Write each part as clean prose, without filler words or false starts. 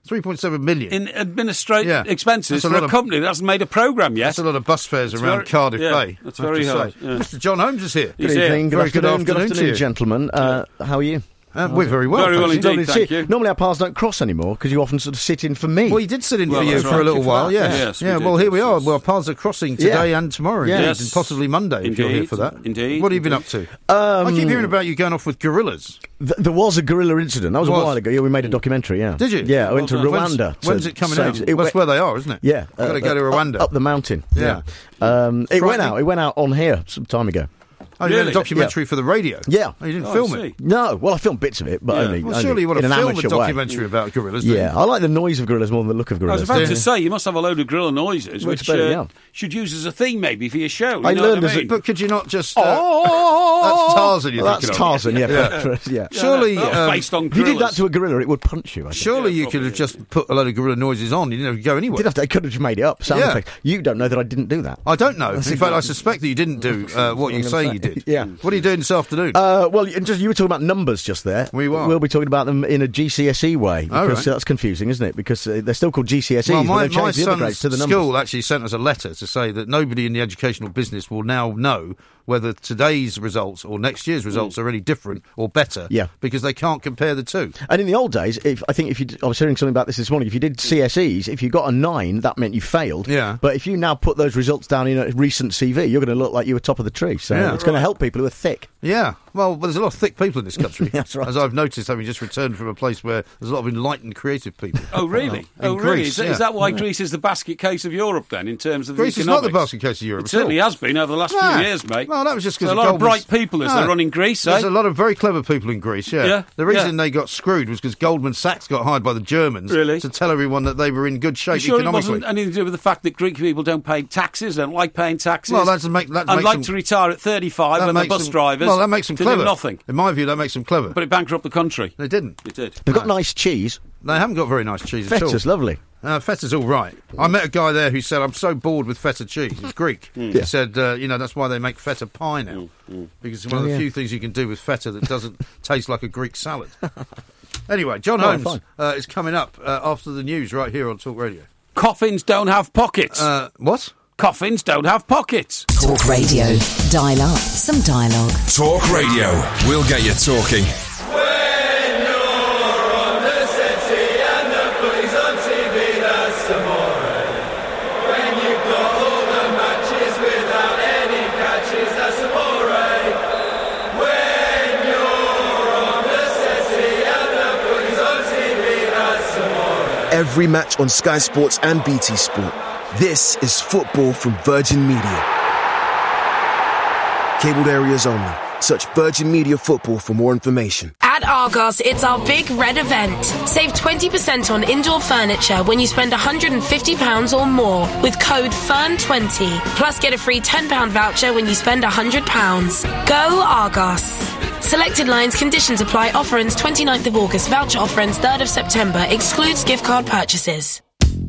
3.7 million. In administrative expenses for a company that hasn't made a programme yet. That's a lot of bus fares around Cardiff Bay. That's very hard. Yeah. Mr. John Holmes is here. Good evening. Good afternoon to you. Gentlemen. How are you? We're very well. Very well indeed, thank you. Normally our paths don't cross anymore because you often sort of sit in for me. Well, he did sit in for you for a little while, yes. Well, here we are. Well, our paths are crossing today and tomorrow, and possibly Monday, if you're here for that. Indeed. What have you been up to? I keep hearing about you going off with gorillas. There was a gorilla incident. That was a while ago. Yeah, we made a documentary, Did you? Yeah, I went to Rwanda. When's it coming out? That's where they are, isn't it? Yeah. I've got to go to Rwanda. Up the mountain. Yeah. It went out on here some time ago. Oh, you made a documentary for the radio? Yeah. Oh, you didn't film it? No. Well, I filmed bits of it, but only. Well, surely you want to film a documentary about gorillas, don't you? I like the noise of gorillas more than the look of gorillas. I was about to say, you must have a load of gorilla noises, which should use as a theme maybe for your show. I learned as But could you not just... that's Tarzan, you're thinking of. That's Tarzan, yeah. Surely... based on if you did that to a gorilla, it would punch you, I think. Surely you could have just put a load of gorilla noises on. You didn't have to go anywhere. I could have just made it up, sound effects. You don't know that I didn't do that. I don't know. In fact, I suspect that you didn't do what you say you did. Yeah. What are you doing this afternoon? Well, you were talking about numbers just there. We were. We'll be talking about them in a GCSE way, because that's confusing, isn't it? Because they're still called GCSEs, well, but they've changed the other grades to the numbers. School actually sent us a letter to say that nobody in the educational business will now know whether today's results or next year's results are any different or better, because they can't compare the two. And in the old days, I was hearing something about this morning, if you did CSEs, if you got a 9, that meant you failed. Yeah. But if you now put those results down in a recent CV, you're going to look like you were top of the tree. So it's going to help people who are thick. Yeah. Well, there's a lot of thick people in this country. That's right. As I've noticed, having just returned from a place where there's a lot of enlightened, creative people. Oh, really? Greece, Is that why Greece is the basket case of Europe, then, in terms of Greece the economics? Greece is not the basket case of Europe. It certainly has been over the last few years, mate. Well, that was just because a lot of bright people as they run in Greece, There's a lot of very clever people in Greece, Yeah. The reason they got screwed was because Goldman Sachs got hired by the Germans to tell everyone that they were in good shape economically. It wasn't anything to do with the fact that Greek people don't pay taxes, don't like paying taxes. Well, that makes to retire at 35 when the bus drivers that makes them clever. Do nothing. In my view, that makes them clever. But it bankrupted the country. They didn't. It did. They've got nice cheese. They haven't got very nice cheese at all. Feta's lovely. Feta's all right. I met a guy there who said, I'm so bored with feta cheese. He's Greek. He said, that's why they make feta pie now. Because it's one of the few things you can do with feta that doesn't taste like a Greek salad. Anyway, John Holmes is coming up after the news right here on Talk Radio. Coffins don't have pockets. What? Coffins don't have pockets. Talk Radio. Dial up some dialogue. Talk Radio. We'll get you talking. When you're on the city and the footy's on TV, that's amore. When you've got all the matches without any catches, that's amore. When you're on the city and the footy's on TV, that's amore. Every match on Sky Sports and BT Sport. This is football from Virgin Media. Cabled areas only. Search Virgin Media Football for more information. At Argos, it's our big red event. Save 20% on indoor furniture when you spend £150 or more with code FERN20. Plus get a free £10 voucher when you spend £100. Go Argos. Selected lines, conditions apply. Offer ends 29th of August. Voucher offer ends 3rd of September. Excludes gift card purchases.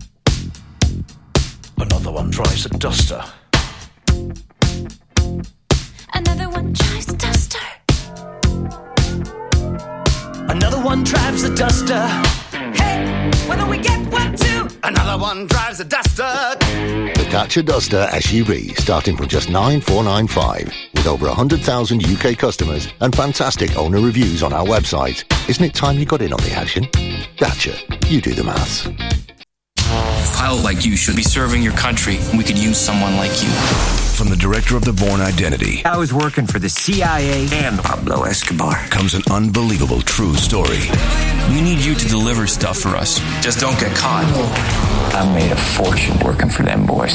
Another one drives a duster. Another one drives a duster. Another one drives a duster. Hey, why don't we get one too? Another one drives a duster. The Dacia Duster SUV starting from just $9,495 with over 100,000 UK customers and fantastic owner reviews on our website. Isn't it time you got in on the action? Dacia, you do the maths. A pilot like you should be serving your country, and we could use someone like you. From the director of The Bourne Identity. I was working for the CIA and Pablo Escobar. Comes an unbelievable true story. We need you to deliver stuff for us. Just don't get caught. I made a fortune working for them boys.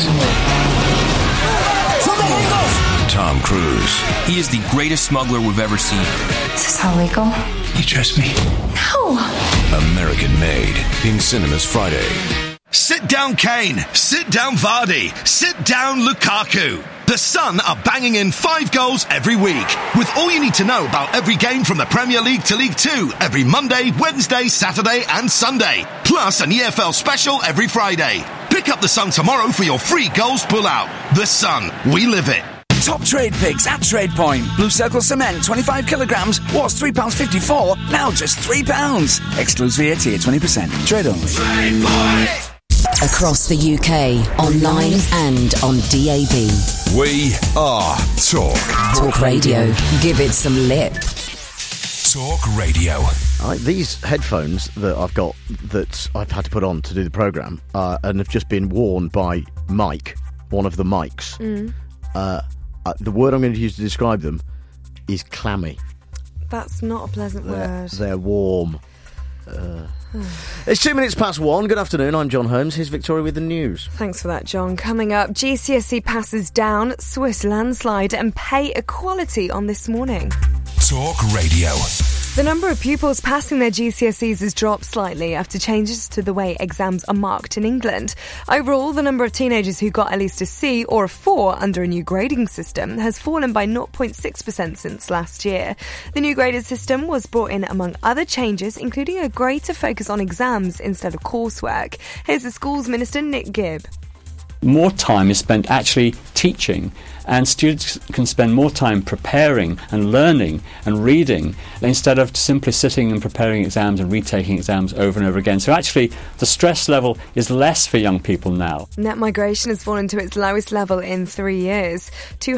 Tom Cruise. He is the greatest smuggler we've ever seen. Is this all legal? You trust me? No. American Made. In cinemas Friday. Sit down Kane, sit down Vardy, sit down Lukaku. The Sun are banging in 5 goals every week, with all you need to know about every game from the Premier League to League 2 every Monday, Wednesday, Saturday and Sunday. Plus an EFL special every Friday. Pick up The Sun tomorrow for your free goals pull-out. The Sun, we live it. Top trade picks at TradePoint. Blue Circle cement, 25 kilograms, was £3.54, now just £3. Excludes VAT at 20%. Trade only. TradePoint. Across the UK, online and on DAB. We are Talk. Talk Radio. Give it some lip. Talk Radio. These headphones that I've got that I've had to put on to do the programme and have just been worn by Mike, one of the mics. The word I'm going to use to describe them is clammy. That's not a pleasant word. They're warm. It's 2 minutes past 1. Good afternoon, I'm John Holmes. Here's Victoria with the news. Thanks for that, John. Coming up, GCSE passes down, Swiss landslide and pay equality on This Morning. Talk Radio. The number of pupils passing their GCSEs has dropped slightly after changes to the way exams are marked in England. Overall, the number of teenagers who got at least a C or a 4 under a new grading system has fallen by 0.6% since last year. The new graded system was brought in among other changes, including a greater focus on exams instead of coursework. Here's the Schools Minister, Nick Gibb. More time is spent actually teaching, and students can spend more time preparing and learning and reading instead of simply sitting and preparing exams and retaking exams over and over again. So actually the stress level is less for young people now. Net migration has fallen to its lowest level in 3 years.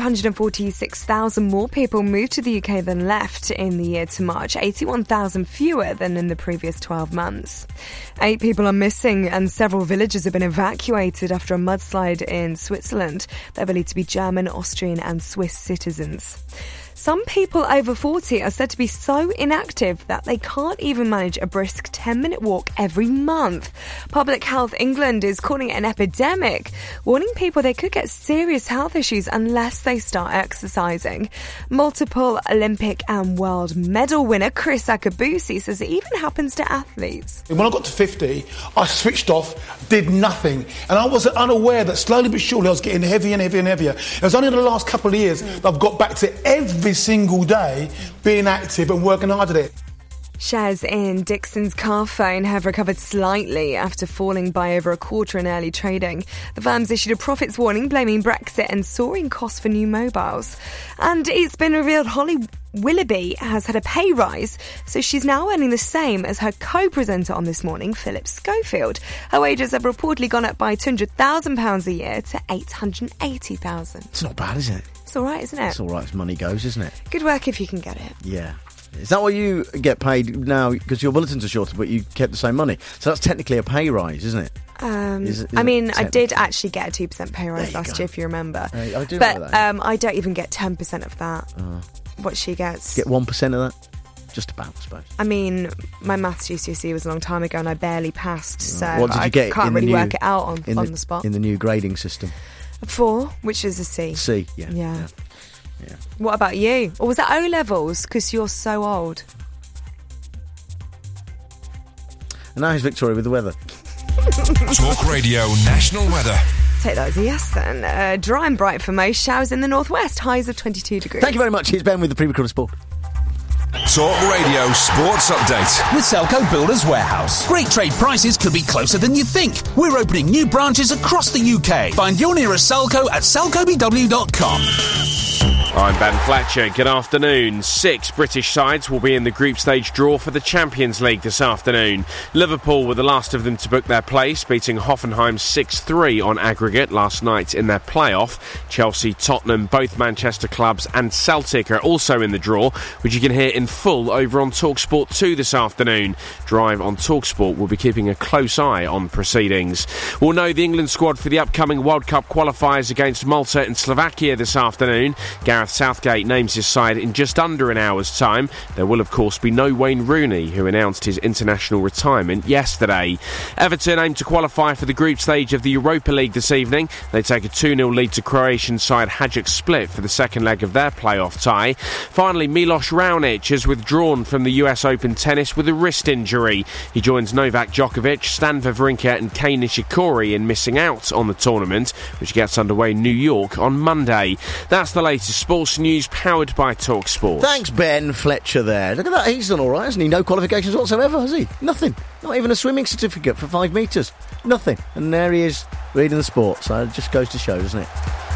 246,000 more people moved to the UK than left in the year to March, 81,000 fewer than in the previous 12 months. 8 people are missing and several villages have been evacuated after a mudslide in Switzerland. They're believed to be German, Austrian and Swiss citizens. Some people over 40 are said to be so inactive that they can't even manage a brisk 10-minute walk every month. Public Health England is calling it an epidemic, warning people they could get serious health issues unless they start exercising. Multiple Olympic and world medal winner Chris Akabusi says it even happens to athletes. When I got to 50, I switched off, did nothing, and I was unaware that slowly but surely I was getting heavier and heavier and heavier. It was only in the last couple of years that I've got back to every single day being active and working hard at it. Shares in Dixon's car phone have recovered slightly after falling by over a quarter in early trading. The firm's issued a profits warning blaming Brexit and soaring costs for new mobiles. And it's been revealed Holly Willoughby has had a pay rise, so she's now earning the same as her co-presenter on This Morning, Philip Schofield. Her wages have reportedly gone up by £200,000 a year to £880,000. It's not bad, is it? It's all right, isn't it? It's all right as money goes, isn't it? Good work if you can get it. Yeah. Is that what you get paid now? Because your bulletins are shorter, but you kept the same money. So that's technically a pay rise, isn't it? I did actually get a 2% pay rise last year, if you remember. I do but remember that. I don't even get 10% of that. What she gets. Get 1% of that? Just about, I suppose. I mean, my maths GCSE was a long time ago and I barely passed, so what did you get can't really work it out on the spot. In the new grading system? A 4, which is a C. C, yeah. Yeah. What about you? Or was that O-levels? Because you're so old. And now here's Victoria with the weather. Talk Radio National Weather. Take that as a yes then. Dry and bright for most. Showers in the northwest. Highs of 22 degrees. Thank you very much. Here's Ben with the pre-recorded sport. Talk Radio Sports Update. With Selco Builders Warehouse. Great trade prices could be closer than you think. We're opening new branches across the UK. Find your nearest Selco at selcobw.com. I'm Ben Fletcher. Good afternoon. 6 British sides will be in the group stage draw for the Champions League this afternoon. Liverpool were the last of them to book their place, beating Hoffenheim 6-3 on aggregate last night in their playoff. Chelsea, Tottenham, both Manchester clubs and Celtic are also in the draw, which you can hear in full over on TalkSport 2 this afternoon. Drive on TalkSport will be keeping a close eye on proceedings. We'll know the England squad for the upcoming World Cup qualifiers against Malta and Slovakia this afternoon. Gareth Southgate names his side in just under an hour's time. There will, of course, be no Wayne Rooney, who announced his international retirement yesterday. Everton aim to qualify for the group stage of the Europa League this evening. They take a 2-0 lead to Croatian side Hajduk Split for the second leg of their playoff tie. Finally, Milos Raonic has withdrawn from the US Open tennis with a wrist injury. He joins Novak Djokovic, Stan Wawrinka and Kei Nishikori in missing out on the tournament, which gets underway in New York on Monday. That's the latest sports news powered by TalkSport. Thanks, Ben Fletcher there. Look at that, he's done all right, hasn't he? No qualifications whatsoever, has he? Nothing. Not even a swimming certificate for 5 metres. Nothing. And there he is, reading the sport. So it just goes to show, doesn't it?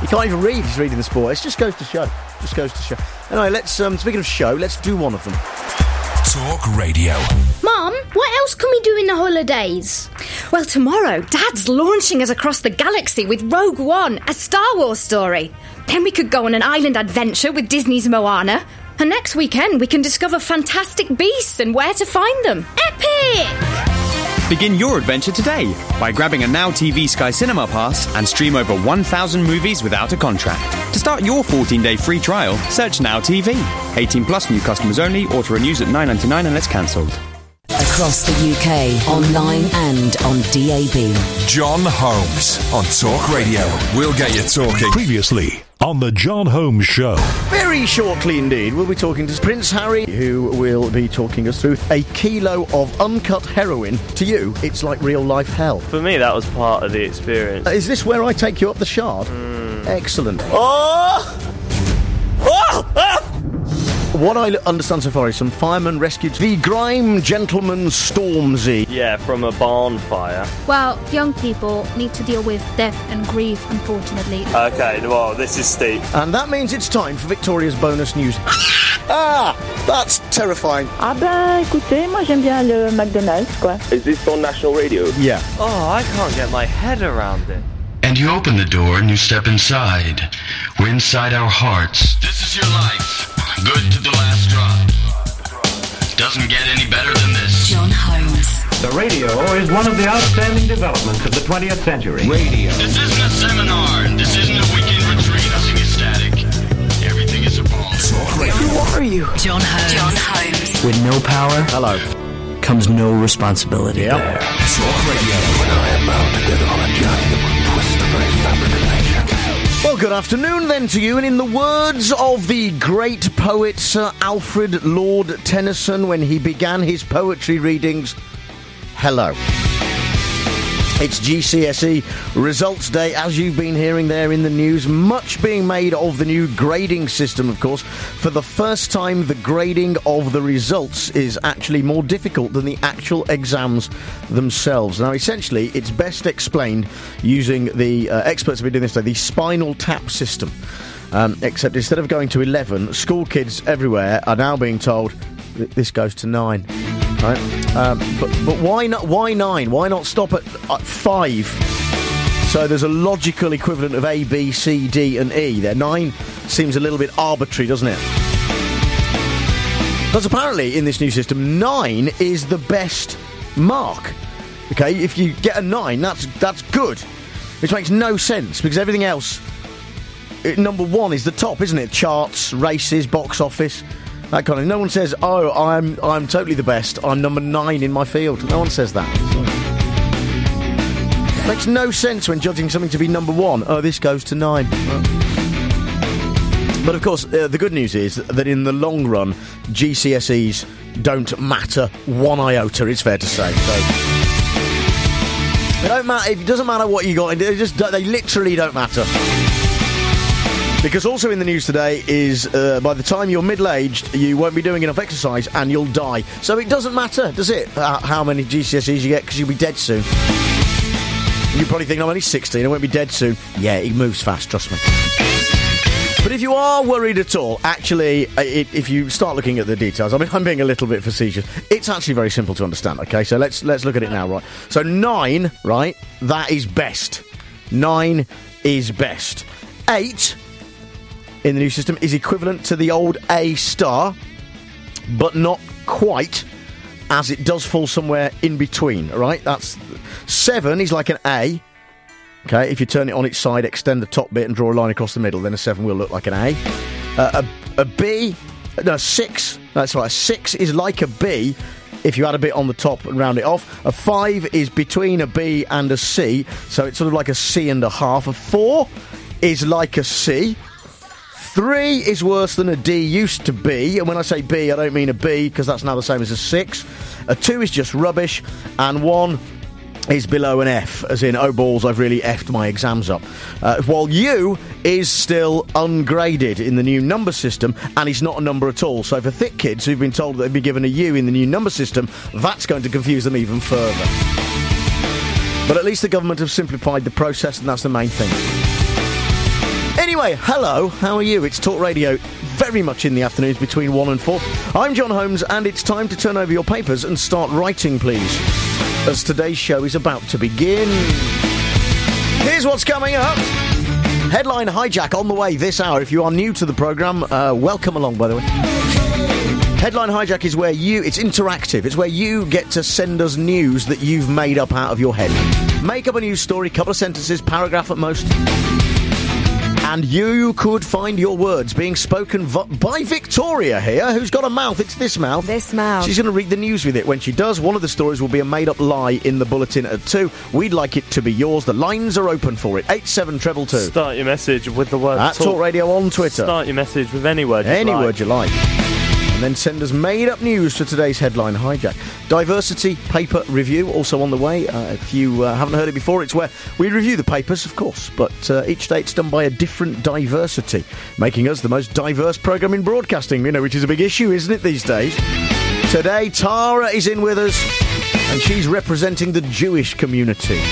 He can't even read. He's reading the sport. It just goes to show. Anyway, let's. Speaking of show, let's do one of them. Talk Radio. Mum, what else can we do in the holidays? Well, tomorrow, Dad's launching us across the galaxy with Rogue One, a Star Wars story. Then we could go on an island adventure with Disney's Moana. And next weekend, we can discover fantastic beasts and where to find them. Epic! Begin your adventure today by grabbing a Now TV Sky Cinema Pass and stream over 1,000 movies without a contract. To start your 14-day free trial, search Now TV. 18 plus, new customers only. Auto renews at $9.99 unless cancelled. Across the UK, online and on DAB. John Holmes on Talk Radio. We'll get you talking. Previously on the John Holmes Show. Very shortly indeed, we'll be talking to Prince Harry, who will be talking us through a kilo of uncut heroin. To you, it's like real-life hell. For me, that was part of the experience. Is this where I take you up the Shard? Excellent. What I understand so far is some firemen rescued the Grime Gentleman Stormzy. Yeah, from a barn fire. Well, young people need to deal with death and grief, unfortunately. Okay, well, this is steep. And that means it's time for Victoria's bonus news. That's terrifying. Ah ben, écoutez, moi j'aime bien le McDonald's, quoi. Is this on national radio? Yeah. Oh, I can't get my head around it. And you open the door and you step inside. We're inside our hearts. This is your life. Good to the last drop. Doesn't get any better than this. John Holmes. The radio is one of the outstanding developments of the 20th century. Radio. This isn't a seminar. This isn't a weekend retreat. Nothing is static. Everything is a ball. Talk Radio. Who are you? John Holmes. With no power, comes no responsibility. Yep. Talk Radio. When I am bound to get on a journey that will twist the very fabric of nature. Well, good afternoon then to you, and in the words of the great poet Sir Alfred Lord Tennyson when he began his poetry readings, hello. It's GCSE results day, as you've been hearing there in the news. Much being made of the new grading system, of course. For the first time, the grading of the results is actually more difficult than the actual exams themselves. Now, essentially, it's best explained using the experts have been doing this today, the spinal tap system. Except instead of going to 11, school kids everywhere are now being told that this goes to 9. Right. But why not? Why 9? Why not stop at 5? So there's a logical equivalent of A, B, C, D, and E. There, 9 seems a little bit arbitrary, doesn't it? Because apparently in this new system, 9 is the best mark. Okay, if you get a 9, that's good, which makes no sense because everything else, number 1 is the top, isn't it? Charts, races, box office. That kind of. No one says, "Oh, I'm totally the best. I'm number 9 in my field." No one says that. It makes no sense when judging something to be number 1. Oh, this goes to 9. But of course, the good news is that in the long run, GCSEs don't matter one iota. It's fair to say. So they don't matter. It doesn't matter what you got. They literally don't matter. Because also in the news today is, by the time you're middle-aged, you won't be doing enough exercise and you'll die. So it doesn't matter, does it, how many GCSEs you get, because you'll be dead soon. You probably think, I'm only 16, I won't be dead soon. Yeah, it moves fast, trust me. But if you are worried at all, actually, if you start looking at the details, I mean, I'm being a little bit facetious. It's actually very simple to understand, okay? So let's look at it now, right? So 9, right, that is best. 9 is best. 8... in the new system is equivalent to the old A star, but not quite, as it does fall somewhere in between, right? That's 7 is like an A. Okay, if you turn it on its side, extend the top bit and draw a line across the middle, then a 7 will look like an A. A B, no, 6, that's right, a 6 is like a B if you add a bit on the top and round it off. A 5 is between a B and a C, so it's sort of like a C and a half. A 4 is like a C. 3 is worse than a D used to be, and when I say B, I don't mean a B, because that's now the same as a 6. A 2 is just rubbish, and 1 is below an F, as in, oh balls, I've really effed my exams up. While U is still ungraded in the new number system, and it's not a number at all. So for thick kids who've been told that they've been given a U in the new number system, that's going to confuse them even further. But at least the government have simplified the process, and that's the main thing. Anyway, hello, how are you? It's Talk Radio, very much in the afternoons between 1 and 4. I'm John Holmes, and it's time to turn over your papers and start writing, please, as today's show is about to begin. Here's what's coming up. Headline hijack on the way this hour. If you are new to the programme, welcome along, by the way. Headline hijack is where it's interactive. It's where you get to send us news that you've made up out of your head. Make up a news story, couple of sentences, paragraph at most. And you could find your words being spoken by Victoria here, who's got a mouth. It's this mouth. This mouth. She's going to read the news with it. When she does, one of the stories will be a made-up lie in the bulletin at 2. We'd like it to be yours. The lines are open for it. 87222. Start your message with the word at Talk Radio on Twitter. Start your message with any word you like. Any word you like. And then send us made-up news for today's headline hijack. Diversity paper review, also on the way. If you haven't heard it before, it's where we review the papers, of course, but each day it's done by a different diversity, making us the most diverse programme in broadcasting, which is a big issue, isn't it, these days? Today, Tara is in with us, and she's representing the Jewish community.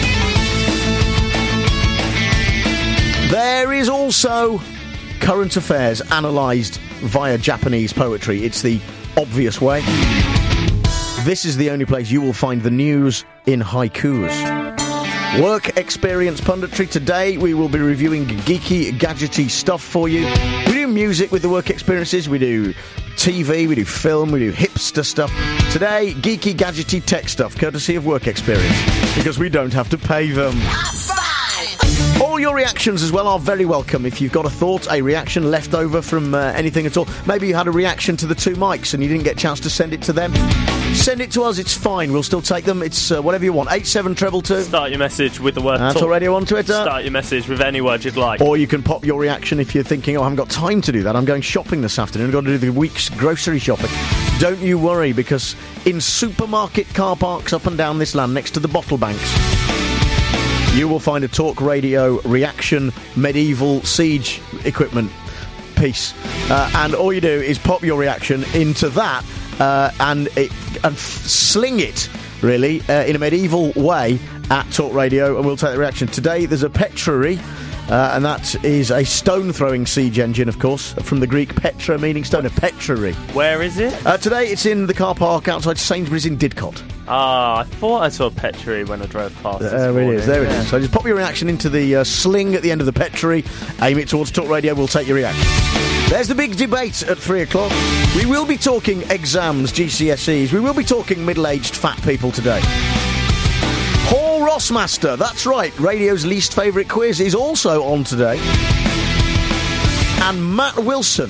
There is also current affairs analysed via Japanese poetry. It's the obvious way. This is the only place you will find the news in haikus. Work experience punditry. Today we will be reviewing geeky, gadgety stuff for you. We do music with the work experiences. We do TV, we do film, we do hipster stuff. Today, geeky, gadgety tech stuff, courtesy of Work Experience, because we don't have to pay them. All your reactions as well are very welcome. If you've got a thought, a reaction left over from anything at all, maybe you had a reaction to the two mics and you didn't get a chance to send it to them, send it to us, it's fine, we'll still take them. It's whatever you want. 87222. Start your message with the word Talk Radio on Twitter. Start your message with any word you'd like. Or you can pop your reaction if you're thinking, I haven't got time to do that, I'm going shopping this afternoon, I've got to do the week's grocery shopping. Don't you worry, because in supermarket car parks up and down this land, next to the bottle banks, you will find a Talk Radio reaction medieval siege equipment piece. And all you do is pop your reaction into that and sling it, really, in a medieval way at Talk Radio, and we'll take the reaction. Today there's a Petrary, and that is a stone-throwing siege engine, of course, from the Greek Petra, meaning stone, a Petrary. Where is it? Today it's in the car park outside Sainsbury's in Didcot. I thought I saw a Petrary when I drove past. There it is. So just pop your reaction into the sling at the end of the Petrary, aim it towards Talk Radio, we'll take your reaction. There's the big debate at 3 o'clock. We will be talking exams, GCSEs. We will be talking middle-aged fat people today. Paul Rossmaster, that's right, radio's least favourite quiz, is also on today. And Matt Wilson.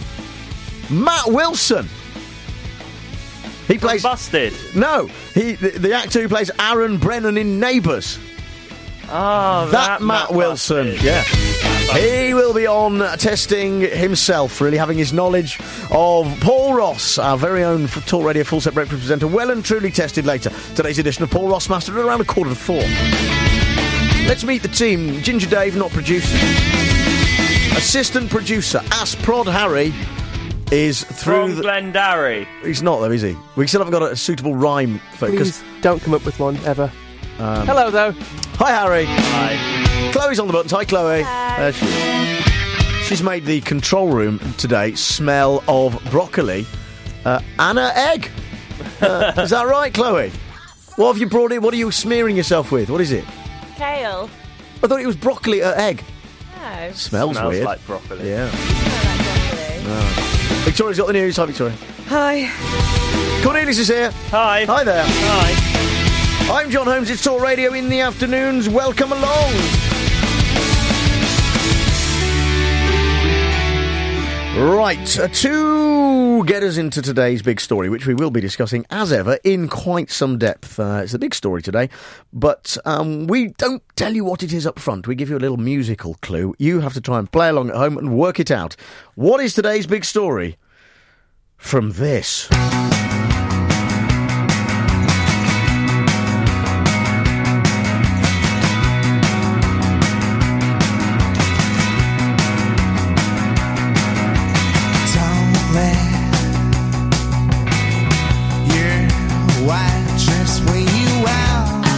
He plays Busted. No, the actor who plays Aaron Brennan in Neighbours. Oh, that Matt Wilson. Busted. Yeah. He will be on testing himself, really having his knowledge of Paul Ross, our very own Talk Radio full set breakfast presenter, well and truly tested later. Today's edition of Paul Rossmaster at around 3:45. Let's meet the team. Ginger Dave, not producer. Assistant producer, Ass Prod Harry, is through From Glendarry. He's not, though, is he? We still haven't got a suitable rhyme for it. Please don't come up with one, ever. Hello, though. Hi, Harry. Hi. Chloe's on the buttons. Hi, Chloe. Hi. There she is. She's made the control room today smell of broccoli and an egg. Is that right, Chloe? What have you brought in? What are you smearing yourself with? What is it? Kale. I thought it was broccoli and egg. No. Smells weird. like broccoli. Yeah. Broccoli. Victoria's got the news. Hi, Victoria. Hi. Cornelius is here. Hi. Hi there. Hi. I'm John Holmes. It's Talk Radio in the afternoons. Welcome along. Right, to get us into today's big story, which we will be discussing, as ever, in quite some depth. It's a big story today, but we don't tell you what it is up front. We give you a little musical clue. You have to try and play along at home and work it out. What is today's big story? From this.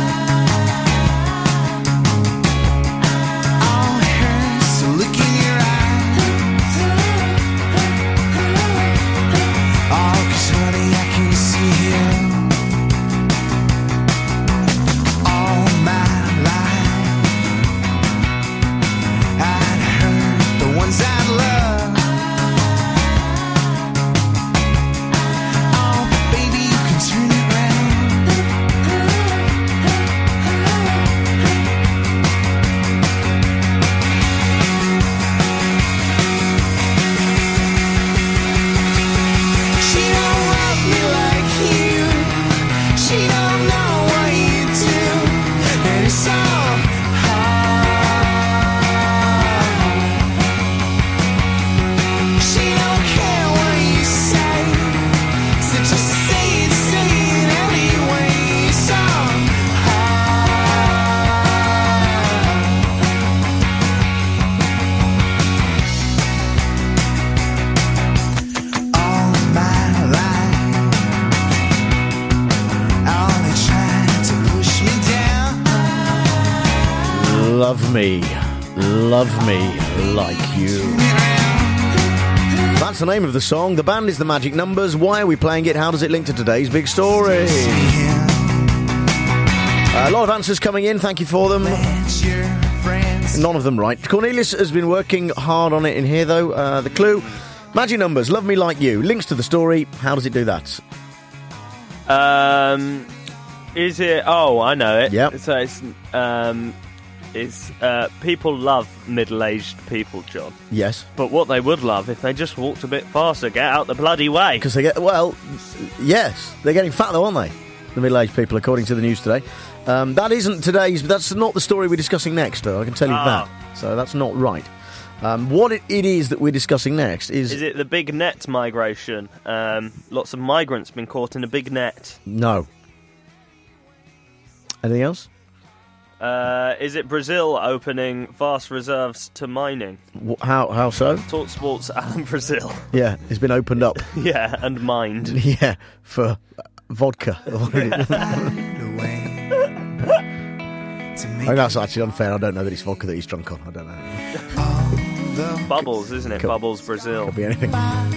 Look in your eyes. Love Me Like You. That's the name of the song. The band is The Magic Numbers. Why are we playing it? How does it link to today's big story? A lot of answers coming in. Thank you for them. None of them right. Cornelius has been working hard on it in here, though. The clue, Magic Numbers, Love Me Like You. Links to the story. How does it do that? Is it... Oh, I know it. Yep. So it's people love middle-aged people, John. Yes. But what they would love if they just walked a bit faster, get out the bloody way. Because they get... Well, yes. They're getting fat, though, aren't they? The middle-aged people, according to the news today. That isn't today's... That's not the story we're discussing next, though. I can tell you that. So that's not right. What it is that we're discussing next is... Is it the big net migration? Lots of migrants been caught in a big net. No. Anything else? Is it Brazil opening vast reserves to mining? How so? Talk Sports and Brazil. Yeah, it's been opened up. Yeah, and mined. Yeah, for vodka. Oh, that's actually unfair. I don't know that it's vodka that he's drunk on. I don't know. Bubbles, isn't it? Bubbles, Brazil. Could be anything. I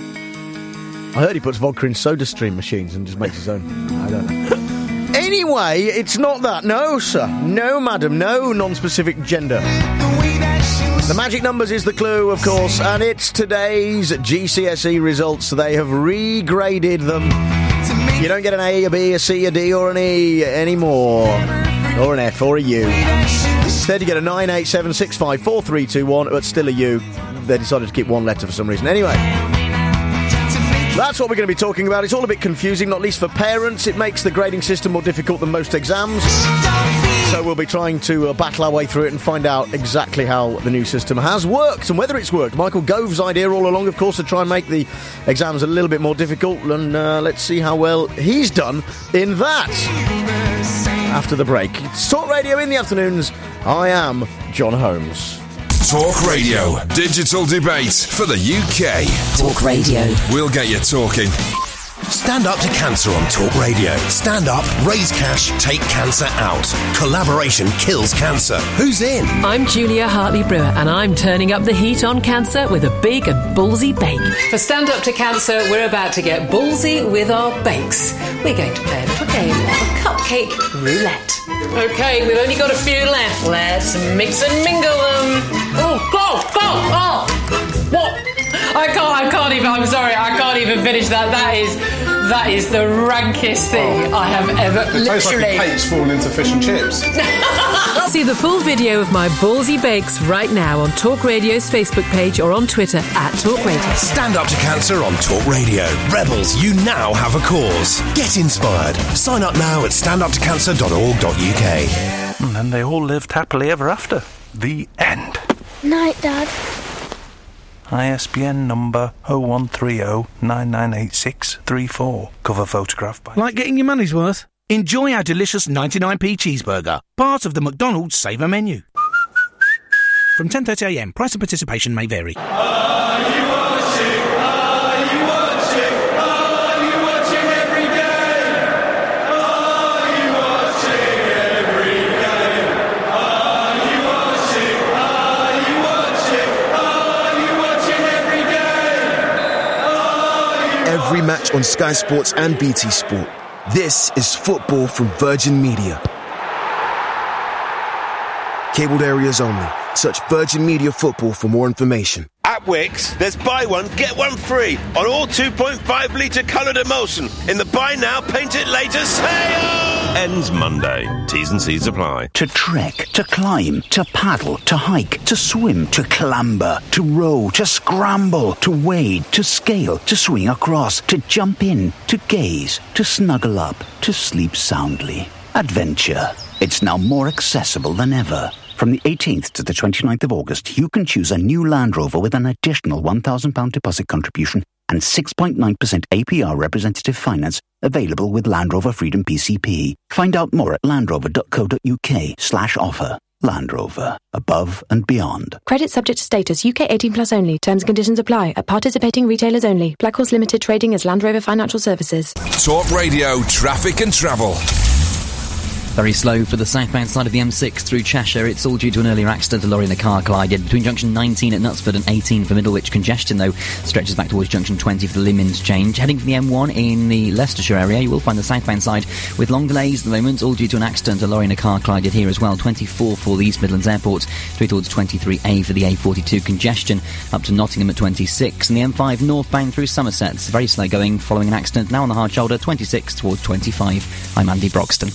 heard he puts vodka in SodaStream machines and just makes his own. I don't know. Anyway, it's not that. No, sir. No, madam. No non-specific gender. The Magic Numbers is the clue, of course, and it's today's GCSE results. They have regraded them. You don't get an A, a B, a C, a D, or an E anymore. Or an F, or a U. Instead, you get a 9, 8, 7, 6, 5, 4, 3, 2, 1, but still a U. They decided to keep one letter for some reason. Anyway, that's what we're going to be talking about. It's all a bit confusing, not least for parents. It makes the grading system more difficult than most exams. So we'll be trying to battle our way through it and find out exactly how the new system has worked and whether it's worked. Michael Gove's idea all along, of course, to try and make the exams a little bit more difficult. And let's see how well he's done in that. After the break. It's Talk Radio in the afternoons. I am John Holmes. Talk Radio. Digital debate for the UK. Talk Radio. We'll get you talking. Stand up to cancer on Talk Radio. Stand up, raise cash, take cancer out. Collaboration kills cancer. Who's in? I'm Julia Hartley-Brewer, and I'm turning up the heat on cancer with a big and ballsy bake. For Stand Up to Cancer, we're about to get ballsy with our bakes. We're going to play a little game of cupcake roulette. OK, we've only got a few left. Let's mix and mingle them. Oh, go! Oh! What? I can't even, I'm sorry, I can't even finish that. That is the rankest thing I have ever, It tastes like your cake's fallen into fish and chips. See the full video of my ballsy bakes right now on Talk Radio's Facebook page or on Twitter @Talk Radio. Stand up to cancer on Talk Radio. Rebels, you now have a cause. Get inspired. Sign up now at standuptocancer.org.uk. And then they all lived happily ever after. The end. Night, Dad. ISBN number 0130998634. Cover photograph by... Like getting your money's worth? Enjoy our delicious 99p cheeseburger, part of the McDonald's Saver menu. From 10:30am, price and participation may vary. Every match on Sky Sports and BT Sport. This is football from Virgin Media. Cabled areas only. Search Virgin Media Football for more information. At Wix, there's buy one, get one free on all 2.5 litre coloured emulsion in the buy now, paint it later sale! Ends Monday. T's and C's apply. To trek, to climb, to paddle, to hike, to swim, to clamber, to row, to scramble, to wade, to scale, to swing across, to jump in, to gaze, to snuggle up, to sleep soundly. Adventure. It's now more accessible than ever. From the 18th to the 29th of August, you can choose a new Land Rover with an additional £1,000 deposit contribution and 6.9% APR representative finance available with Land Rover Freedom PCP. Find out more at landrover.co.uk/offer. Land Rover. Above and beyond. Credit subject to status. UK 18+ only. Terms and conditions apply. At participating retailers only. Black Horse Limited trading as Land Rover Financial Services. Talk Radio Traffic and Travel. Very slow for the southbound side of the M6 through Cheshire. It's all due to an earlier accident. A lorry and a car collided between junction 19 at Knutsford and 18 for Middlewich. Congestion, though, stretches back towards junction 20 for the Lim interchange. Heading for the M1 in the Leicestershire area, you will find the southbound side with long delays at the moment, all due to an accident. A lorry and a car collided here as well. 24 for the East Midlands Airport, through towards 23A for the A42. Congestion up to Nottingham at 26. And the M5 northbound through Somerset. It's very slow going following an accident. Now on the hard shoulder, 26 towards 25. I'm Andy Broxton.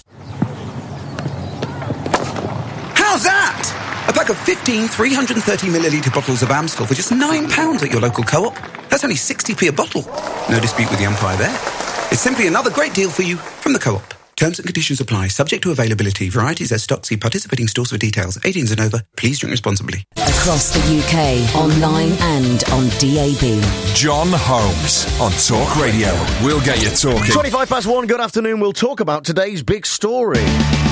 How's that? A pack of 15 330ml bottles of Amstel for just £9 at your local Co-op. That's only 60p a bottle. No dispute with the umpire there. It's simply another great deal for you from the Co-op. Terms and conditions apply, subject to availability. Varieties as stock. See participating stores for details. 18s and over. Please drink responsibly. Across the UK, online and on DAB. John Holmes on Talk Radio. We'll get you talking. 1:25. Good afternoon. We'll talk about today's big story.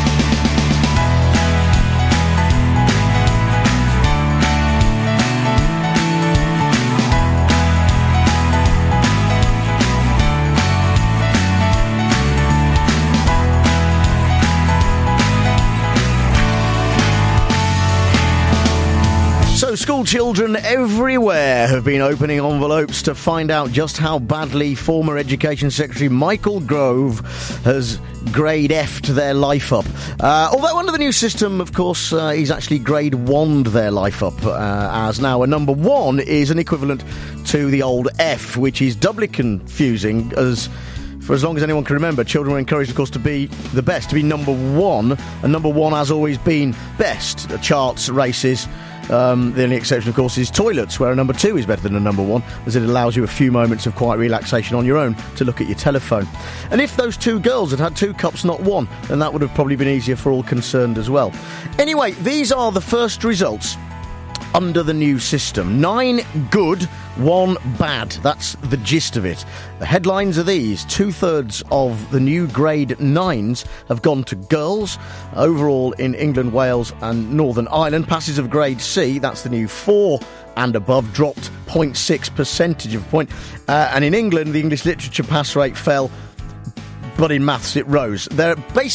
So school children everywhere have been opening envelopes to find out just how badly former Education Secretary Michael Gove has grade F'd their life up. Although under the new system, of course, he's actually grade 1'd their life up, as now a number 1 is an equivalent to the old F, which is doubly confusing as... For as long as anyone can remember, children were encouraged, of course, to be the best, to be number 1, and number 1 has always been best. Charts, races, the only exception, of course, is toilets, where a number 2 is better than a number 1, as it allows you a few moments of quiet relaxation on your own to look at your telephone. And if those 2 girls had had 2 cups, not 1, then that would have probably been easier for all concerned as well. Anyway, these are the first results under the new system. 9 good, 1 bad. That's the gist of it. The headlines are these. 2/3 of the new grade 9s have gone to girls. Overall in England, Wales and Northern Ireland, passes of grade C, that's the new 4 and above, dropped 0.6 percentage of a point. And in England, the English literature pass rate fell, but in maths it rose. The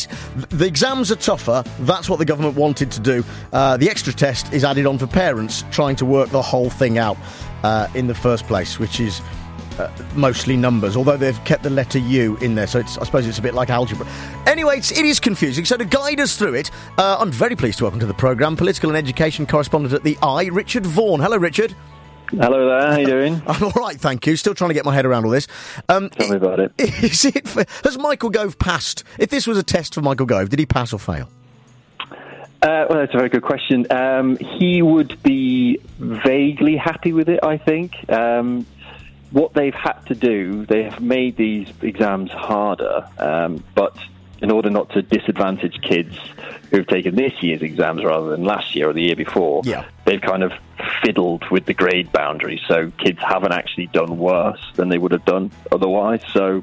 exams are tougher. That's what the government wanted to do. The extra test is added on for parents trying to work the whole thing out in the first place, which is mostly numbers, although they've kept the letter U in there, so I suppose it's a bit like algebra. Anyway, it is confusing. So to guide us through it, I'm very pleased to welcome to the programme political and education correspondent at The Eye, Richard Vaughan. Hello, Richard. Hello there, how you doing? I'm all right, thank you. Still trying to get my head around all this. Tell me about it. Has Michael Gove passed? If this was a test for Michael Gove, did he pass or fail? Well, that's a very good question. He would be vaguely happy with it, I think. What they've had to do, they have made these exams harder, but in order not to disadvantage kids who've taken this year's exams rather than last year or the year before, they've kind of fiddled with the grade boundary, so kids haven't actually done worse than they would have done otherwise. So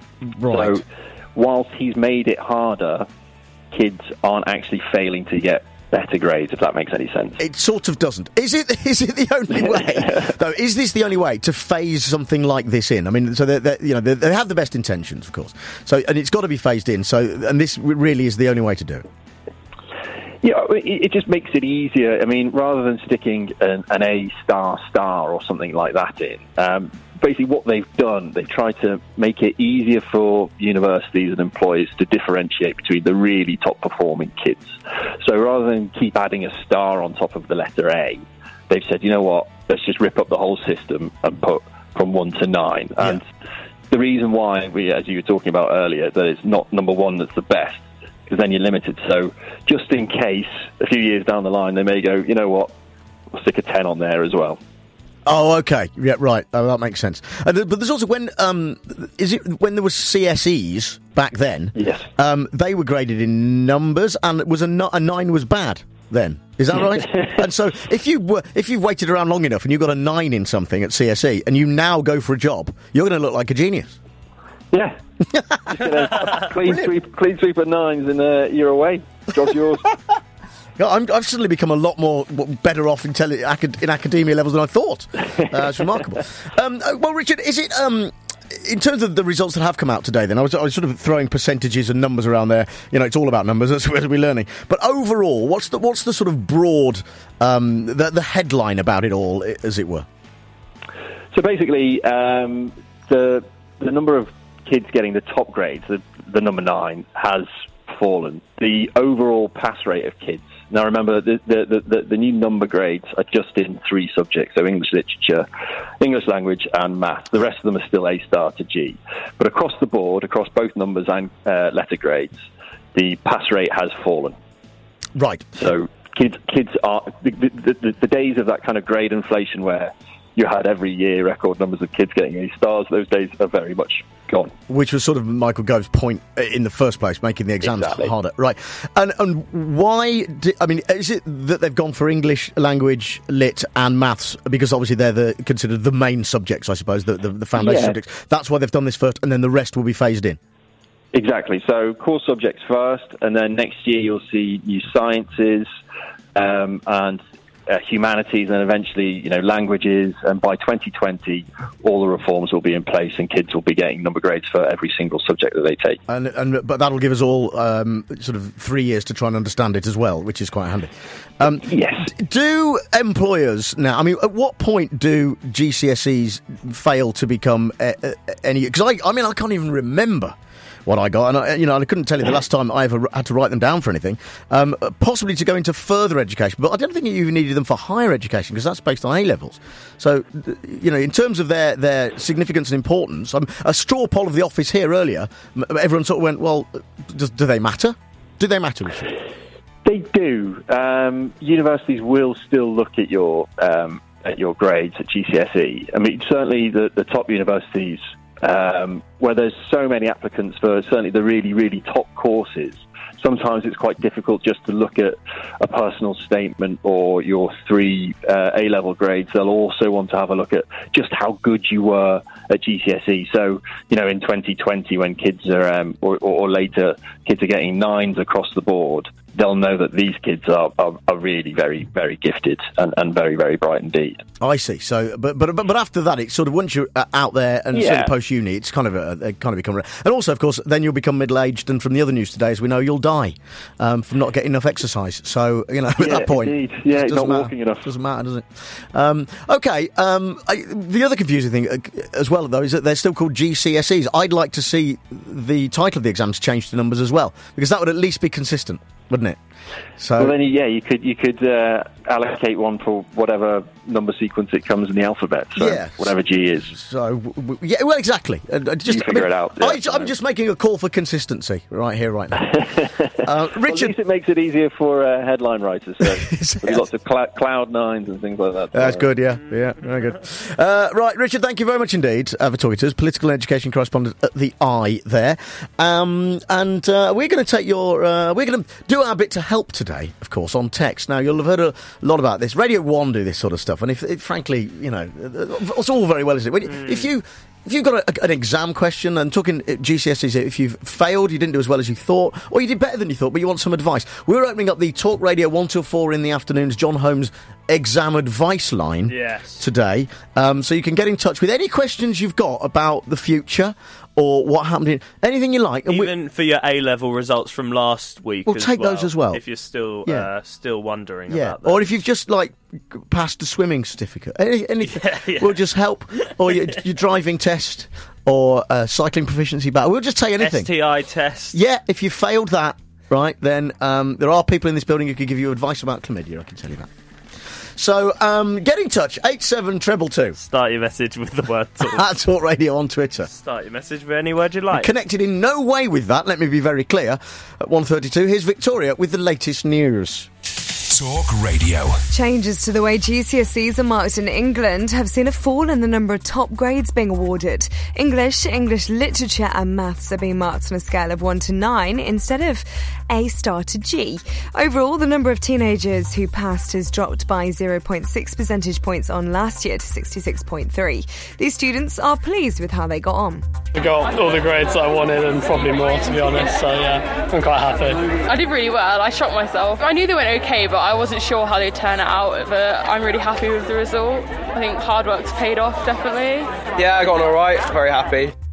whilst he's made it harder, kids aren't actually failing to get better grades, if that makes any sense. It sort of doesn't. Is it the only way, though? Is this the only way to phase something like this in? I mean, so they have the best intentions, of course. So, and it's got to be phased in. So, and this really is the only way to do it. Yeah, it just makes it easier. I mean, rather than sticking an A star or something like that in, basically what they've done, they've tried to make it easier for universities and employers to differentiate between the really top-performing kids. So rather than keep adding a star on top of the letter A, they've said, you know what, let's just rip up the whole system and put from 1 to 9. Yeah. And the reason why, as you were talking about earlier, that it's not number 1 that's the best, because then you're limited. So just in case, a few years down the line, they may go, you know what, we'll stick a 10 on there as well. Oh, okay. Yeah, right. Oh, that makes sense. But there's also when when there was CSEs back then? Yes. They were graded in numbers, and it was a 9 was bad then. Is that right? And so if you've waited around long enough and you got a 9 in something at CSE, and you now go for a job, you're going to look like a genius. Yeah. Just get a clean sweep of 9s and you're away. Job's yours. I've suddenly become a lot more better off in academia levels than I thought. It's remarkable. Well, Richard, is it in terms of the results that have come out today, then I was sort of throwing percentages and numbers around there. You know, it's all about numbers. That's what we're learning. But overall, what's the sort of broad the headline about it all, as it were? So basically, the number of kids getting the top grades, the number 9, has fallen. The overall pass rate of kids. Now remember, the new number grades are just in 3 subjects, so English literature, English language and maths. The rest of them are still A star to G. But across the board, across both numbers and letter grades, the pass rate has fallen. Right. So kids are... The days of that kind of grade inflation where you had every year record numbers of kids getting A stars, those days are very much gone. Which was sort of Michael Gove's point in the first place, making the exams harder. Right. And why... is it that they've gone for English, language, lit and maths? Because obviously they're considered the main subjects, I suppose, the foundation subjects. That's why they've done this first, and then the rest will be phased in. Exactly. So core subjects first, and then next year you'll see new sciences and humanities, and eventually, languages. And by 2020, all the reforms will be in place, and kids will be getting number grades for every single subject that they take. But that'll give us all sort of 3 years to try and understand it as well, which is quite handy. Yes. Do employers now? I mean, at what point do GCSEs fail to become any? Because I can't even remember what I got, and I couldn't tell you the last time I ever had to write them down for anything. Possibly to go into further education, but I don't think you even needed them for higher education, because that's based on A levels. So, in terms of their significance and importance, a straw poll of the office here earlier, everyone sort of went, well, do they matter? Do they matter, Richard? They do. Universities will still look at your grades at GCSE. I mean, certainly the top universities, where there's so many applicants for certainly the really, really top courses, sometimes it's quite difficult just to look at a personal statement or your 3 A-level grades. They'll also want to have a look at just how good you were at GCSE. So, in 2020, when kids are, or later, kids are getting 9s across the board, they'll know that these kids are really very, very gifted and very, very bright indeed. I see. So, but after that, it's sort of once you're out there and sort of post-uni, it's kind of become... And also, of course, then you'll become middle-aged, and from the other news today, as we know, you'll die from not getting enough exercise. So, at that point... Indeed. Yeah, not walking enough. Doesn't matter, does it? Okay. The other confusing thing as well, though, is that they're still called GCSEs. I'd like to see the title of the exams changed to numbers as well, because that would at least be consistent, wouldn't it? So, well, then, you could allocate one for whatever number sequence it comes in the alphabet. So whatever G is. So well, exactly. Just figure it out. I'm just making a call for consistency right here, right now. Richard, well, at least it makes it easier for headline writers. So there's lots of cloud 9s and things like that. That's good. Yeah, very good. Right, Richard, thank you very much indeed for talking to us. Political and education correspondent at the Eye there, and we're going to take we're going to do our bit to help today, of course, on text. Now, you'll have heard a lot about this. Radio 1 do this sort of stuff, and if frankly, it's all very well, isn't it? If you've got an exam question, and talking GCSEs, if you've failed, you didn't do as well as you thought, or you did better than you thought, but you want some advice, we're opening up the Talk Radio 1 till 4 in the afternoons John Holmes exam advice line today. So you can get in touch with any questions you've got about the future or what happened in anything you like. And even for your A-level results from last week. We'll take those as well. If you're still wondering about that. Or if you've just passed a swimming certificate. Anything will just help. Or your driving test or cycling proficiency battle. We'll just take anything. STI test. Yeah, if you failed that, right, then there are people in this building who could give you advice about chlamydia, I can tell you that. So, get in touch, 87222. Start your message with the word talk. At Talk Radio on Twitter. Start your message with any word you like. Connected in no way with that, let me be very clear. At 1:32, here's Victoria with the latest news. Talk Radio. Changes to the way GCSEs are marked in England have seen a fall in the number of top grades being awarded. English literature and maths are being marked on a scale of 1 to 9 instead of A star to G. Overall, the number of teenagers who passed has dropped by 0.6 percentage points on last year to 66.3. These students are pleased with how they got on. I got all the grades I wanted and probably more, to be honest, so yeah, I'm quite happy. I did really well. I shocked myself. I knew they went okay, but I wasn't sure how they'd turn it out, but I'm really happy with the result. I think hard work's paid off, definitely. Yeah, I got on alright, very happy.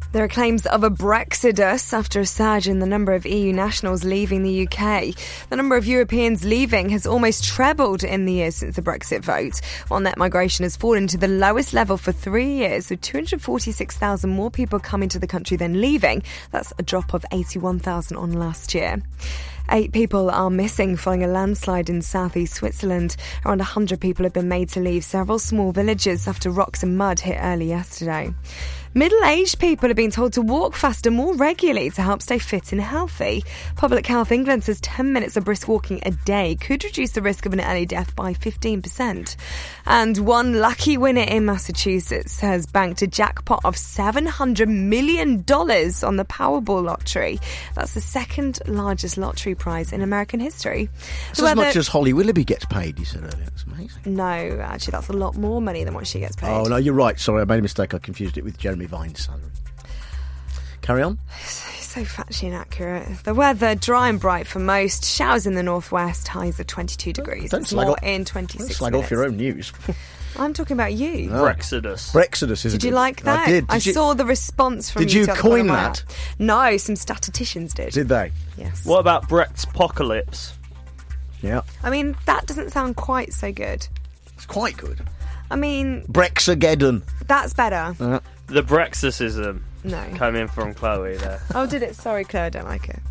There are claims of a Brexodus after a surge in the number of EU nationals leaving the UK. The number of Europeans leaving has almost trebled in the years since the Brexit vote, while net migration has fallen to the lowest level for 3 years, with 246,000 more people coming to the country than leaving. That's a drop of 81,000 on last year. 8 people are missing following a landslide in southeast Switzerland. Around 100 people have been made to leave several small villages after rocks and mud hit early yesterday. Middle-aged people are being told to walk faster more regularly to help stay fit and healthy. Public Health England says 10 minutes of brisk walking a day could reduce the risk of an early death by 15%. And one lucky winner in Massachusetts has banked a jackpot of $700 million on the Powerball lottery. That's the second largest lottery prize in American history. That's as much as Holly Willoughby gets paid, you said earlier. That's amazing. No, actually, that's a lot more money than what she gets paid. Oh, no, you're right. Sorry, I made a mistake. I confused it with Jeremy Vine's salary. Carry on. So factually inaccurate. The weather, dry and bright for most. Showers in the northwest, highs of 22 degrees. Don't slag more off, in 26 don't slag minutes. off your own news. I'm talking about you. Oh. Brexodus, isn't it? Did you like that? I did. Saw the response from you. Did you to the coin corner of my that? eye. No, some statisticians did. Did they? Yes. What about Brexpocalypse? Yeah. I mean, that doesn't sound quite so good. It's quite good. I mean... Brexageddon. That's better. The Brexicism. No. Coming from Chloe there. Oh, did it? Sorry, Claire, I don't like it.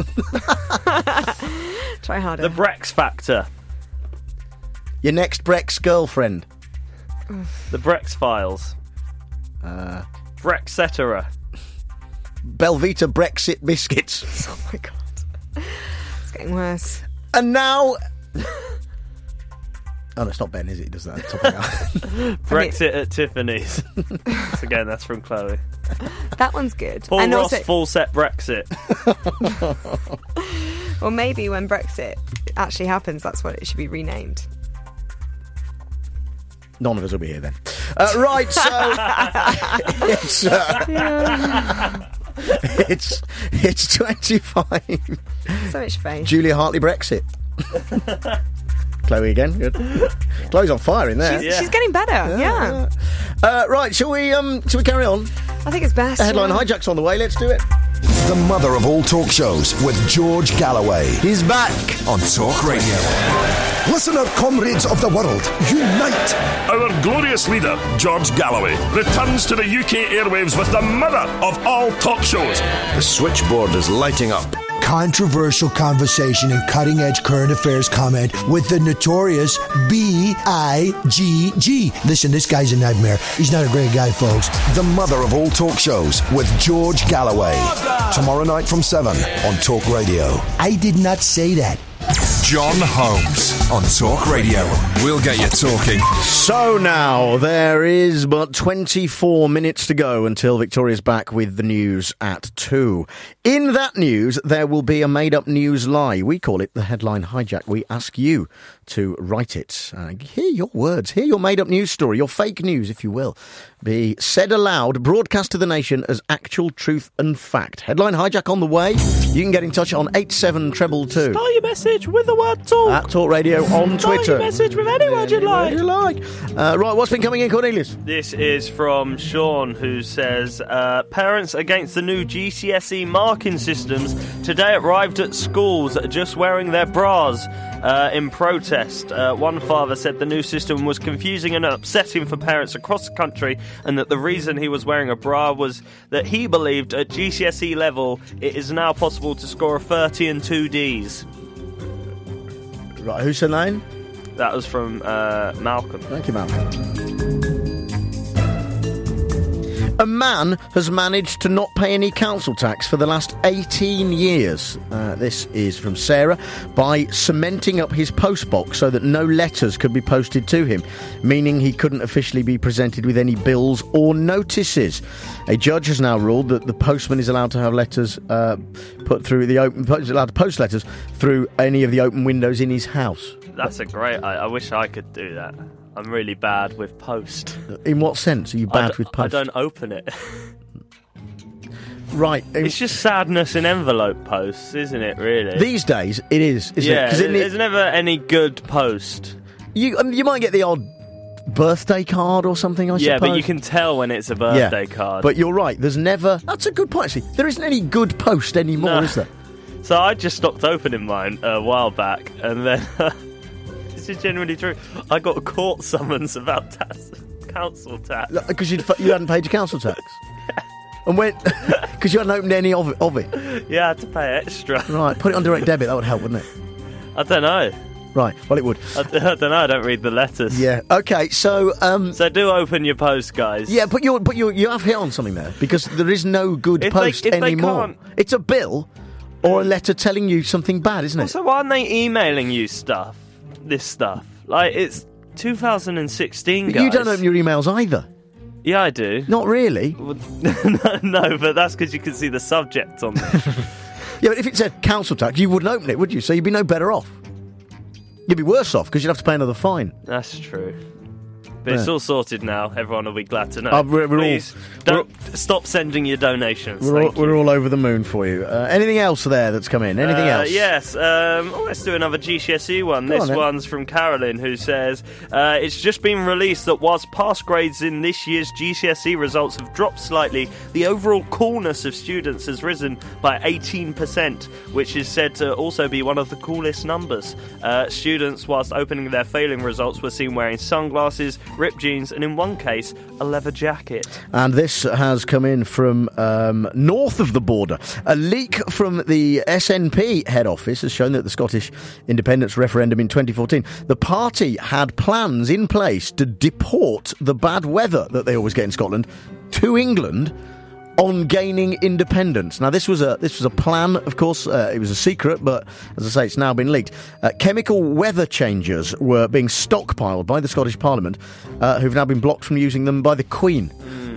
Try harder. The Brex Factor. Your next Brex girlfriend. The Brex Files. Brexetera. Belvita Brexit biscuits. Oh my god. It's getting worse. And now... Oh, no, it's not Ben, is it? He does that. Brexit at Tiffany's. So again, that's from Chloe. That one's good. Paul and Ross also, full set Brexit. Well, maybe when Brexit actually happens, that's what it should be renamed. None of us will be here then. Right, so... It's 25. So much fame. Julia Hartley Brexit. Chloe again. Good. Chloe's on fire in there. She's getting better. Yeah. Right, shall we carry on? I think it's best. The headline hijack's on the way. Let's do it. The mother of all talk shows with George Galloway. He's back on Talk Radio. Listen up, comrades of the world. Unite! Our glorious leader, George Galloway, returns to the UK airwaves with the mother of all talk shows. The switchboard is lighting up. Controversial conversation and cutting-edge current affairs comment with the notorious B.I.G.G. Listen, this guy's a nightmare. He's not a great guy, folks. The mother of all talk shows with George Galloway. Tomorrow night from 7 on Talk Radio. I did not say that. John Holmes on Talk Radio. We'll get you talking. So now, there is but 24 minutes to go until Victoria's back with the news at 2. In that news, there will be a made-up news lie. We call it the headline hijack. We ask you to write it. Hear your words. Hear your made-up news story, your fake news, if you will. Be said aloud, broadcast to the nation as actual truth and fact. Headline hijack on the way. You can get in touch on 87222. Start your message with the word talk. At Talk Radio on Twitter. Start your message with any word you like. Right, what's been coming in, Cornelius? This is from Sean, who says, parents against the new GCSE marking systems today arrived at schools just wearing their bras in protest. One father said the new system was confusing and upsetting for parents across the country, and that the reason he was wearing a bra was that he believed at GCSE level it is now possible to score a 30 and 2 Ds. Right, who's her name? That was from Malcolm. Thank you, Malcolm. A man has managed to not pay any council tax for the last 18 years. This is from Sarah. By cementing up his postbox so that no letters could be posted to him, meaning he couldn't officially be presented with any bills or notices. A judge has now ruled that the postman is allowed to have letters put through the open. Is allowed to post letters through any of the open windows in his house. That's a great... I wish I could do that. I'm really bad with post. In what sense are you bad with post? I don't open it. Right. It's just sadness in envelope posts, isn't it, really? These days, it is, isn't it? Yeah, there's never any good post. You might get the odd birthday card or something, I suppose. Yeah, but you can tell when it's a birthday card. But you're right, there's never... That's a good point, actually. There isn't any good post anymore, is there? So I just stopped opening mine a while back, and then... this is genuinely true. I got a court summons about council tax. Because you hadn't paid your council tax? And when... Because you hadn't opened any of it? Yeah, I had to pay extra. Right, put it on direct debit, that would help, wouldn't it? I don't know. Right, well, it would. I don't know, I don't read the letters. Yeah, okay, so... So do open your post, guys. Yeah, but you have hit on something there, because there is no good post anymore. It's a bill or a letter telling you something bad, isn't it? Also, why aren't they emailing you this stuff? Like, it's 2016, guys. You don't open your emails either. Yeah, I do. Not really. No, but that's because you can see the subject on there. Yeah, but if it said council tax, you wouldn't open it, would you? So you'd be no better off. You'd be worse off because you'd have to pay another fine. That's true. But it's all sorted now. Everyone will be glad to know. Please don't stop sending your donations. We're all over the moon for you. Anything else there that's come in? Anything else? Yes. Let's do another GCSE one. This one's from Carolyn, who says, it's just been released that whilst pass grades in this year's GCSE results have dropped slightly, the overall coolness of students has risen by 18%, which is said to also be one of the coolest numbers. Students, whilst opening their failing results, were seen wearing sunglasses, ripped jeans, and in one case, a leather jacket. And this has come in from north of the border. A leak from the SNP head office has shown that the Scottish independence referendum in 2014, the party had plans in place to deport the bad weather that they always get in Scotland to England on gaining independence. Now, this was a plan, of course. It was a secret, but as I say, it's now been leaked. Chemical weather changers were being stockpiled by the Scottish Parliament, who've now been blocked from using them by the Queen.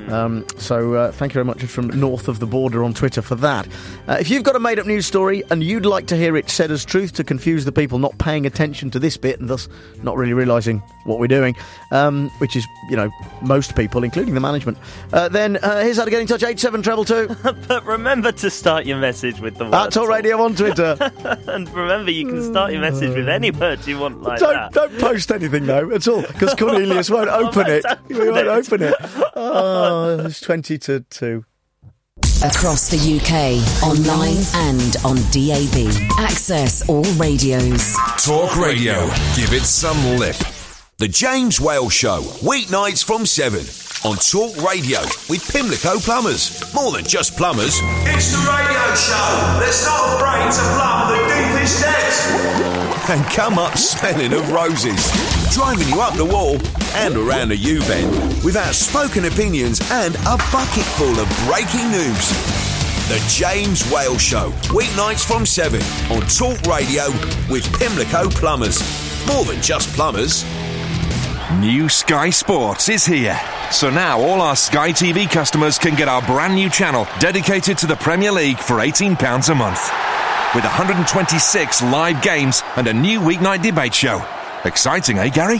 So thank you very much from north of the border on Twitter for that. If you've got a made-up news story and you'd like to hear it said as truth to confuse the people not paying attention to this bit and thus not really realising what we're doing, which is, most people, including the management, then here's how to get in touch, 87222. But remember to start your message with the word At Talk Radio on Twitter. And remember, you can start your message with any word you want that. Don't post anything, though, at all, because Cornelius won't open it. He won't open it. It's 20 to 2. Across the UK, online and on DAB. Access all radios. Talk Radio. Give it some lip. The James Whale Show, weeknights from 7 on Talk Radio with Pimlico Plumbers. More than just plumbers. It's the radio show that's not afraid to plumb the deepest depths. And come up smelling of roses. Driving you up the wall and around the U-bend with outspoken opinions and a bucket full of breaking news. The James Whale Show, weeknights from 7 on Talk Radio with Pimlico Plumbers. More than just plumbers. New Sky Sports is here. So now all our Sky TV customers can get our brand new channel dedicated to the Premier League for £18 a month. With 126 live games and a new weeknight debate show. Exciting, eh, Gary?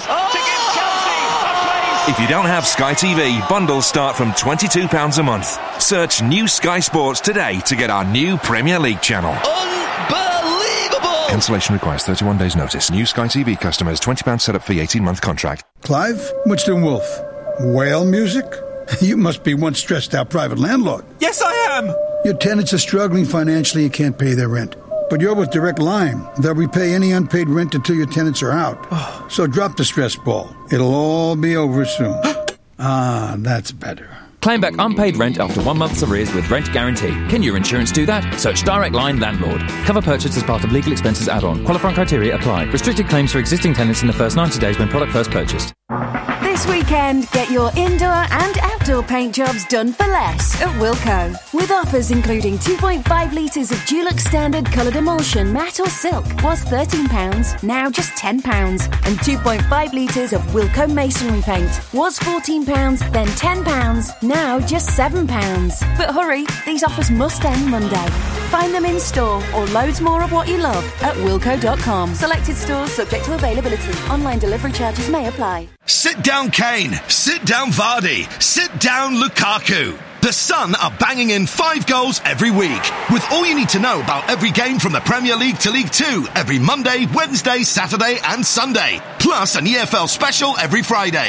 If you don't have Sky TV, bundles start from £22 a month. Search New Sky Sports today to get our new Premier League channel. Unbelievable! Cancellation requires 31 days' notice. New Sky TV customers, £20 setup fee, 18-month contract. Clive, Witchton Wolf. Whale music? You must be one stressed-out private landlord. Yes, I am! Your tenants are struggling financially and can't pay their rent. But you're with Direct Line. They'll repay any unpaid rent until your tenants are out. So drop the stress ball. It'll all be over soon. That's better. Claim back unpaid rent after 1 month's arrears with rent guarantee. Can your insurance do that? Search Direct Line Landlord. Cover purchased as part of legal expenses add-on. Qualifying criteria apply. Restricted claims for existing tenants in the first 90 days when product first purchased. This weekend, get your indoor and outdoor paint jobs done for less at Wilko. With offers including 2.5 litres of Dulux Standard coloured emulsion, matte or silk, was £13, now just £10. And 2.5 litres of Wilko masonry paint was £14, then £10, now just £7. But hurry, these offers must end Monday. Find them in store or loads more of what you love at wilko.com. Selected stores subject to availability. Online delivery charges may apply. Sit down Kane, sit down Vardy, sit down Lukaku. The Sun are banging in 5 goals every week, with all you need to know about every game from the Premier League to League 2 every Monday, Wednesday, Saturday and Sunday, plus an EFL special every Friday.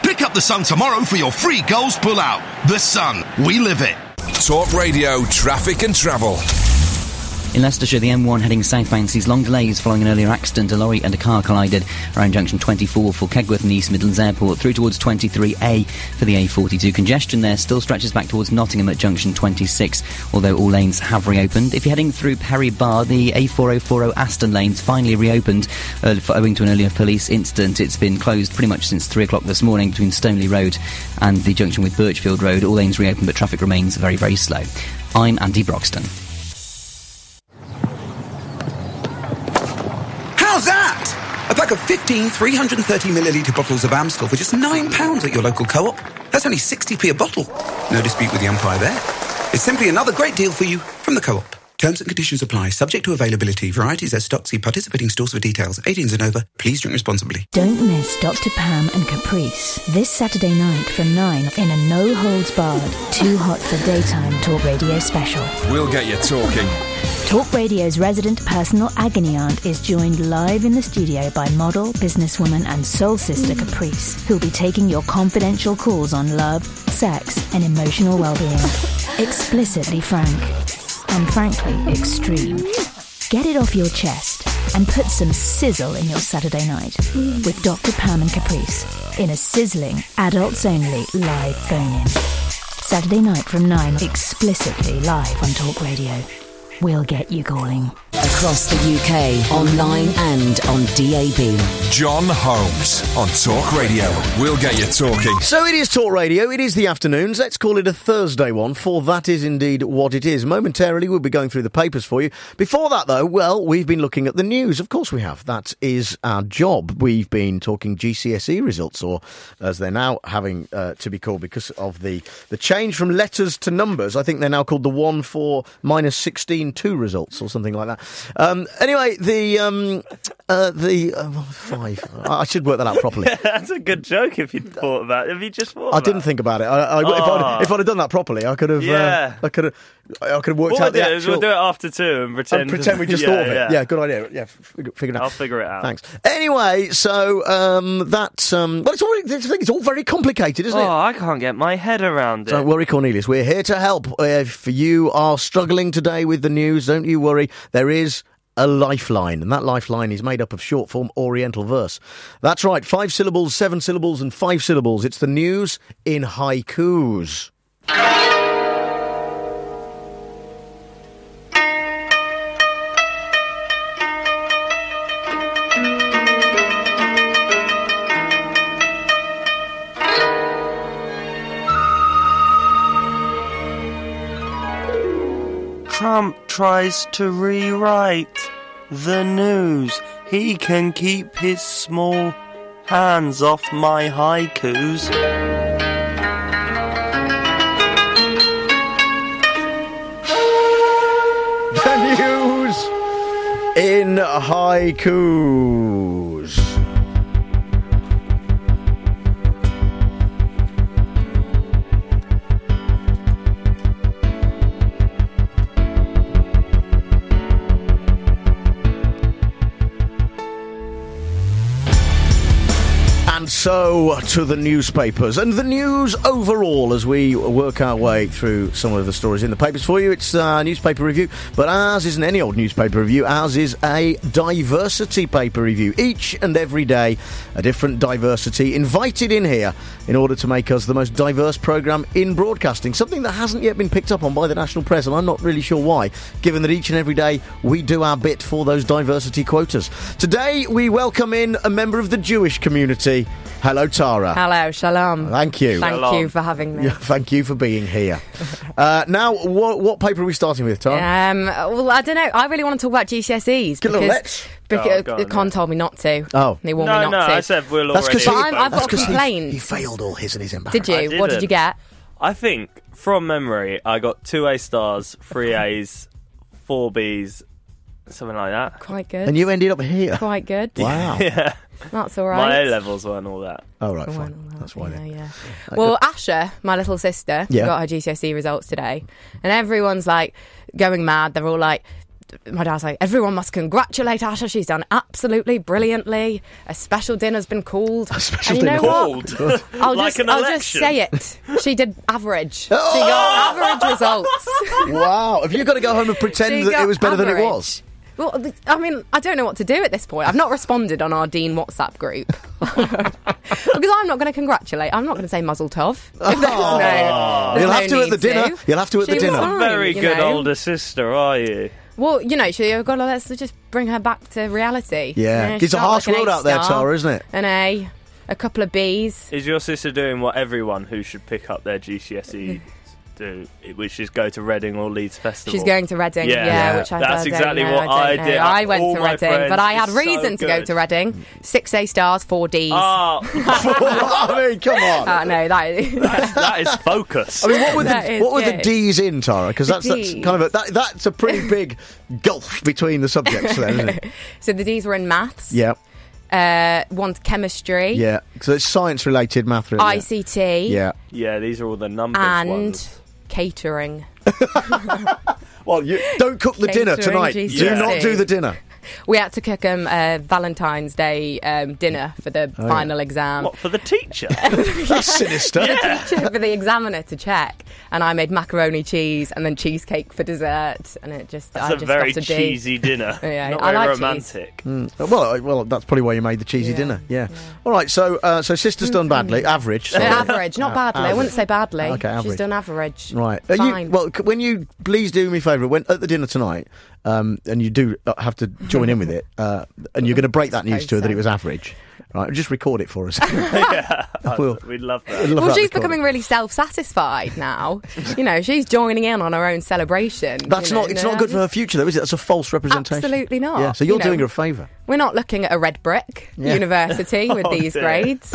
Pick up The Sun tomorrow for your free goals pull-out. The Sun. We live it. Talk Radio, traffic and travel. In Leicestershire, the M1 heading southbound sees long delays following an earlier accident. A lorry and a car collided around junction 24 for Kegworth and East Midlands Airport, through towards 23A for the A42. Congestion there still stretches back towards Nottingham at junction 26, although all lanes have reopened. If you're heading through Perry Bar, the A4040 Aston lane's finally reopened owing to an earlier police incident. It's been closed pretty much since 3 o'clock this morning between Stoneleigh Road and the junction with Birchfield Road. All lanes reopened, but traffic remains very, very slow. I'm Andy Broxton. How's that? A pack of 15 330ml bottles of Amstel for just £9 at your local co-op. That's only 60p a bottle. No dispute with the umpire there. It's simply another great deal for you from the co-op. Terms and conditions apply, subject to availability. Varieties as stock. See participating stores for details. 18s and over. Please drink responsibly. Don't miss Dr. Pam and Caprice this Saturday night from 9 in a no-holds-barred, too hot for daytime talk radio special. We'll get you talking. Talk Radio's resident personal agony aunt is joined live in the studio by model, businesswoman and soul sister Caprice, who'll be taking your confidential calls on love, sex and emotional well-being. Explicitly frank. And frankly, extreme. Get it off your chest and put some sizzle in your Saturday night with Dr. Pam and Caprice in a sizzling, adults-only live phone-in. Saturday night from 9, explicitly live on Talk Radio. We'll get you calling. Across the UK, online and on DAB. John Holmes on Talk Radio. We'll get you talking. So it is Talk Radio, it is the afternoons, let's call it a Thursday one, for that is indeed what it is. Momentarily we'll be going through the papers for you. Before that though, well, we've been looking at the news, of course we have. That is our job. We've been talking GCSE results, or as they're now having to be called because of the change from letters to numbers. I think they're now called the 1, 4, minus 16, 2 results or something like that. Anyway, the 5. I should work that out properly. That's a good joke if you'd thought about it. Have you just thought I didn't think about it. If I'd have done that proproperly, I could have. Yeah. I could have worked out the actual. We'll do it after 2 and pretend we just thought of it. Yeah, good idea. Yeah, figure it out. I'll figure it out. Thanks. Anyway, so it's all very complicated, isn't it? Oh, I can't get my head around it. Don't worry, Cornelius. We're here to help. If you are struggling today with the news, don't you worry. There is a lifeline, and that lifeline is made up of short form Oriental verse. That's right, 5 syllables, 7 syllables and 5 syllables. It's the news in haikus. Trump tries to rewrite the news. He can keep his small hands off my haikus. The news in haikus. So to the newspapers and the news overall as we work our way through some of the stories in the papers for you. It's a newspaper review, but ours isn't any old newspaper review. Ours is a diversity paper review. Each and every day a different diversity invited in here in order to make us the most diverse programme in broadcasting, something that hasn't yet been picked up on by the national press, and I'm not really sure why, given that each and every day we do our bit for those diversity quotas. Today we welcome in a member of the Jewish community. Hello, Tara. Hello, shalom. Thank you. Thank you for having me. Yeah, thank you for being here. Now, what paper are we starting with, Tara? Well, I don't know. I really want to talk about GCSEs. Because Con told me not to. Oh. He warned me not to. No, I said we'll already... I've got a complaint. He failed all his and his embarrassment. Did you? What did you get? I think, from memory, I got 2 A stars, 3 A's, 4 B's, something like that. Quite good. And you ended up here? Quite good. Wow. Yeah. That's all right. My A-levels weren't all that. Oh, right, fine. That's why then. Yeah. Well, Asha, my little sister, got her GCSE results today. And everyone's, like, going mad. They're all like, my dad's like, everyone must congratulate Asha. She's done absolutely brilliantly. A special dinner's been called. A special and you dinner know called? What? I'll just say it. She did average. She got average results. Wow. Have you got to go home and pretend that it was better than it was? Well, I mean, I don't know what to do at this point. I've not responded on our Dean WhatsApp group. Because I'm not going to congratulate. I'm not going to say Mazel Tov. You'll have to at the dinner. You'll have to at the dinner. You're a very good older sister, are you? Well, you know, you've got to let's just bring her back to reality. Yeah. You know, it's a harsh world out there, Tara, isn't it? An A, a couple of Bs. Is your sister doing what everyone who should pick up their GCSE do, which is go to Reading or Leeds Festival? She's going to Reading, which that's exactly what I did. I went to Reading, but I had reason to go to Reading. 6 A stars, 4 Ds. I mean, come on. No, that is focus. I mean, what were the Ds in, Tara? Because that's kind of that's a pretty big gulf between the subjects there, isn't it? So the Ds were in maths. Yeah. One's chemistry. Yeah, so it's science-related, math-related. ICT. Yeah. Yeah, these are all the numbers and catering. Well, you don't cook the dinner tonight. GCSE. Do not do the dinner. We had to cook Valentine's Day dinner for the final exam. What, for the teacher? That's sinister. For the teacher, for the examiner to check. And I made macaroni cheese and then cheesecake for dessert. And it just... That's a very cheesy dinner. Yeah, not I very like romantic. Well, that's probably why you made the cheesy dinner. Yeah. All right, so sister's done badly. Average. Sorry. Average, not badly. I wouldn't say badly. Okay, average. She's done average. Right. Fine. When you... Please do me a favour. When at the dinner tonight... and you do have to join in with it, and you're going to break that news to her that it was average. Right, just record it for us. We'd love that. Well, she's becoming really self-satisfied now. You know, she's joining in on her own celebration. It's not good for her future, though, is it? That's a false representation. Absolutely not. Yeah, so you're doing her a favour. We're not looking at a red brick university with these grades.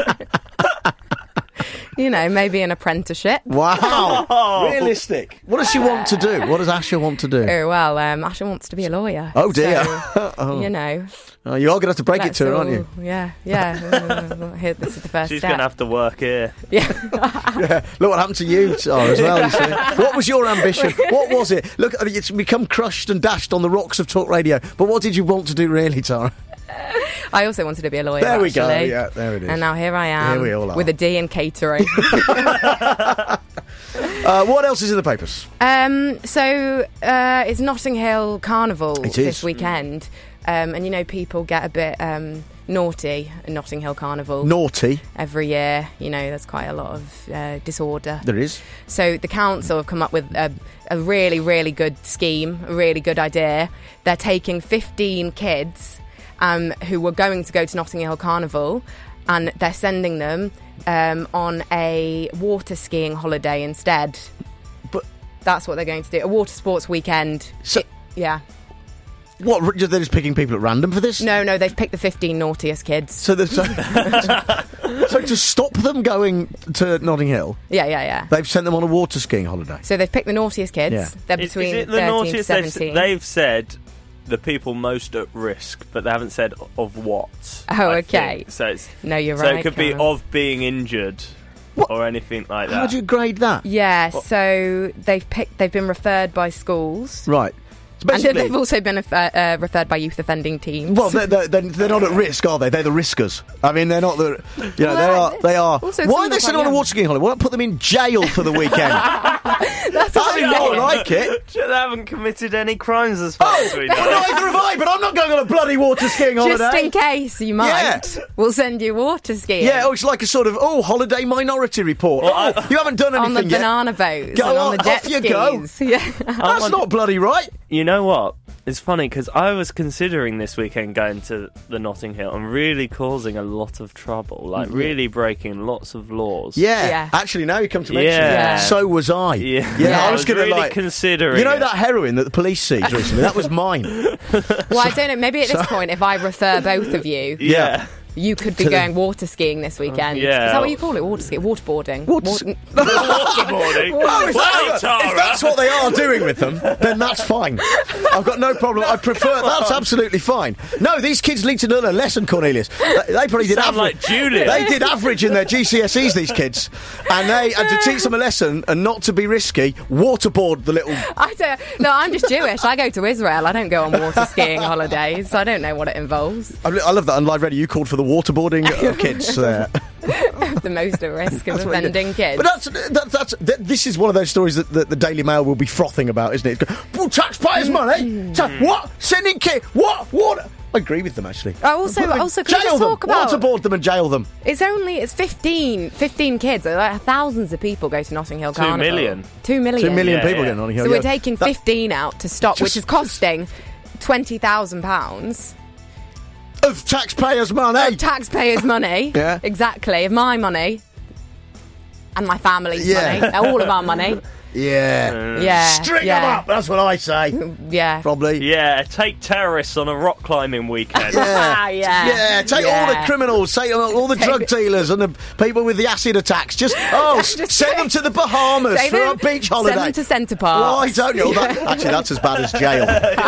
You know, maybe an apprenticeship. Wow. Realistic. What does she want to do? What does Asha want to do? Oh, well, Asha wants to be a lawyer. Oh, dear. So, you know. Oh, you are going to have to break it to her, aren't you? Yeah. Here, this is the first She's step. going to have to work here. Yeah. Look what happened to you, Tara, as well, you see. What was your ambition? What was it? Look, it's become crushed and dashed on the rocks of talk radio. But what did you want to do, really, Tara? I also wanted to be a lawyer. There we go. Actually. Yeah, there it is. And now here I am. Here we all are. With a D in catering. What else is in the papers? So it's Notting Hill Carnival this weekend. And you know, people get a bit naughty at Notting Hill Carnival. Naughty? Every year. You know, there's quite a lot of disorder. There is. So the council have come up with a really, really good scheme, a really good idea. They're taking 15 kids who were going to go to Notting Hill Carnival, and they're sending them on a water skiing holiday instead. But that's what they're going to do. A water sports weekend. So, yeah. What? They're just picking people at random for this? No, they've picked the 15 naughtiest kids. So to stop them going to Notting Hill, yeah, they've sent them on a water skiing holiday. So they've picked the naughtiest kids. Yeah. They're between is it the 13 naughtiest to 17. They've said the people most at risk, but they haven't said of what. Oh, okay. So it's no, you're so right. So it could be of being injured. What? Or anything like that. How do you grade that? Yeah, so they've been referred by schools. Right. And they've also been referred by youth offending teams. Well, they're not at risk, are they? They're the riskers. I mean, they're not the... You know, they are... Why are they sending on a water skiing holiday? Why not put them in jail for the weekend? That's I don't like it. They haven't committed any crimes as far as we know. Well, neither have I, but I'm not going on a bloody water skiing holiday. Just in case you might. Yeah. We'll send you water skiing. Yeah, it's like a sort of, holiday minority report. Well, you haven't done anything on the yet. banana boats Go and on the jet off you skis. Go. Yeah. That's not bloody right. You know what? It's funny because I was considering this weekend going to the Notting Hill and really causing a lot of trouble, like really breaking lots of laws. Yeah. Actually, now you come to mention it, so was I. Yeah. I was going to really considering. You know that heroin that the police seized recently? That was mine. Well, I don't know. Maybe at this point, if I refer both of you, You could be going water skiing this weekend. Yeah. Is that what you call it? Water skiing? Waterboarding? Waterboarding? If that's what they are doing with them, then that's fine. I've got no problem. I prefer... That's absolutely fine. No, these kids need to learn a lesson, Cornelius. They probably did average. Like Julia. They did average in their GCSEs, these kids. And to teach them a lesson and not to be risky, waterboard the little... I'm just Jewish. I go to Israel. I don't go on water skiing holidays, so I don't know what it involves. I love that on Live Radio you called for the waterboarding of kids there. The most at risk of offending kids. But this is one of those stories that the Daily Mail will be frothing about, isn't it? Well, taxpayers' money? What? Sending kids? What? What? I agree with them, actually. Also, can we just talk about... Waterboard them and jail them. It's 15 kids. Like, thousands of people go to Notting Hill Carnival. 2 million. 2 million. 2 million people go to Notting Hill. So we're taking 15 out to stop, which is costing £20,000. Of taxpayers' money. Of taxpayers' money. Yeah. Exactly. Of my money. And my family's money. All of our money. Yeah. Yeah. String them up, that's what I say. Yeah. Probably. Yeah, take terrorists on a rock climbing weekend. Yeah, take all the criminals, take all the drug dealers and the people with the acid attacks. Just send them to the Bahamas for a beach holiday. Send them to Centre Park. Why don't you? Actually, that's as bad as jail.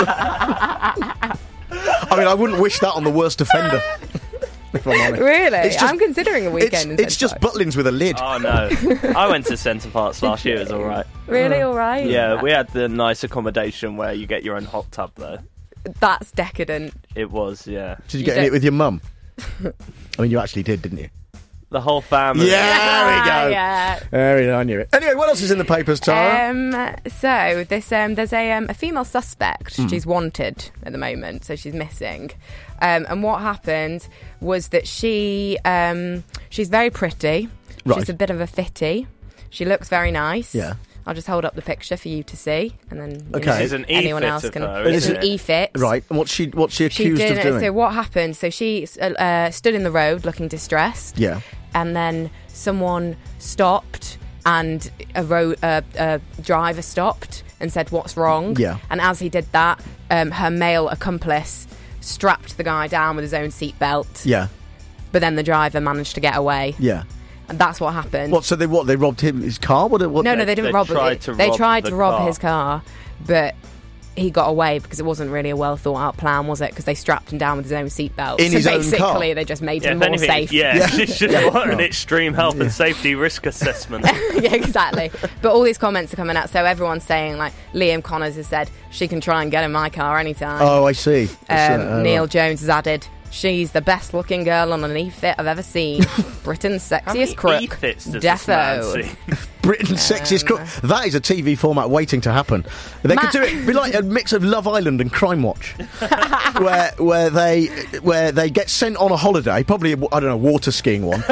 I mean, I wouldn't wish that on the worst offender. If I'm honest. Really? I'm considering a weekend. It's just Butlins with a lid. Oh no! I went to Centre Parks last year. It was all right. Really, all right? Yeah, we had the nice accommodation where you get your own hot tub though. That's decadent. It was, yeah. Did you get in it with your mum? I mean, you actually did, didn't you? The whole family. Yeah, there we go. Yeah. There we go, I knew it. Anyway, what else is in the papers, Tara? So there's a female suspect. She's wanted at the moment, so she's missing. And what happened was that she's very pretty. Right. She's a bit of a fitty. She looks very nice. Yeah. I'll just hold up the picture for you to see, and then This is an anyone e-fit else of can. her, It's isn't an it? e-fit. Right, and what's she accused of doing? So what happened? So she stood in the road looking distressed. Yeah. And then someone stopped, and a driver stopped and said, "What's wrong?" Yeah. And as he did that, her male accomplice strapped the guy down with his own seatbelt. Yeah. But then the driver managed to get away. Yeah. And that's what happened. What? So they robbed his car? What No, they didn't rob it. They tried to rob his car, but he got away because it wasn't really a well thought out plan, was it? Because they strapped him down with his own seatbelt. In his own car? Basically, they just made him more safe. Yeah, it's just an extreme health and safety risk assessment. Yeah, exactly. But all these comments are coming out, so everyone's saying, like, Liam Connors has said, she can try and get in my car anytime. Oh, I see. Neil Jones has added, she's the best looking girl on an e-fit I've ever seen. Britain's sexiest crook. E-fits does this man see? Britain's sexiest crook. That is a TV format waiting to happen. They could do it. It'd be like a mix of Love Island and Crime Watch, where they get sent on a holiday, probably I don't know, water skiing one,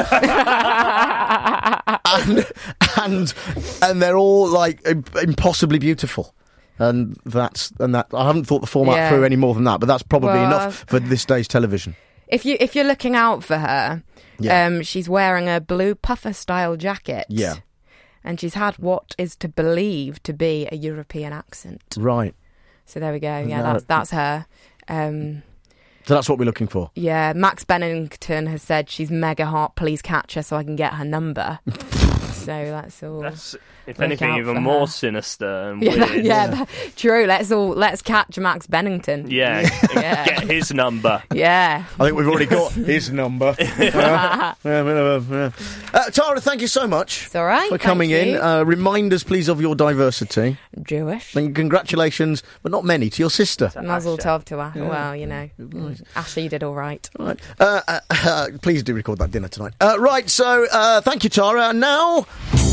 and they're all like impossibly beautiful. And that I haven't thought the format through any more than that, but that's probably enough for this day's television. If you're looking out for her, she's wearing a blue puffer style jacket. Yeah. And she's had what is to believe to be a European accent. Right. So there we go. Yeah, that's her. So that's what we're looking for. Yeah, Max Bennington has said she's mega hot. Please catch her so I can get her number. So that's all. That's, if anything, even more sinister and weird. True. Let's catch Max Bennington. Yeah, get his number. Yeah. I think we've already got his number. Tara, thank you so much. It's all right. For coming in. Remind us, please, of your diversity. Jewish. And congratulations, but not many, to your sister. Mazel tov to her. Yeah. Well, you know, Ashley, you did all right. Right. Please do record that dinner tonight. Right, so thank you, Tara. And now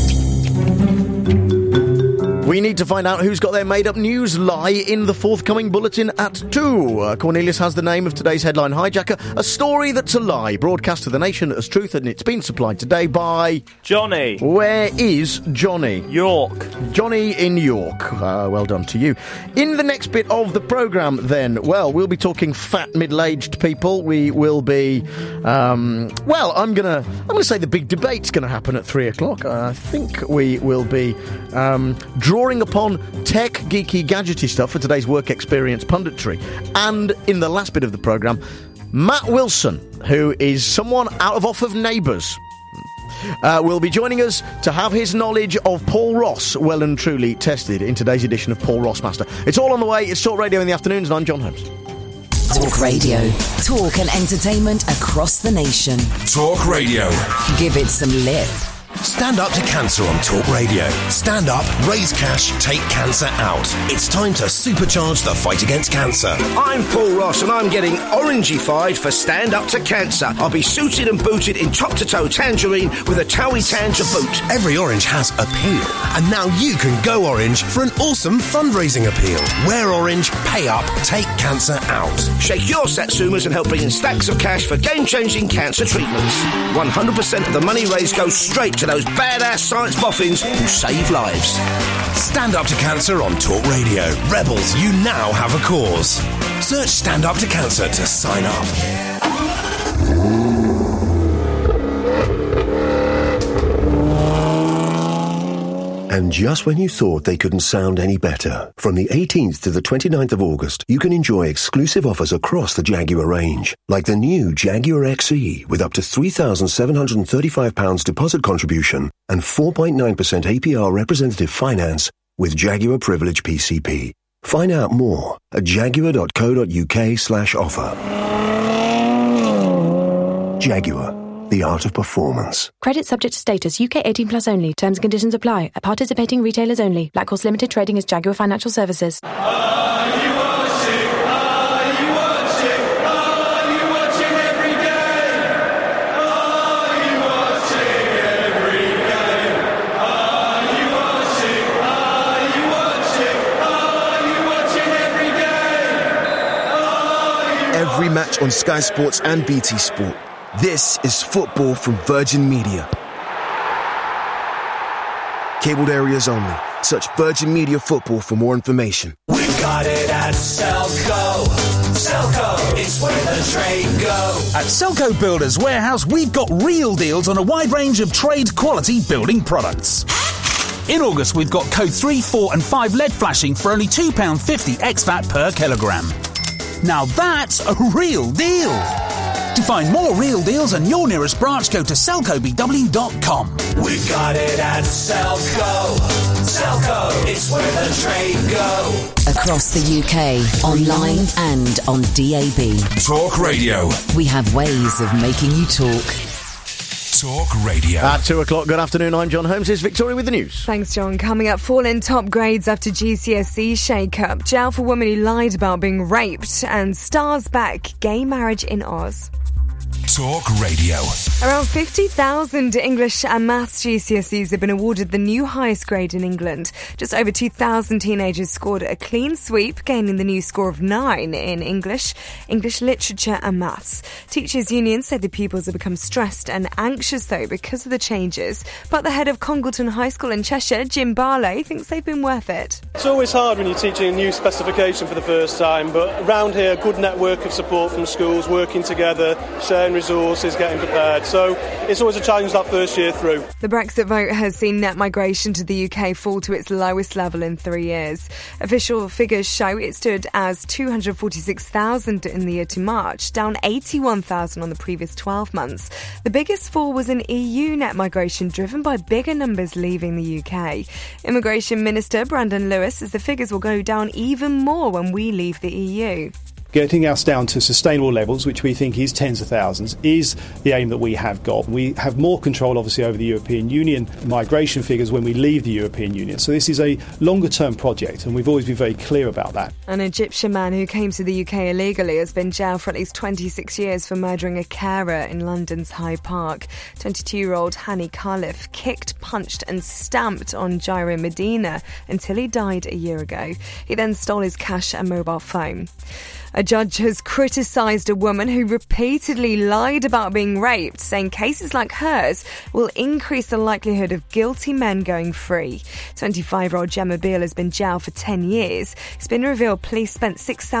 we need to find out who's got their made-up news lie in the forthcoming bulletin at 2. Cornelius has the name of today's headline hijacker, a story that's a lie, broadcast to the nation as truth, and it's been supplied today by... Johnny. Where is Johnny? York. Johnny in York. Well done to you. In the next bit of the programme, then, well, we'll be talking fat middle-aged people. We will be... I'm going to say the big debate's going to happen at 3 o'clock. I think we will be drawing upon tech, geeky, gadgety stuff for today's work experience punditry. And in the last bit of the programme, Matt Wilson, who is someone off of Neighbours, will be joining us to have his knowledge of Paul Ross well and truly tested in today's edition of Paul Rossmaster. It's all on the way. It's Talk Radio in the afternoons, and I'm John Holmes. Talk Radio. Talk and entertainment across the nation. Talk Radio. Give it some lip. Stand up to cancer on Talk Radio. Stand up, raise cash, take cancer out. It's time to supercharge the fight against cancer. I'm Paul Ross and I'm getting orangified for Stand Up to Cancer. I'll be suited and booted in top-to-toe tangerine with a towie tan to boot. Every orange has appeal, and now you can go orange for an awesome fundraising appeal. Wear orange, pay up, take cancer out. Shake your Satsumas and help bring in stacks of cash for game-changing cancer treatments. 100% of the money raised goes straight to those badass science boffins who save lives. Stand Up to Cancer on Talk Radio. Rebels, you now have a cause. Search Stand Up to Cancer to sign up. And just when you thought they couldn't sound any better, from the 18th to the 29th of August, you can enjoy exclusive offers across the Jaguar range, like the new Jaguar XE with up to £3,735 deposit contribution and 4.9% APR representative finance with Jaguar Privilege PCP. Find out more at jaguar.co.uk/offer. Jaguar. The art of performance. Credit subject to status. UK 18 plus only. Terms and conditions apply. At participating retailers only. Black Horse Limited trading as Jaguar Financial Services. Are you watching? Are you watching? Are you watching every game? Are you watching every game? Are you watching? Are you watching? Are you watching every game? Every match on Sky Sports and BT Sport. This is football from Virgin Media. Cabled areas only. Search Virgin Media Football for more information. We got it at Selco. Selco, it's where the trade go. At Selco Builders Warehouse, we've got real deals on a wide range of trade quality building products. In August, we've got code 3, 4 and 5 LED flashing for only £2.50 ex-VAT per kilogramme. Now that's a real deal. To find more real deals and your nearest branch, go to selcobw.com. We got it at Selco. Selco, it's where the trade go. Across the UK, online and on DAB. Talk Radio. We have ways of making you talk. Talk Radio. At 2 o'clock, good afternoon, I'm John Holmes. Here's Victoria with the news. Thanks, John. Coming up, fall in top grades after GCSE shake-up. Jail for woman who lied about being raped. And stars back, gay marriage in Oz. Talk Radio. Around 50,000 English and Maths GCSEs have been awarded the new highest grade in England. Just over 2,000 teenagers scored a clean sweep, gaining the new score of 9 in English literature and Maths. Teachers' unions said the pupils have become stressed and anxious, though, because of the changes. But the head of Congleton High School in Cheshire, Jim Barlow, thinks they've been worth it. It's always hard when you're teaching a new specification for the first time, but around here, a good network of support from schools, working together, sharing resources, getting prepared. So it's always a challenge that first year through. The Brexit vote has seen net migration to the UK fall to its lowest level in 3 years. Official figures show it stood as 246,000 in the year to March, down 81,000 on the previous 12 months. The biggest fall was in EU net migration, driven by bigger numbers leaving the UK. Immigration Minister Brandon Lewis says the figures will go down even more when we leave the EU. Getting us down to sustainable levels, which we think is tens of thousands, is the aim that we have got. We have more control, obviously, over the European Union migration figures when we leave the European Union. So this is a longer-term project, and we've always been very clear about that. An Egyptian man who came to the UK illegally has been jailed for at least 26 years for murdering a carer in London's Hyde Park. 22-year-old Hani Khalif kicked, punched and stamped on Jairo Medina until he died a year ago. He then stole his cash and mobile phone. A judge has criticised a woman who repeatedly lied about being raped, saying cases like hers will increase the likelihood of guilty men going free. 25-year-old Gemma Beale has been jailed for 10 years. It's been revealed police spent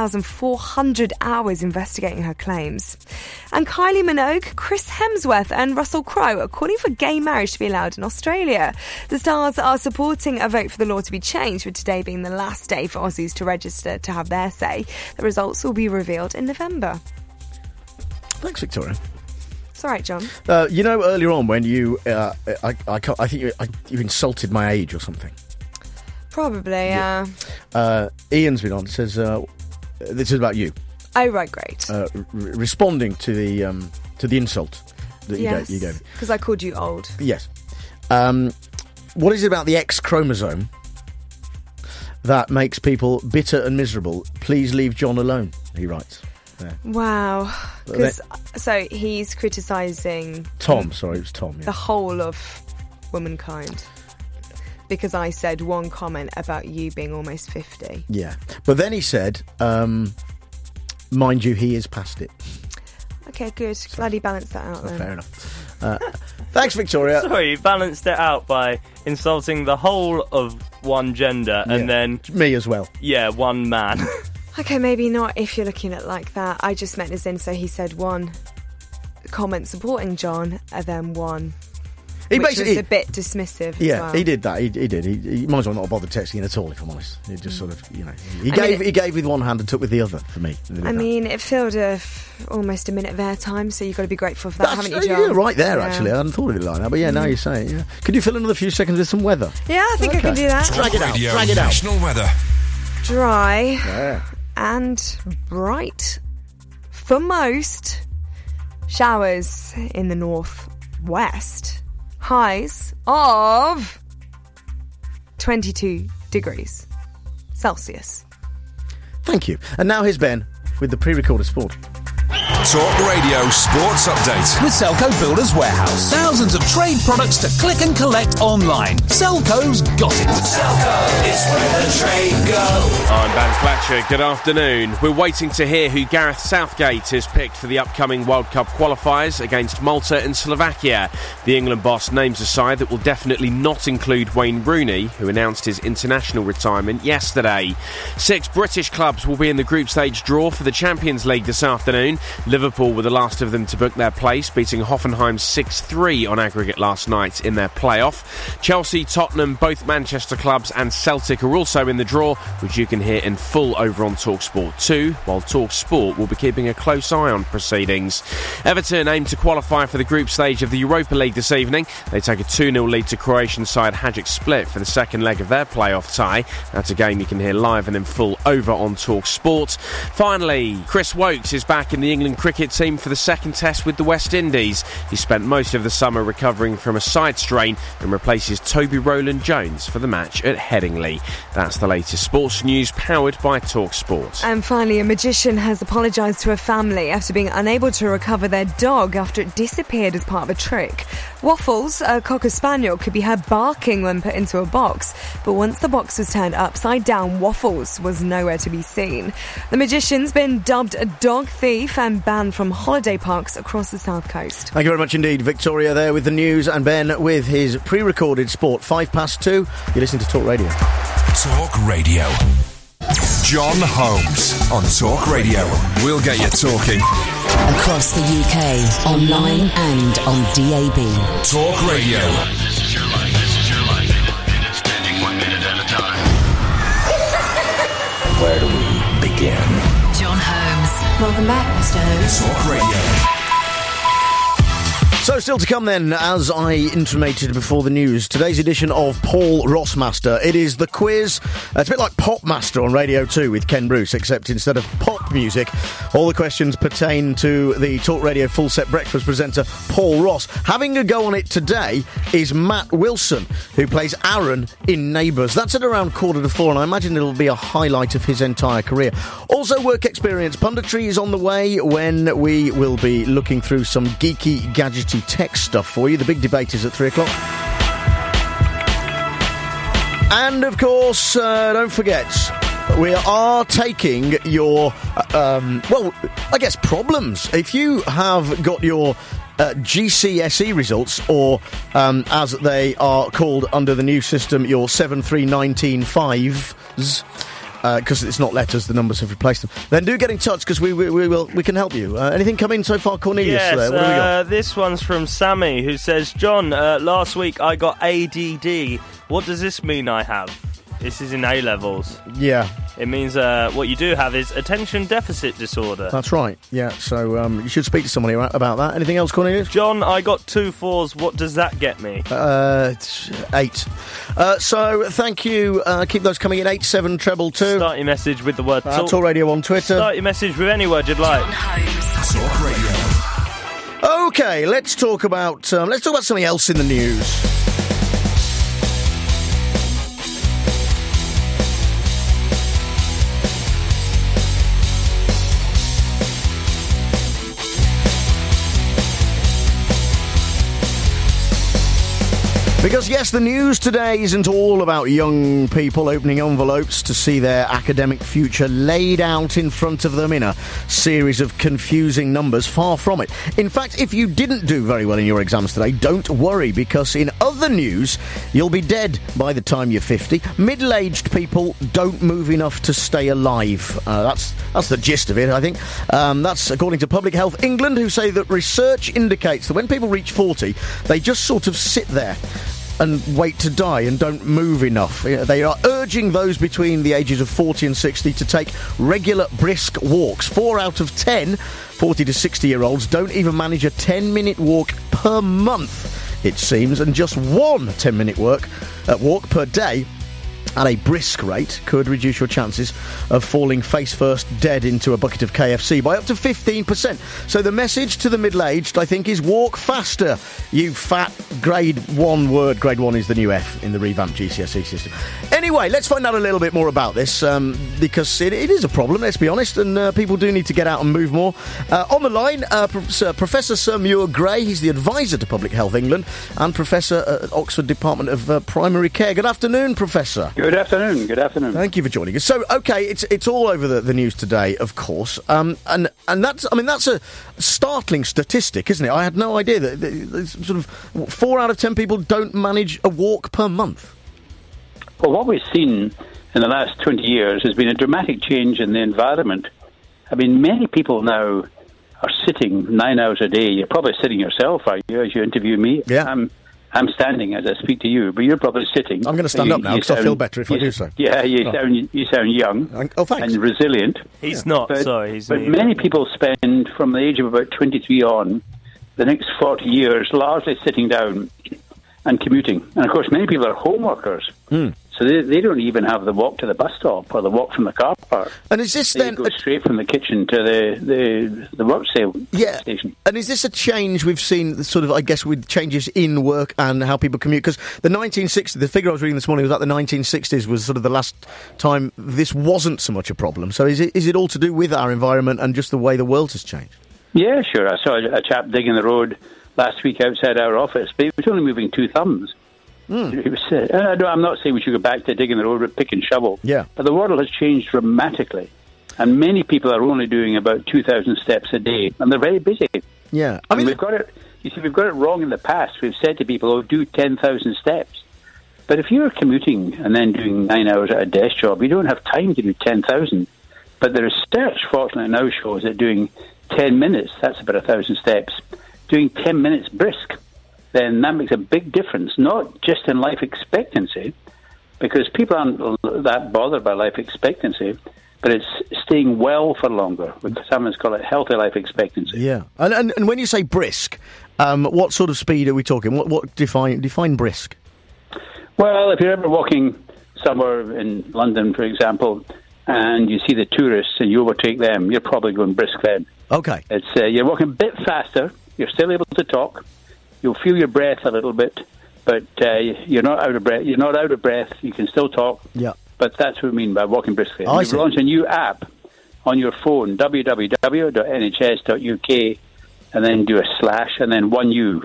6,400 hours investigating her claims. And Kylie Minogue, Chris Hemsworth and Russell Crowe are calling for gay marriage to be allowed in Australia. The stars are supporting a vote for the law to be changed, with today being the last day for Aussies to register to have their say. The results will be revealed in November. Thanks, Victoria. It's all right, John. You know, earlier on when you, I think you insulted my age or something. Probably, yeah. Ian's been on. Says this is about you. Oh, right, great. Responding to the insult that you gave me. Because I called you old. Yes. What is it about the X chromosome that makes people bitter and miserable? Please leave John alone, he writes. There. Wow. So he's criticising... Tom, sorry, it was Tom. Yeah. The whole of womankind. Because I said one comment about you being almost 50. Yeah. But then he said, mind you, he is past it. Okay, good. Glad he balanced that out then. Fair enough. Thanks, Victoria. Sorry, you balanced it out by insulting the whole of one gender and then... Me as well. Yeah, one man. Okay, maybe not if you're looking at it like that. I just meant as in, so he said one comment supporting John and then one... Which was a bit dismissive as well. He did that. He did. He might as well not bother texting in at all, if I'm honest. He just sort of, he gave with one hand and took with the other for me. I mean, it filled almost a minute of airtime, so you've got to be grateful for that, haven't you, John? Yeah, right there, actually. I hadn't thought of it like that, but now you say it. Yeah. Could you fill another few seconds with some weather? Yeah, I think I can do that. Drag it out. National weather. Dry and bright for most. Showers in the northwest. Highs of 22 degrees Celsius. Thank you. And now here's Ben with the pre-recorded sport. Talk Radio Sports Update. With Selco Builders Warehouse. Thousands of trade products to click and collect online. Selco's got it. Selco, it's where the trade go. I'm Ben Fletcher. Good afternoon. We're waiting to hear who Gareth Southgate has picked for the upcoming World Cup qualifiers against Malta and Slovakia. The England boss names a side that will definitely not include Wayne Rooney, who announced his international retirement yesterday. 6 British clubs will be in the group stage draw for the Champions League this afternoon. Liverpool were the last of them to book their place, beating Hoffenheim 6-3 on aggregate last night in their playoff. Chelsea, Tottenham, both Manchester clubs and Celtic are also in the draw, which you can hear in full over on TalkSport 2, while TalkSport will be keeping a close eye on proceedings. Everton aim to qualify for the group stage of the Europa League this evening. They take a 2-0 lead to Croatian side Hajduk Split for the second leg of their playoff tie. That's a game you can hear live and in full over on TalkSport. Finally, Chris Woakes is back in the England cricket team for the second test with the West Indies. He spent most of the summer recovering from a side strain and replaces Toby Rowland-Jones for the match at Headingley. That's the latest sports news powered by TalkSport. And finally, a magician has apologised to a family after being unable to recover their dog after it disappeared as part of a trick. Waffles, a Cocker Spaniel, could be heard barking when put into a box, but once the box was turned upside down, Waffles was nowhere to be seen. The magician's been dubbed a dog thief and banned from holiday parks across the south coast. Thank you very much indeed, Victoria, there with the news, and Ben with his pre-recorded sport. 2:05. You're listening to Talk Radio. Talk Radio. John Holmes on Talk Radio. We'll get you talking. Across the UK, online and on DAB. Talk Radio. This is your life. Spending 1 minute at a time. Where do we begin? John Holmes. Welcome back, Mr. Holmes. Talk Radio. So still to come then, as I intimated before the news, today's edition of Paul Rossmaster. It is the quiz. It's a bit like Popmaster on Radio 2 with Ken Bruce, except instead of pop music, all the questions pertain to the Talk Radio Full Set Breakfast presenter Paul Ross. Having a go on it today is Matt Wilson, who plays Aaron in Neighbours. That's at around 3:45, and I imagine it'll be a highlight of his entire career. Also, work experience punditry is on the way when we will be looking through some geeky, gadgety tech stuff for you. The big debate is at 3:00. And of course, don't forget, we are taking your, problems. If you have got your GCSE results, or as they are called under the new system, your 73995s, because it's not letters, the numbers have replaced them, then do get in touch, because we can help you. Anything come in so far, Cornelius? Yes, what have we got? This one's from Sammy, who says, John, last week I got ADD. What does this mean I have? This is in A-levels. Yeah. It means what you do have is attention deficit disorder. That's right, yeah. So you should speak to somebody about that. Anything else, Cornelius? John, I got 2 4s. What does that get me? 8. So thank you. Keep those coming in. 8722. Start your message with the word talk. Talk Radio on Twitter. Start your message with any word you'd like. Talk Radio. Okay, let's talk about something else in the news. Because, yes, the news today isn't all about young people opening envelopes to see their academic future laid out in front of them in a series of confusing numbers. Far from it. In fact, if you didn't do very well in your exams today, don't worry, because in other news, you'll be dead by the time you're 50. Middle-aged people don't move enough to stay alive. That's the gist of it, I think. That's according to Public Health England, who say that research indicates that when people reach 40, they just sort of sit there and wait to die and don't move enough. They are urging those between the ages of 40 and 60 to take regular brisk walks. 4 out of 10 40 to 60-year-olds don't even manage a 10-minute walk per month, it seems, and just one 10-minute walk per day at a brisk rate could reduce your chances of falling face-first dead into a bucket of KFC by up to 15%. So the message to the middle-aged, I think, is walk faster, you fat grade 1 word. Grade 1 is the new F in the revamped GCSE system. Anyway, let's find out a little bit more about this, because it is a problem, let's be honest, and people do need to get out and move more. On the line, Professor Sir Muir Gray. He's the advisor to Public Health England and Professor at Oxford Department of Primary Care. Good afternoon, Professor. Good afternoon. Good afternoon. Thank you for joining us. So, okay, it's all over the news today, of course, and that's a startling statistic, isn't it? I had no idea that sort of 4 out of 10 people don't manage a walk per month. Well, what we've seen in the last 20 years has been a dramatic change in the environment. I mean, many people now are sitting 9 hours a day. You're probably sitting yourself, are you, as you interview me? Yeah. I'm standing as I speak to you, but you're probably sitting. I'm going to stand up now because I feel better if I do so. Yeah, you sound young and resilient. He's not, but many people spend, from the age of about 23 on, the next 40 years largely sitting down and commuting. And, of course, many people are home workers. So they don't even have the walk to the bus stop or the walk from the car park. And is this then... They go straight from the kitchen to the work station. And is this a change we've seen, sort of, I guess, with changes in work and how people commute? Because the 1960s, the figure I was reading this morning was that the 1960s was sort of the last time this wasn't so much a problem. So is it all to do with our environment and just the way the world has changed? Yeah, sure. I saw a chap digging the road last week outside our office, but he was only moving 2 thumbs. It was, I'm not saying we should go back to digging the road with pick and shovel, but the world has changed dramatically, and many people are only doing about 2,000 steps a day, and they're very busy. Yeah, I mean, we've got it wrong in the past. We've said to people, do 10,000 steps. But if you're commuting and then doing 9 hours at a desk job, you don't have time to do 10,000. But the research, fortunately, now shows that doing 10 minutes, that's about 1,000 steps, doing 10 minutes brisk, then that makes a big difference, not just in life expectancy, because people aren't that bothered by life expectancy, but it's staying well for longer. Someone's called it healthy life expectancy. Yeah. And when you say brisk, what sort of speed are we talking? What define brisk? Well, if you're ever walking somewhere in London, for example, and you see the tourists and you overtake them, you're probably going brisk then. Okay. It's you're walking a bit faster, you're still able to talk, you'll feel your breath a little bit, but you're not out of breath. You're not out of breath. You can still talk. Yeah. But that's what we mean by walking briskly. I You've launched a new app on your phone, www.nhs.uk, and then do a / and then 1U,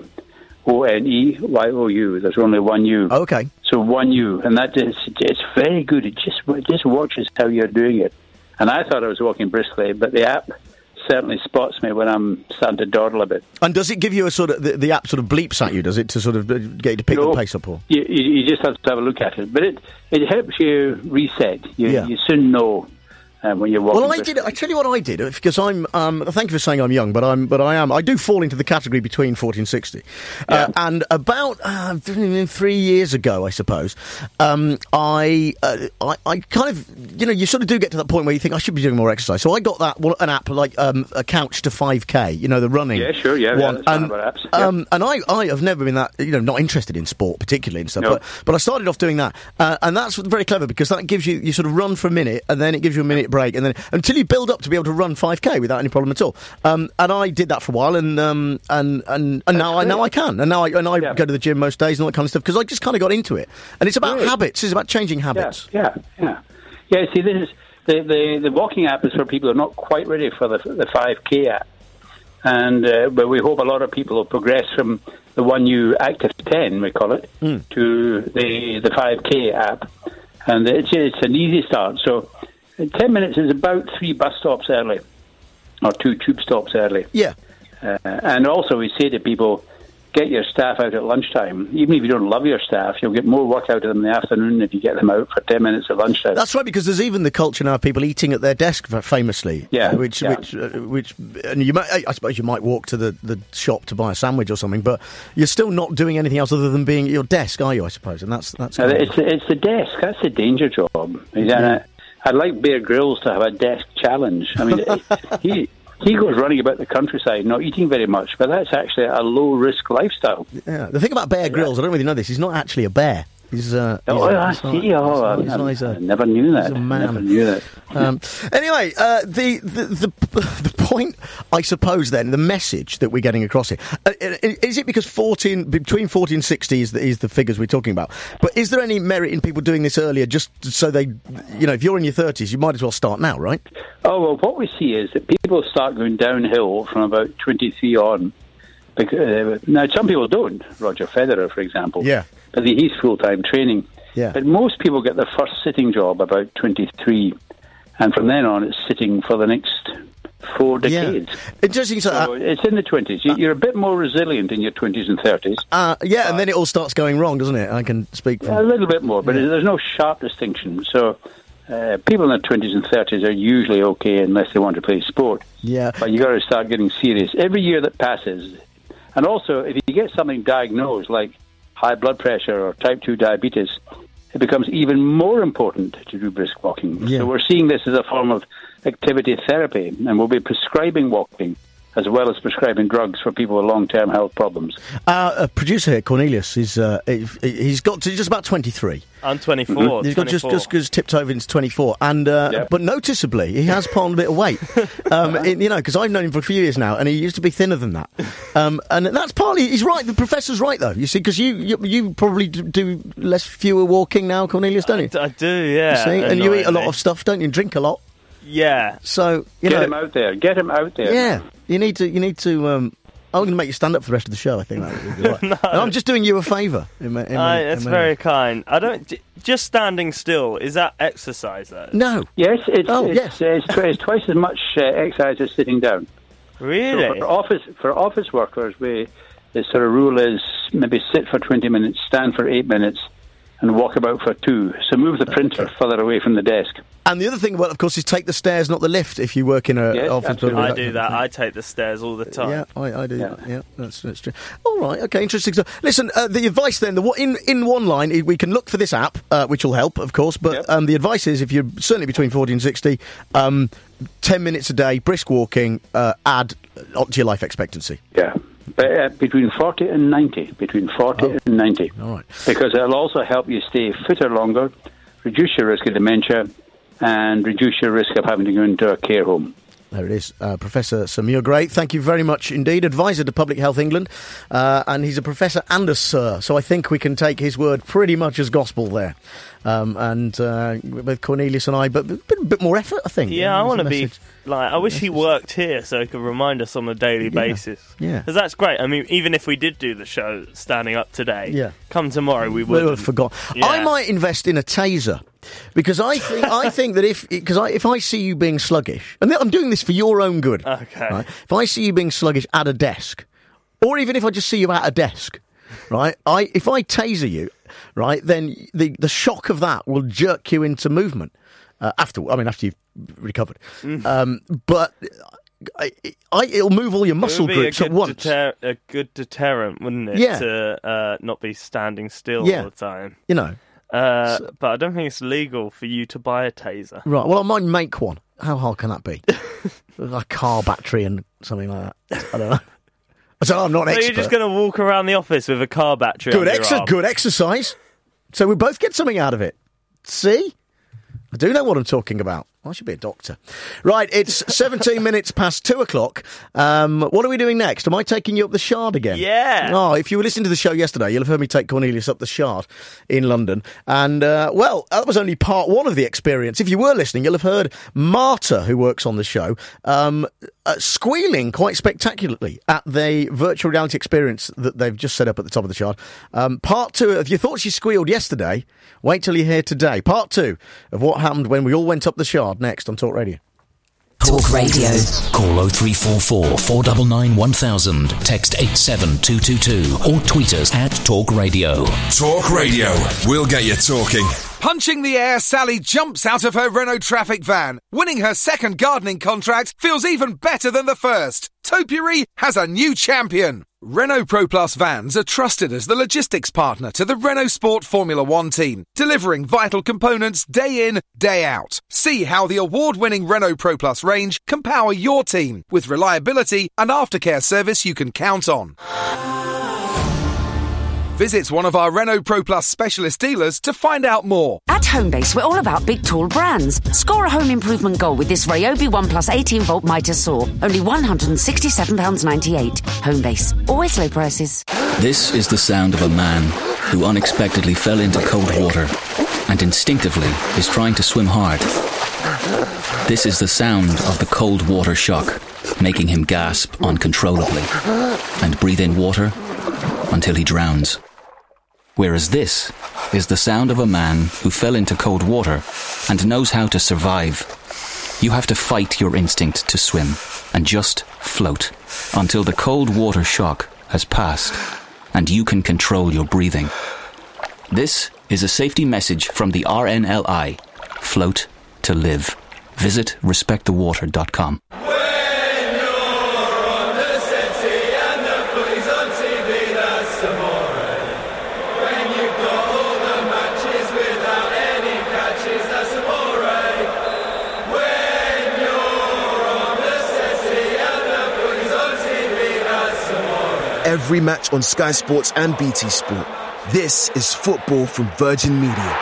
ONEYOU. There's only 1U. Okay. So 1U, and it's very good. It just watches how you're doing it. And I thought I was walking briskly, but the app certainly spots me when I'm starting to dawdle a bit. And does it give you a sort of the app sort of bleeps at you? Does it to sort of get you to pick the pace up? Or you just have to have a look at it, but it helps you reset. You soon know when you're walking. Well, I tell you what I did, because I'm. Thank you for saying I'm young, but I am. I do fall into the category between 40 and 60. And about 3 years ago, I suppose, I kind of, you sort of do get to that point where you think I should be doing more exercise. So I got an app like a Couch to 5K. The running. Yeah, sure. Yeah, one. That's one of our apps. And I have never been that, not interested in sport particularly and stuff. No. But I started off doing that, and that's very clever because that gives you sort of run for a minute, and then it gives you a minute break, and then until you build up to be able to run 5K without any problem at all. And I did that for a while, and now I can, and now I go to the gym most days and all that kind of stuff because I just kind of got into it. And it's about habits. It's about changing habits. Yeah. See, this is the walking app is for people who are not quite ready for the 5K app, and but we hope a lot of people will progress from the One New Active 10, we call it, to the 5K app, and it's an easy start. So 10 minutes is about 3 bus stops early, or 2 tube stops early. Yeah. And also we say to people, get your staff out at lunchtime. Even if you don't love your staff, you'll get more work out of them in the afternoon if you get them out for 10 minutes at lunchtime. That's right, because there's even the culture now of people eating at their desk, famously. Yeah. Which and I suppose you might walk to the shop to buy a sandwich or something, but you're still not doing anything else other than being at your desk, are you, I suppose? And that's it's the desk. That's the danger job. Yeah. I'd like Bear Grylls to have a desk challenge. I mean, he goes running about the countryside, not eating very much, but that's actually a low-risk lifestyle. Yeah. The thing about Bear Grylls, I don't really know this, he's not actually a bear. I never knew that. He's a man. Never knew that. Anyway, the point, I suppose, then, the message that we're getting across here, is it because between 40 and 60 is the figures we're talking about? But is there any merit in people doing this earlier, just so they, if you're in your 30s, you might as well start now, right? Oh, well, what we see is that people start going downhill from about 23 on. Now, some people don't. Roger Federer, for example. Yeah. But he's full-time training. Yeah. But most people get their first sitting job about 23. And from then on, it's sitting for the next 4 decades. Yeah. Interesting. So it's in the 20s. You're a bit more resilient in your 20s and 30s. And then it all starts going wrong, doesn't it? I can speak from... A little bit more, but there's no sharp distinction. So people in their 20s and 30s are usually okay unless they want to play sport. Yeah. But you got to start getting serious. Every year that passes... And also, if you get something diagnosed, like high blood pressure or type 2 diabetes, it becomes even more important to do brisk walking. Yeah. So we're seeing this as a form of activity therapy, and we'll be prescribing walking as well as prescribing drugs for people with long-term health problems. A producer here, Cornelius, he's got to just about 23. I'm 24. Mm-hmm. He's got just tipped over into 24, and but noticeably he has put on a bit of weight. Because I've known him for a few years now, and he used to be thinner than that. And that's partly he's right. The professor's right though. You see, because you probably do fewer walking now, Cornelius, don't you? I do, yeah. You see? And you eat a lot of stuff, don't you? And drink a lot. Yeah. So get him out there. Get him out there. Yeah. You need to. I'm going to make you stand up for the rest of the show. I think that would be right. No. I'm just doing you a favour. That's very kind. I don't. Just standing still, is that exercise though? No. Yes, it's twice as much exercise as sitting down. Really? So for office workers, the sort of rule is maybe sit for 20 minutes, stand for 8 minutes, and walk about for 2. So move the printer further away from the desk. And the other thing, well, of course, is take the stairs, not the lift, if you work in an office building. I do that. I take the stairs all the time. Yeah, I do that. Yeah, that's true. All right, okay, interesting stuff. Listen, the advice then, in one line, we can look for this app, which will help, of course, but the advice is, if you're certainly between 40 and 60, 10 minutes a day, brisk walking, add to your life expectancy. Yeah. Between 40 and 90. Between 40 and 90. All right. Because it'll also help you stay fitter longer, reduce your risk of dementia, and reduce your risk of having to go into a care home. There it is. Professor Samir Gray, thank you very much indeed. Advisor to Public Health England. And he's a professor and a sir, so I think we can take his word pretty much as gospel there. And with Cornelius and I, but a bit more effort, I think. Yeah, I want to be... I wish he worked here so he could remind us on a daily basis. Yeah. Because that's great. I mean, even if we did do the show standing up today, come tomorrow we would have forgotten. Yeah. I might invest in a taser. Because I think that if I see you being sluggish, and I'm doing this for your own good. Okay. Right? If I see you being sluggish at a desk, or even if I just see you at a desk, right? If I taser you, right, then the shock of that will jerk you into movement. after you've recovered. But it'll move all your muscle groups at once. A good deterrent, wouldn't it? Yeah. To not be standing still all the time. You know. But I don't think it's legal for you to buy a taser. Right. Well, I might make one. How hard can that be? A car battery and something like that. I don't know. So I'm not an expert. So you're just going to walk around the office with a car battery Good under your arm. Good exercise. So we both get something out of it. See? I do know what I'm talking about. I should be a doctor. Right, it's 17 minutes past 2 o'clock. What are we doing next? Am I taking you up the Shard again? Yeah. Oh, if you were listening to the show yesterday, you'll have heard me take Cornelius up the Shard in London. And, well, that was only part one of the experience. If you were listening, you'll have heard Marta, who works on the show, squealing quite spectacularly at the virtual reality experience that they've just set up at the top of the Shard. Part two, if you thought she squealed yesterday, wait till you hear today. Part two of what happened when we all went up the Shard next on Talk Radio. Talk Radio. Call 0344 499 1000. Text 87222 or tweet us at Talk Radio. Talk Radio. We'll get you talking. Punching the air, Sally jumps out of her Renault Traffic van. Winning her second gardening contract feels even better than the first. Topiary has a new champion. Renault Pro Plus vans are trusted as the logistics partner to the Renault Sport Formula One team, delivering vital components day in, day out. See how the award-winning Renault Pro Plus range can power your team with reliability and aftercare service you can count on. Visit one of our Renault Pro Plus specialist dealers to find out more. At Homebase, we're all about big, tall brands. Score a home improvement goal with this Ryobi One Plus 18-volt mitre saw. Only £167.98. Homebase. Always low prices. This is the sound of a man who unexpectedly fell into cold water and instinctively is trying to swim hard. This is the sound of the cold water shock, making him gasp uncontrollably and breathe in water until he drowns. Whereas this is the sound of a man who fell into cold water and knows how to survive. You have to fight your instinct to swim and just float until the cold water shock has passed and you can control your breathing. This is a safety message from the RNLI. Float to live. Visit respectthewater.com. Every match on Sky Sports and BT Sport. This is football from Virgin Media.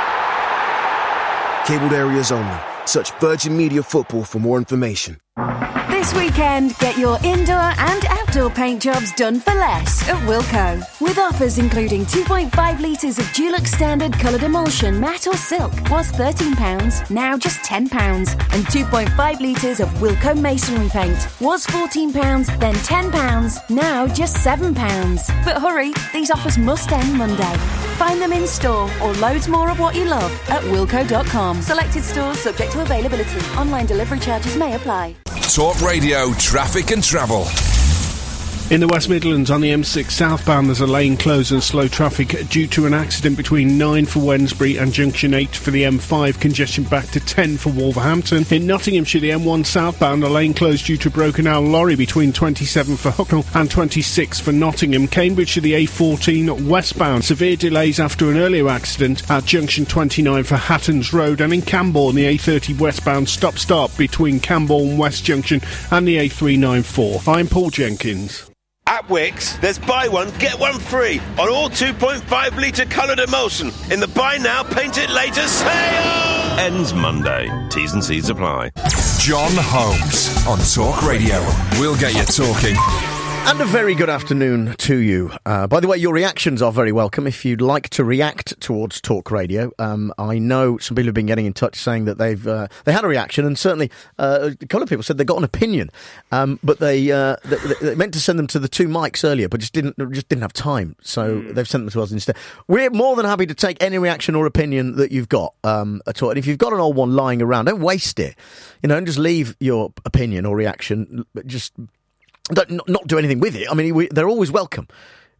Cabled areas only. Search Virgin Media Football for more information. This weekend, get your indoor and outdoor paint jobs done for less at Wilko. With offers including 2.5 litres of Dulux Standard coloured emulsion, matte or silk, was £13, now just £10. And 2.5 litres of Wilko masonry paint was £14, then £10, now just £7. But hurry, these offers must end Monday. Find them in store or loads more of what you love at wilko.com. Selected stores subject to availability. Online delivery charges may apply. Talk Radio Traffic and Travel. In the West Midlands on the M6 southbound, there's a lane closed and slow traffic due to an accident between 9 for Wednesbury and Junction 8 for the M5, congestion back to 10 for Wolverhampton. In Nottinghamshire, the M1 southbound, a lane closed due to a broken down lorry between 27 for Hucknall and 26 for Nottingham. Cambridge to the A14 westbound, severe delays after an earlier accident at Junction 29 for Hattons Road, and in Camborne, the A30 westbound stop-start between Camborne West Junction and the A394. I'm Paul Jenkins. At Wickes, there's buy one, get one free on all 2.5 litre coloured emulsion in the buy now, paint it later sale! Ends Monday. T's and C's apply. John Holmes on Talk Radio. We'll get you talking. And a very good afternoon to you. By the way, your reactions are very welcome. If you'd like to react towards Talk Radio, I know some people have been getting in touch saying that they had a reaction, and certainly a couple of people said they got an opinion, but they meant to send them to the two mics earlier, but just didn't have time, so they've sent them to us instead. We're more than happy to take any reaction or opinion that you've got at all. And if you've got an old one lying around, don't waste it. Don't just leave your opinion or reaction. Just not do anything with it. I mean, they're always welcome.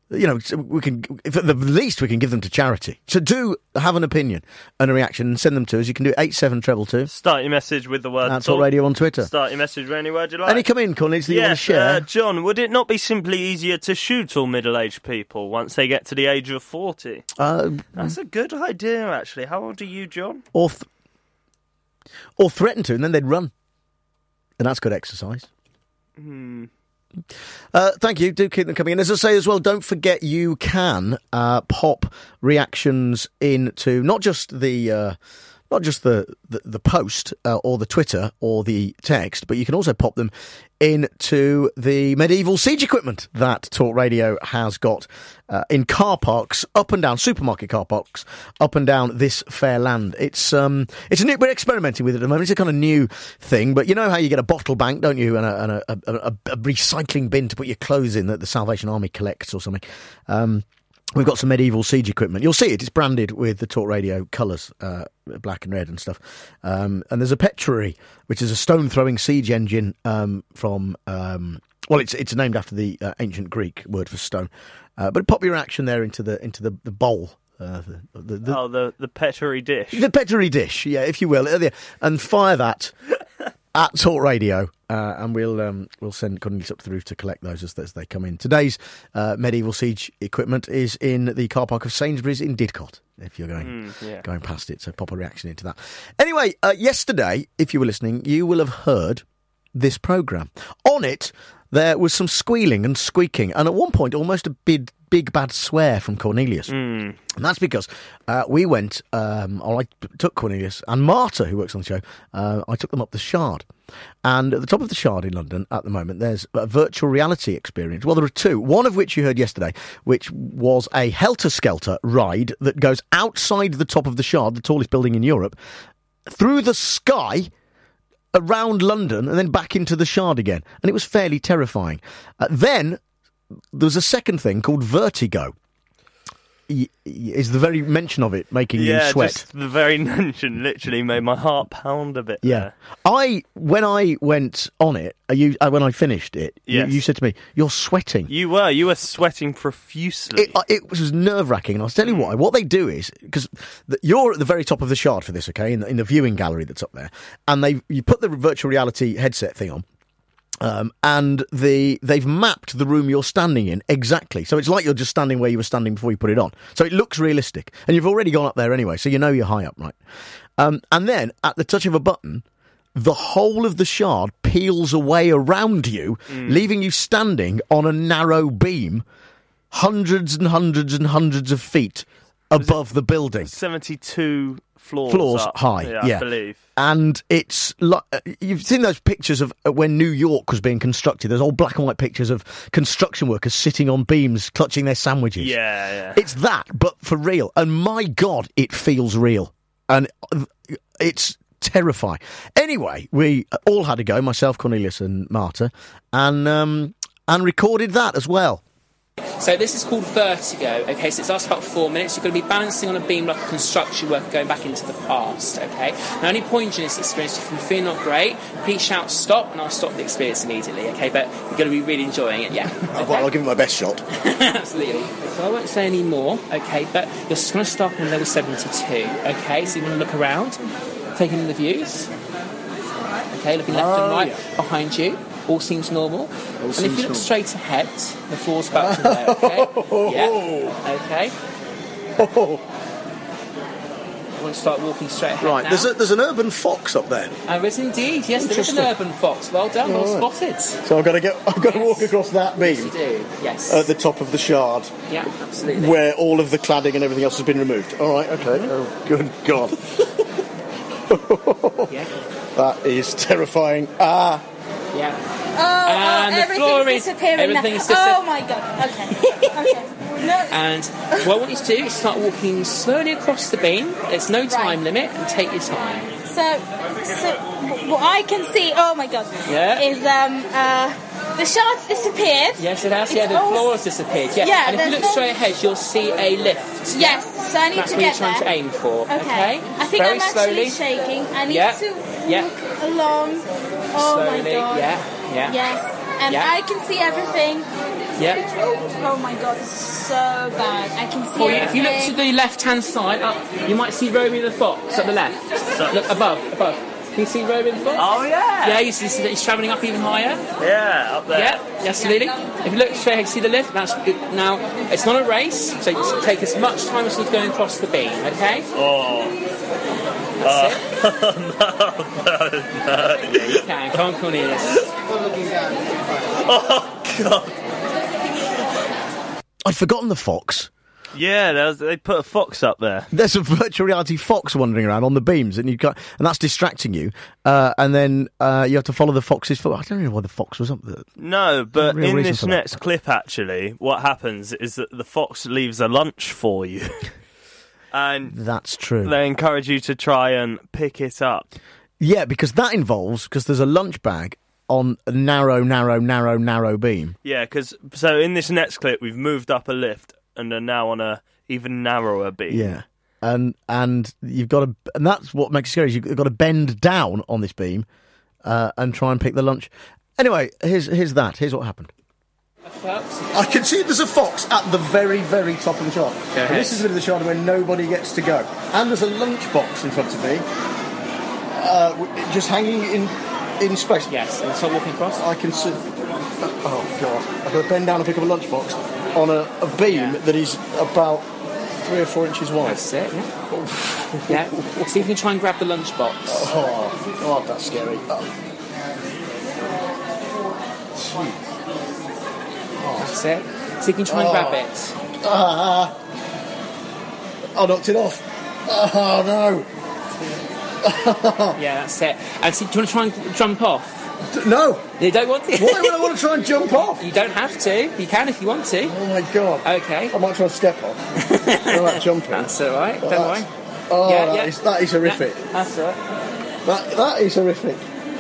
we can, if at the least, we can give them to charity. So do have an opinion and a reaction and send them to us. You can do 87222. Start your message with the word Talk Radio on Twitter. Start your message with any word you like. Any come in, Cornelius, that you want to share? John, would it not be simply easier to shoot all middle-aged people once they get to the age of 40? That's a good idea, actually. How old are you, John? Or threaten to, and then they'd run. And that's good exercise. Thank you. Do keep them coming in. As I say as well, don't forget you can pop reactions into not just the post or the Twitter or the text, but you can also pop them into the medieval siege equipment that Talk Radio has got in car parks up and down, supermarket car parks up and down this fair land. It's a new, we're experimenting with it at the moment. It's a kind of new thing, but you know how you get a bottle bank, don't you, and a recycling bin to put your clothes in that the Salvation Army collects or something. We've got some medieval siege equipment. You'll see it. It's branded with the Talk Radio colours, black and red and stuff. And there's a Petrary, which is a stone-throwing siege engine from... it's named after the ancient Greek word for stone. But pop your action there into the bowl. The Petrary dish. The Petrary dish, yeah, if you will. And fire that at Talk Radio. And we'll send Cornelius up to the roof to collect those as they come in. Today's medieval siege equipment is in the car park of Sainsbury's in Didcot, if you're going past it. So pop a reaction into that. Anyway, yesterday, if you were listening, you will have heard this programme. On it, there was some squealing and squeaking, and at one point, almost a big bad swear from Cornelius. And that's because we went, I took Cornelius and Marta, who works on the show, I took them up the Shard. And at the top of the Shard in London at the moment, there's a virtual reality experience. Well, there are two, one of which you heard yesterday, which was a helter-skelter ride that goes outside the top of the Shard, the tallest building in Europe, through the sky, around London, and then back into the Shard again. And it was fairly terrifying. Then there's a second thing called vertigo. Is the very mention of it making you sweat? Just the very mention literally made my heart pound a bit. Yeah, when I went on it, when I finished it, you said to me, "You're sweating." You were sweating profusely. It was nerve-wracking, and I'll tell you why. What they do is, because you're at the very top of the Shard for this, okay, in the viewing gallery that's up there, and you put the virtual reality headset thing on. And they've mapped the room you're standing in exactly. So it's like you're just standing where you were standing before you put it on. So it looks realistic. And you've already gone up there anyway, so you know you're high up, right? And then, at the touch of a button, the whole of the Shard peels away around you, leaving you standing on a narrow beam, hundreds and hundreds and hundreds of feet above the building. 72 floors up, high, I believe. And it's like, you've seen those pictures of when New York was being constructed. There's old black and white pictures of construction workers sitting on beams, clutching their sandwiches. Yeah. It's that, but for real. And my God, it feels real. And it's terrifying. Anyway, we all had to go, myself, Cornelius and Marta, and recorded that as well. So this is called vertigo, okay, so it lasts about 4 minutes. You're going to be balancing on a beam like a construction worker going back into the past, okay? Now, only point in this experience, if you feel not great, please shout stop, and I'll stop the experience immediately, okay? But you're going to be really enjoying it, yeah. Okay? Well, I'll give it my best shot. Absolutely. So I won't say any more, okay, but you're just going to stop on level 72, okay? So you want to look around, taking in the views, okay, looking left and right behind you. All seems normal. And if you look straight ahead, the floor's about to there, okay? Yeah. Okay. I want to start walking straight ahead Right, now. there's an urban fox up there. There is indeed, yes, there is an urban fox. Well done, well spotted. So I've got to walk across that beam. Yes, you do, yes. At the top of the Shard. Yeah, absolutely. Where all of the cladding and everything else has been removed. All right, okay. Oh, good God. Yeah. That is terrifying. Yeah. And the floor is disappearing. Everything's disappearing. Oh my God. Okay. And what I want you to do is start walking slowly across the beam. There's no time limit, and take your time. So what I can see, oh my God, is the Shard's disappeared. Yes, it has. The floor has disappeared. Yeah. And if you look straight ahead, you'll see a lift. Yes. So I need That's to what get you're trying there. to aim for. Okay. I think Very I'm actually slowly. shaking. I need to walk along. Oh Slowly. my God. Yeah. Yes. And I can see everything. Yeah. Oh my god, this is so bad. I can see Well, it. if you look to the left-hand side, up, you might see Roby the fox at the left. Look above. Can you see Roby the fox? Oh, yeah. Yeah, you see that he's travelling up even higher. Yeah, up there. Yeah, absolutely. If you look straight ahead, see the lift. That's good. Now, it's not a race, so you take as much time as you're going across the beam. Okay. Oh. That's it. No. Yeah, you can. Come on, Cornelius. Oh, God. I'd forgotten the fox. Yeah, they put a fox up there. There's a virtual reality fox wandering around on the beams, and that's distracting you. And then you have to follow the fox's foot. I don't know why the fox was up there. No, but Real in reason this for that. next clip, actually, what happens is that the fox leaves a lunch for you. And that's true. They encourage you to try and pick it up. Yeah, because there's a lunch bag on a narrow beam. Yeah, so in this next clip, we've moved up a lift and are now on a even narrower beam. Yeah, and you've got to, and that's what makes it scary. You've got to bend down on this beam and try and pick the lunch. Anyway, here's what happened. I can see there's a fox at the very, very top of the shard. And this is the bit of the shard where nobody gets to go. And there's a lunchbox in front of me, just hanging in space. Yes, and so walking across. I can see. Oh God! I've got to bend down and pick up a lunchbox on a beam that is about 3 or 4 inches wide. That's it. Yeah. See if you can try and grab the lunchbox. Oh, that's scary. That's it. See if you can try and grab it. I knocked it off. Oh no. Yeah, that's it. And see, do you want to try and jump off? No. You don't want to? Why would I want to try and jump off? You don't have to. You can if you want to. Oh my God. Okay. I might try and step off. I like jumping. That's all right. Don't worry. Oh, Yeah, that is horrific. Yeah, that's all right. That is horrific.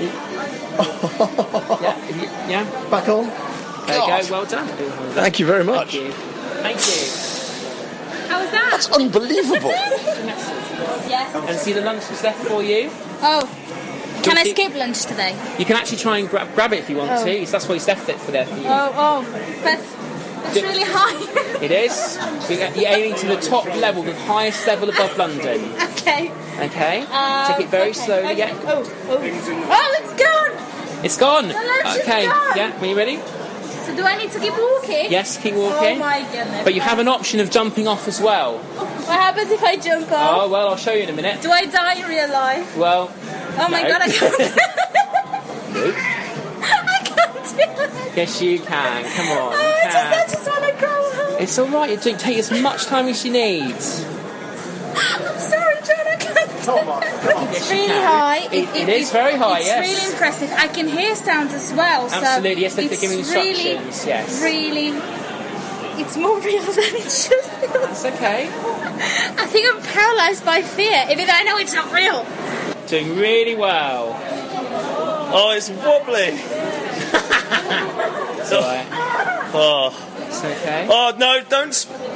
Yeah. Back on. There you go. Well done. Thank you very much. Thank you. How was that? That's unbelievable. Yes. And see the lunch is left for you. Oh. Can I skip lunch today? You can actually try and grab it if you want Oh. to. That's why he's left it for there for you. Oh. But it's really high. It is. You're aiming to the top level, the highest level above London. Okay. Okay. Take it very slowly. Okay. Yeah. Oh, it's gone. It's gone. The lunch is Okay. gone. Yeah. Are you ready? So do I need to keep walking? Yes. Keep walking. Oh my goodness. But you have an option of jumping off as well. What happens if I jump off? Oh well, I'll show you in a minute. Do I die in real life? Well. Oh my no. God, I can't. Nope. I can't do it. Yes, you can. Come on. I just want to go home. It's all right. You take as much time as you need. I'm sorry, John, I can't do it. It's you really can. high. It is very high, it's yes. really impressive. I can hear sounds as well. Absolutely, so yes, they're it's giving instructions, yes. Really, it's more real than it should be. That's okay. I think I'm paralysed by fear, even though I know it's not real. Doing really well. Oh, it's wobbly. It's all right. Oh. It's okay. Oh, no, don't...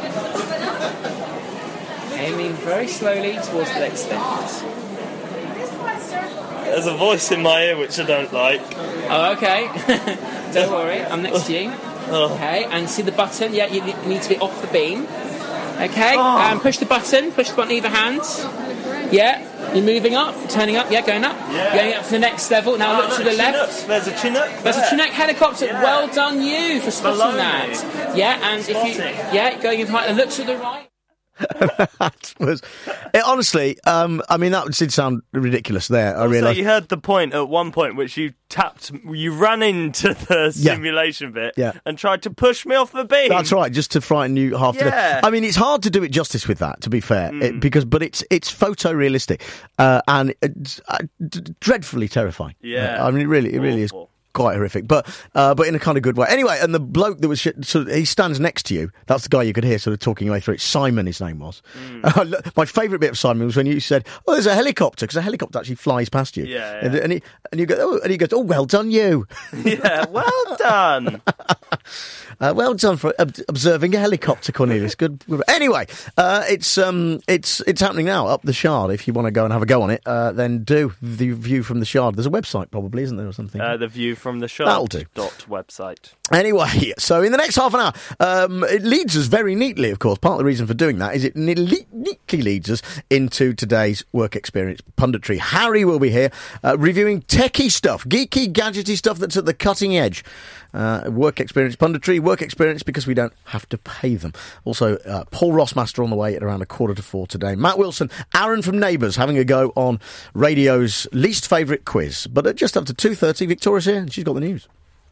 Aiming very slowly towards the next lift. There's a voice in my ear which I don't like. Oh, okay. Don't worry, I'm next to you. Okay, and see the button? Yeah, you need to be off the beam. Okay, and push the button either hand. Yeah, you're moving up, turning up, going up. Yeah. Going up to the next level. Now look to the left. Chinook. There's a Chinook. There's a Chinook helicopter. Yeah. Well done, you, for spotting Below that. me. Yeah, and if you, going in right, and look to the right. That was honestly. I mean, that did sound ridiculous. There, I realised. You heard the point at one point, which you ran into the simulation bit, and tried to push me off the beam. That's right, just to frighten you half to death. I mean, it's hard to do it justice with that, to be fair, but it's photorealistic and it's, dreadfully terrifying. Yeah, I mean, it really is. Quite horrific, but in a kind of good way. Anyway, and the bloke that was he stands next to you. That's the guy you could hear sort of talking your way through it. Simon, his name was. My favourite bit of Simon was when you said, "Oh, there's a helicopter," because a helicopter actually flies past you. Yeah. And you go, and he goes, "Oh, well done, you." Yeah, well done. Well done for observing a helicopter, Cornelius. Good. Anyway, it's happening now up the Shard. If you want to go and have a go on it, then do the view from the Shard. There's a website, probably, isn't there, or something? The view from the That'll do. website. Anyway, so in the next half an hour, it leads us very neatly, of course. Part of the reason for doing that is it neatly leads us into today's work experience punditry. Harry will be here reviewing techie stuff, geeky, gadgety stuff that's at the cutting edge. Work experience punditry, work experience because we don't have to pay them. Also, Paul Rossmaster on the way at around 3:45 today. Matt Wilson, Aaron from Neighbours having a go on radio's least favourite quiz. But at just after 2:30, Victoria's here and she's got the news.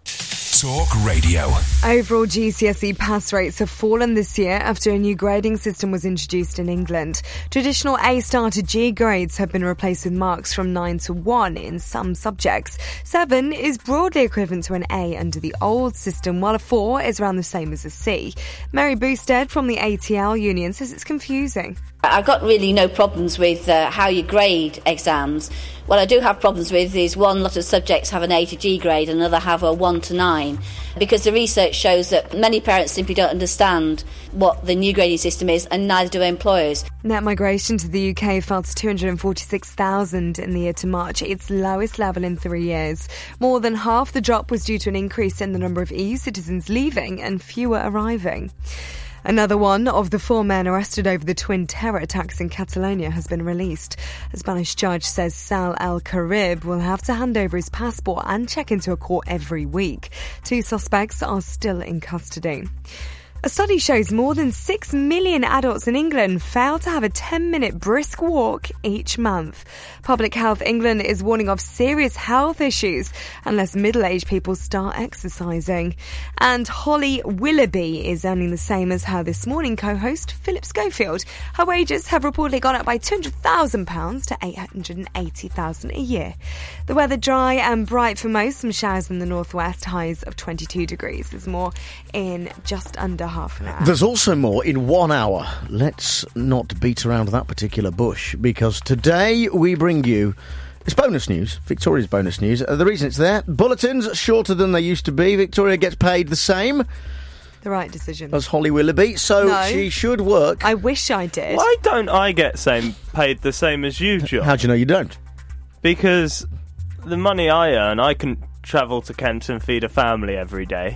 Talk Radio. Overall GCSE pass rates have fallen this year after a new grading system was introduced in England. Traditional A-star to G grades have been replaced with marks from 9 to 1 in some subjects. 7 is broadly equivalent to an A under the old system, while a 4 is around the same as a C. Mary Boosted from the ATL union says it's confusing. I've got really no problems with how you grade exams. What I do have problems with is one lot of subjects have an A to G grade and another have a 1 to 9, because the research shows that many parents simply don't understand what the new grading system is, and neither do employers. Net migration to the UK fell to 246,000 in the year to March, its lowest level in 3 years. More than half the drop was due to an increase in the number of EU citizens leaving and fewer arriving. Another one of the 4 men arrested over the twin terror attacks in Catalonia has been released. A Spanish judge says Sal El Karib will have to hand over his passport and check into a court every week. 2 suspects are still in custody. A study shows more than 6 million adults in England fail to have a 10-minute brisk walk each month. Public Health England is warning of serious health issues unless middle-aged people start exercising. And Holly Willoughby is earning the same as her This Morning co-host Philip Schofield. Her wages have reportedly gone up by £200,000 to £880,000 a year. The weather dry and bright for most, some showers in the northwest, highs of 22 degrees. There's more in just under half an hour. There's also more in 1 hour. Let's not beat around that particular bush, because today we bring you, it's bonus news, Victoria's bonus news. The reason it's there, bulletins shorter than they used to be. Victoria gets paid the same. The right decision. As Holly Willoughby, so No. she should work. I wish I did. Why don't I get paid the same as you, John? How do you know you don't? Because the money I earn, I can travel to Kent and feed a family every day.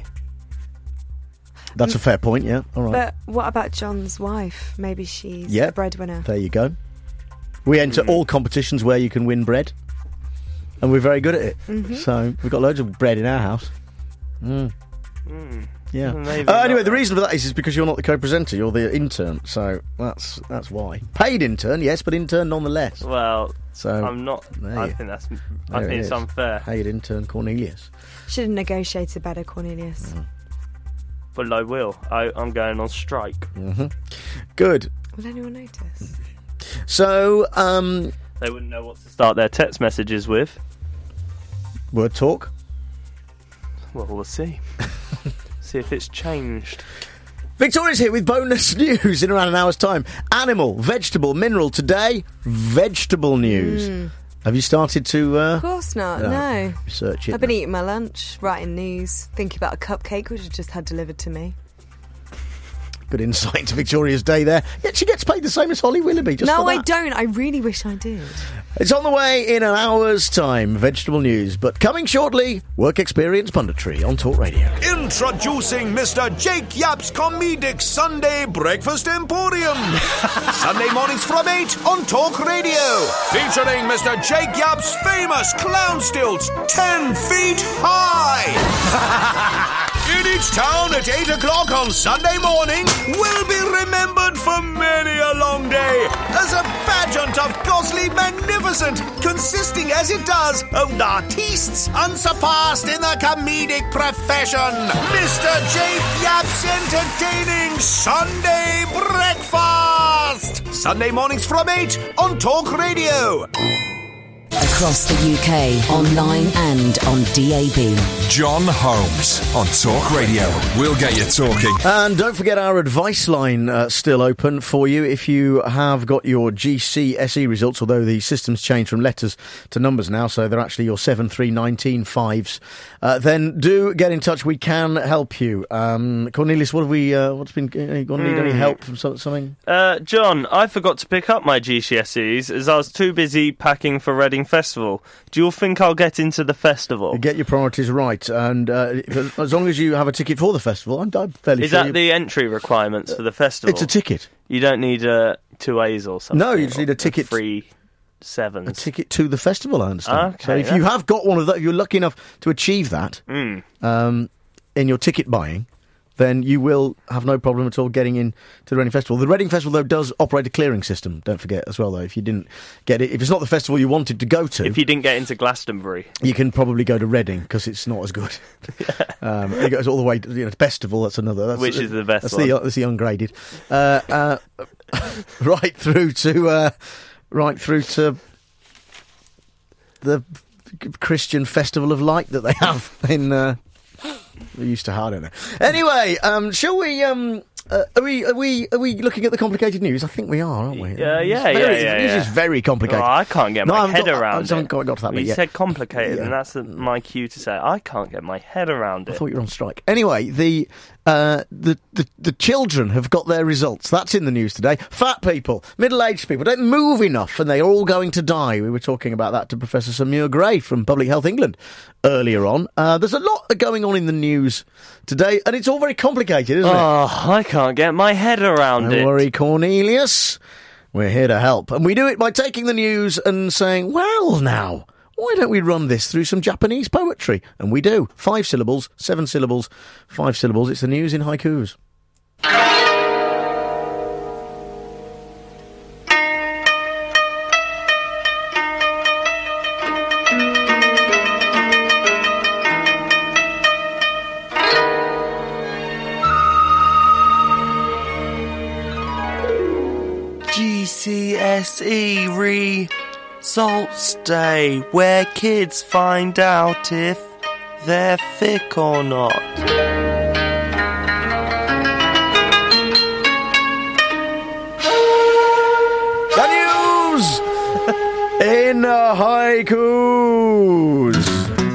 That's a fair point, yeah. All right. But what about John's wife? Maybe she's Yeah. the breadwinner. There you go. We enter all competitions where you can win bread, and we're very good at it. Mhm. So we've got loads of bread in our house. Yeah. Maybe Anyway, not. the reason for that is because you're not the co-presenter, you're the intern. So that's why. Paid intern, yes, but intern nonetheless. Well, So I'm not. there I you- think that's. there I it think it's is. unfair. Paid intern Cornelius. Should have negotiated better, Cornelius. But I will. I'm going on strike. Mm-hmm. Good. Will anyone notice? So, They wouldn't know what to start their text messages with. word talk. Well, we'll see. See if it's changed. Victoria's here with bonus news in around an hour's time. Animal, vegetable, mineral. Today, vegetable news. Have you started to... Of course not, no. Research it. I've been eating my lunch, writing news, thinking about a cupcake which I just had delivered to me. Good insight into Victoria's day there. Yet she gets paid the same as Holly Willoughby. Just No, for I that. don't. I really wish I did. It's on the way in an hour's time, vegetable news. But coming shortly, work experience punditry on Talk Radio. Introducing Mr. Jake Yapp's Comedic Sunday Breakfast Emporium. Sunday mornings from 8 on Talk Radio. Featuring Mr. Jake Yapp's famous clown stilts 10 feet high. In each town at 8 o'clock on Sunday morning will be remembered for many a long day as a pageant of ghostly magnificent, consisting as it does of artistes unsurpassed in the comedic profession. Mr. Jake Yapp's entertaining Sunday breakfast. Sunday mornings from 8 on Talk Radio. Across the UK, online and on DAB. John Holmes on Talk Radio. We'll get you talking. And don't forget our advice line still open for you if you have got your GCSE results, although the system's changed from letters to numbers now, so they're actually your 7, 3, 19 5s. Then do get in touch. We can help you. Cornelius, what have we? What's been? You gonna need any help from something? John, I forgot to pick up my GCSEs as I was too busy packing for Reading Reading Festival. Do you all think I'll get into the festival? Get your priorities right, and as long as you have a ticket for the festival, I'm fairly Is sure. that the entry requirements for the festival? It's a ticket. You don't need 2 A's or something? No, you just need a ticket. 3 sevens. A ticket to the festival, I understand. Okay, So if you have got one of those, if you're lucky enough to achieve that in your ticket buying, then you will have no problem at all getting in to the Reading Festival. The Reading Festival, though, does operate a clearing system, don't forget, as well, though. If you didn't get it, if it's not the festival you wanted to go to... If you didn't get into Glastonbury. You can probably go to Reading, because it's not as good. It goes all the way to, Festival, that's another... Which is the best that's one. That's the ungraded. Right through to the Christian Festival of Light that they have in... We used to hard, I don't know. Anyway, shall we? Are we looking at the complicated news? I think we are, aren't we? Yeah. This is very complicated. Oh, I can't get my head around it. I haven't got to that bit You yet. said complicated, and that's my cue to say I can't get my head around it. I thought you were on strike. Anyway, the children have got their results. That's in the news today. Fat people, middle-aged people don't move enough, and they're all going to die. We were talking about that to Professor Samir Gray from Public Health England earlier on. There's a lot going on in the news today, and it's all very complicated, isn't it? Oh, I can't get my head around it. Don't worry, Cornelius. We're here to help. And we do it by taking the news and saying, well, now, why don't we run this through some Japanese poetry? And we do. 5 syllables, 7 syllables, 5 syllables. It's the news in haikus. GCSE results day, where kids find out if they're thick or not. The news in haikus.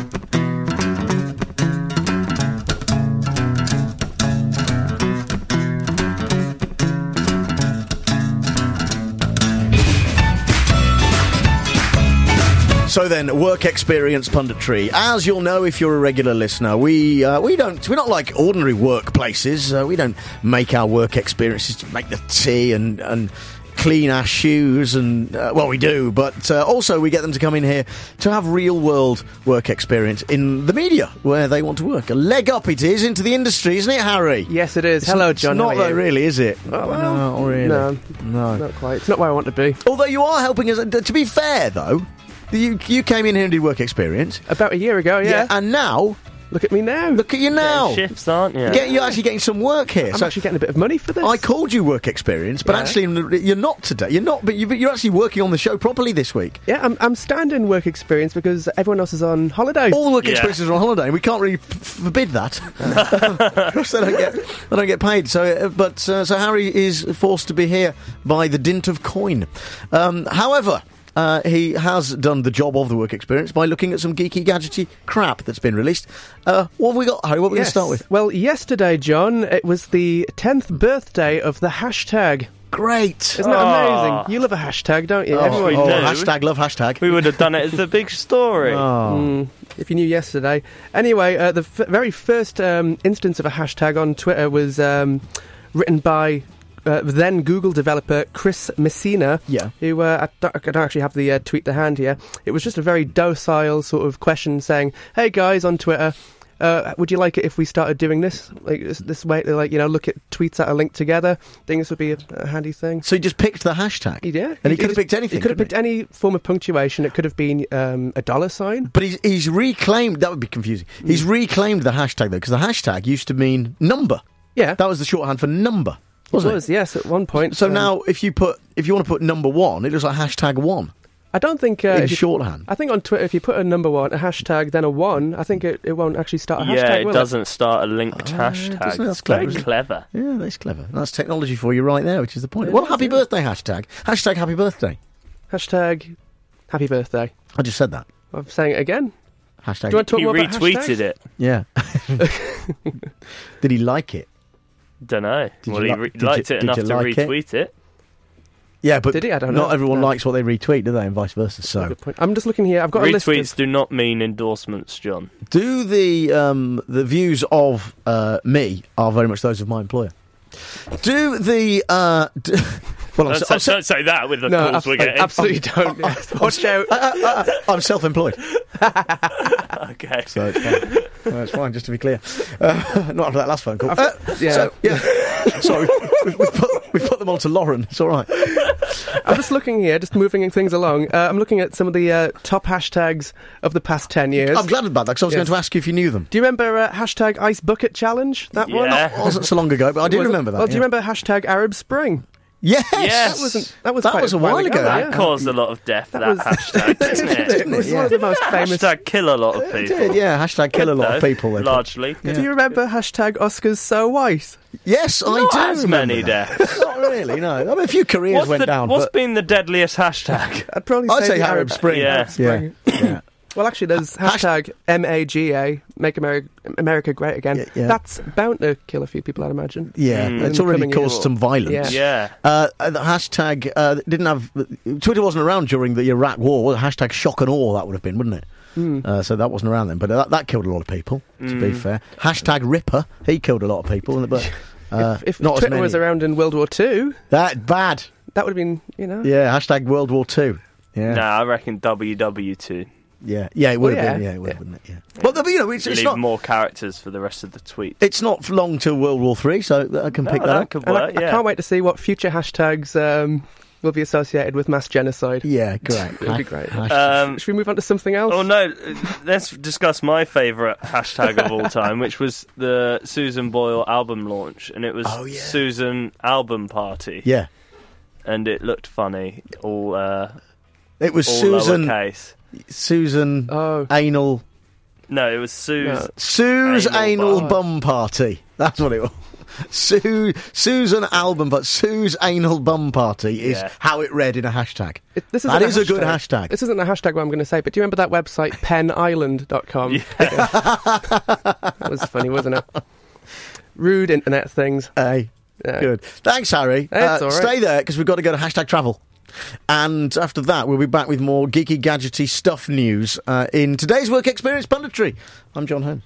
So then, work experience punditry. As you'll know if you're a regular listener, we're not like ordinary workplaces. We don't make our work experiences to make the tea and clean our shoes and we do, but also we get them to come in here to have real world work experience in the media where they want to work. A leg up it is into the industry, isn't it, Harry? Yes, it is. Hello, John. It's not though, really, is it? Oh, well, not really. No, not quite. It's not where I want to be. Although you are helping us. To be fair, though, you came in here and did work experience about a year ago, yeah. And now. Look at me now. Look at you now. Shifts, aren't you? You're actually getting some work here. I'm actually getting a bit of money for this. I called you work experience, but actually you're not today. You're not, but you're actually working on the show properly this week. Yeah, I'm standing work experience because everyone else is on holiday. All the work experiences are on holiday, and we can't really forbid that because they don't get paid. So Harry is forced to be here by the dint of coin. However. He has done the job of the work experience by looking at some geeky, gadgety crap that's been released. What have we got, Harry? What are we going to start with? Well, yesterday, John, it was the 10th birthday of the hashtag. Great. Isn't that amazing? You love a hashtag, don't you? Everyone do. Hashtag love hashtag. We would have done it as the big story. If you knew yesterday. Anyway, the very first instance of a hashtag on Twitter was written by... then Google developer Chris Messina, who I don't actually have the tweet to hand here. It was just a very docile sort of question saying, "Hey guys on Twitter, would you like it if we started doing this this way? Like look at tweets that are linked together. Think this would be a handy thing." So he just picked the hashtag. Yeah, and he could have picked anything. He could have picked any form of punctuation. It could have been a dollar sign. But he's reclaimed. That would be confusing. He's reclaimed the hashtag though, because the hashtag used to mean number. Yeah, that was the shorthand for number. It was, yes, at one point. So now, if you want to put number 1, it looks like hashtag 1. I don't think in shorthand. I think on Twitter, if you put a number 1, a hashtag, then a 1, I think it won't actually start a hashtag. Yeah, it doesn't start a linked hashtag. That's very clever. Yeah, that's clever. That's technology for you right there, which is the point. Well, happy birthday hashtag. Hashtag happy birthday. Hashtag happy birthday. I just said that. I'm saying it again. Hashtag. Do you want to talk more about retweeted hashtags? it. Yeah. Did he like it? Don't know. Well, he liked it enough to retweet it. Yeah, but did he? I don't know. Not everyone No. likes what they retweet, do they, and vice versa. So Good point. I'm just looking here. I've got a list Retweets of... do not mean endorsements, John. do the views of me are very much those of my employer. Do the well, Don't say that with the calls we're getting. Absolutely don't. Yeah. Watch out. I'm self-employed. Okay. So it's fine. No, it's fine, just to be clear. Not after that last phone call. Yeah. Sorry, we've put them on to Lauren. It's all right. I'm just looking here, just moving things along. I'm looking at some of the top hashtags of the past 10 years. I'm glad about that, because I was going to ask you if you knew them. Do you remember hashtag Ice Bucket Challenge? That one? It wasn't so long ago, but I do remember that. Well, do you remember hashtag Arab Spring? Yes. That was quite a while ago. That caused a lot of death, that hashtag, didn't it? It was one of the most famous. Hashtag kill a lot of people. It did, yeah. Hashtag kill a lot of people. Largely. Yeah. Do you remember hashtag Oscars so white? Yes, I Not do. as remember many that. deaths. Not really, no. I mean, a few careers went down. What's but been the deadliest hashtag? I'd say Arab Spring. Yeah. Arab Spring. Yeah. Well, actually, there's hashtag MAGA, Make America Great Again. Yeah. That's bound to kill a few people, I'd imagine. Yeah, it's already caused some violence. Yeah. The hashtag didn't have... Twitter wasn't around during the Iraq War. Hashtag shock and awe, that would have been, wouldn't it? So that wasn't around then. But that killed a lot of people, to be fair. Hashtag Ripper, he killed a lot of people. But if not as Twitter many. was around in World War II... That bad. That would have been, Yeah, hashtag World War II. Yeah. Nah, I reckon WW2. Yeah, it would have been. Yeah, it would have, wouldn't it? Yeah. But it's Leave not more characters for the rest of the tweet. It's not long till World War III, so I can pick that up. Could And work, I can't wait to see what future hashtags will be associated with mass genocide. Yeah, great. It'll be great. Should we move on to something else? Oh no, let's discuss my favourite hashtag of all time, which was the Susan Boyle album launch, and it was Susan Album Party. Yeah. And it looked funny, all it was all Susan lowercase. Susan Anal. No, it was Sue's Anal Bum Party. That's what it was. Susan Album, but Sue's Anal Bum Party is how it read in a hashtag. That is a good hashtag. This isn't a hashtag what I'm going to say, but do you remember that website, penisland.com? That was funny, wasn't it? Rude internet things. Hey, good. Thanks, Harry. It's all right. Stay there, because we've got to go to hashtag travel. And after that, we'll be back with more geeky, gadgety stuff news in today's Work Experience Punditry. I'm John Holmes.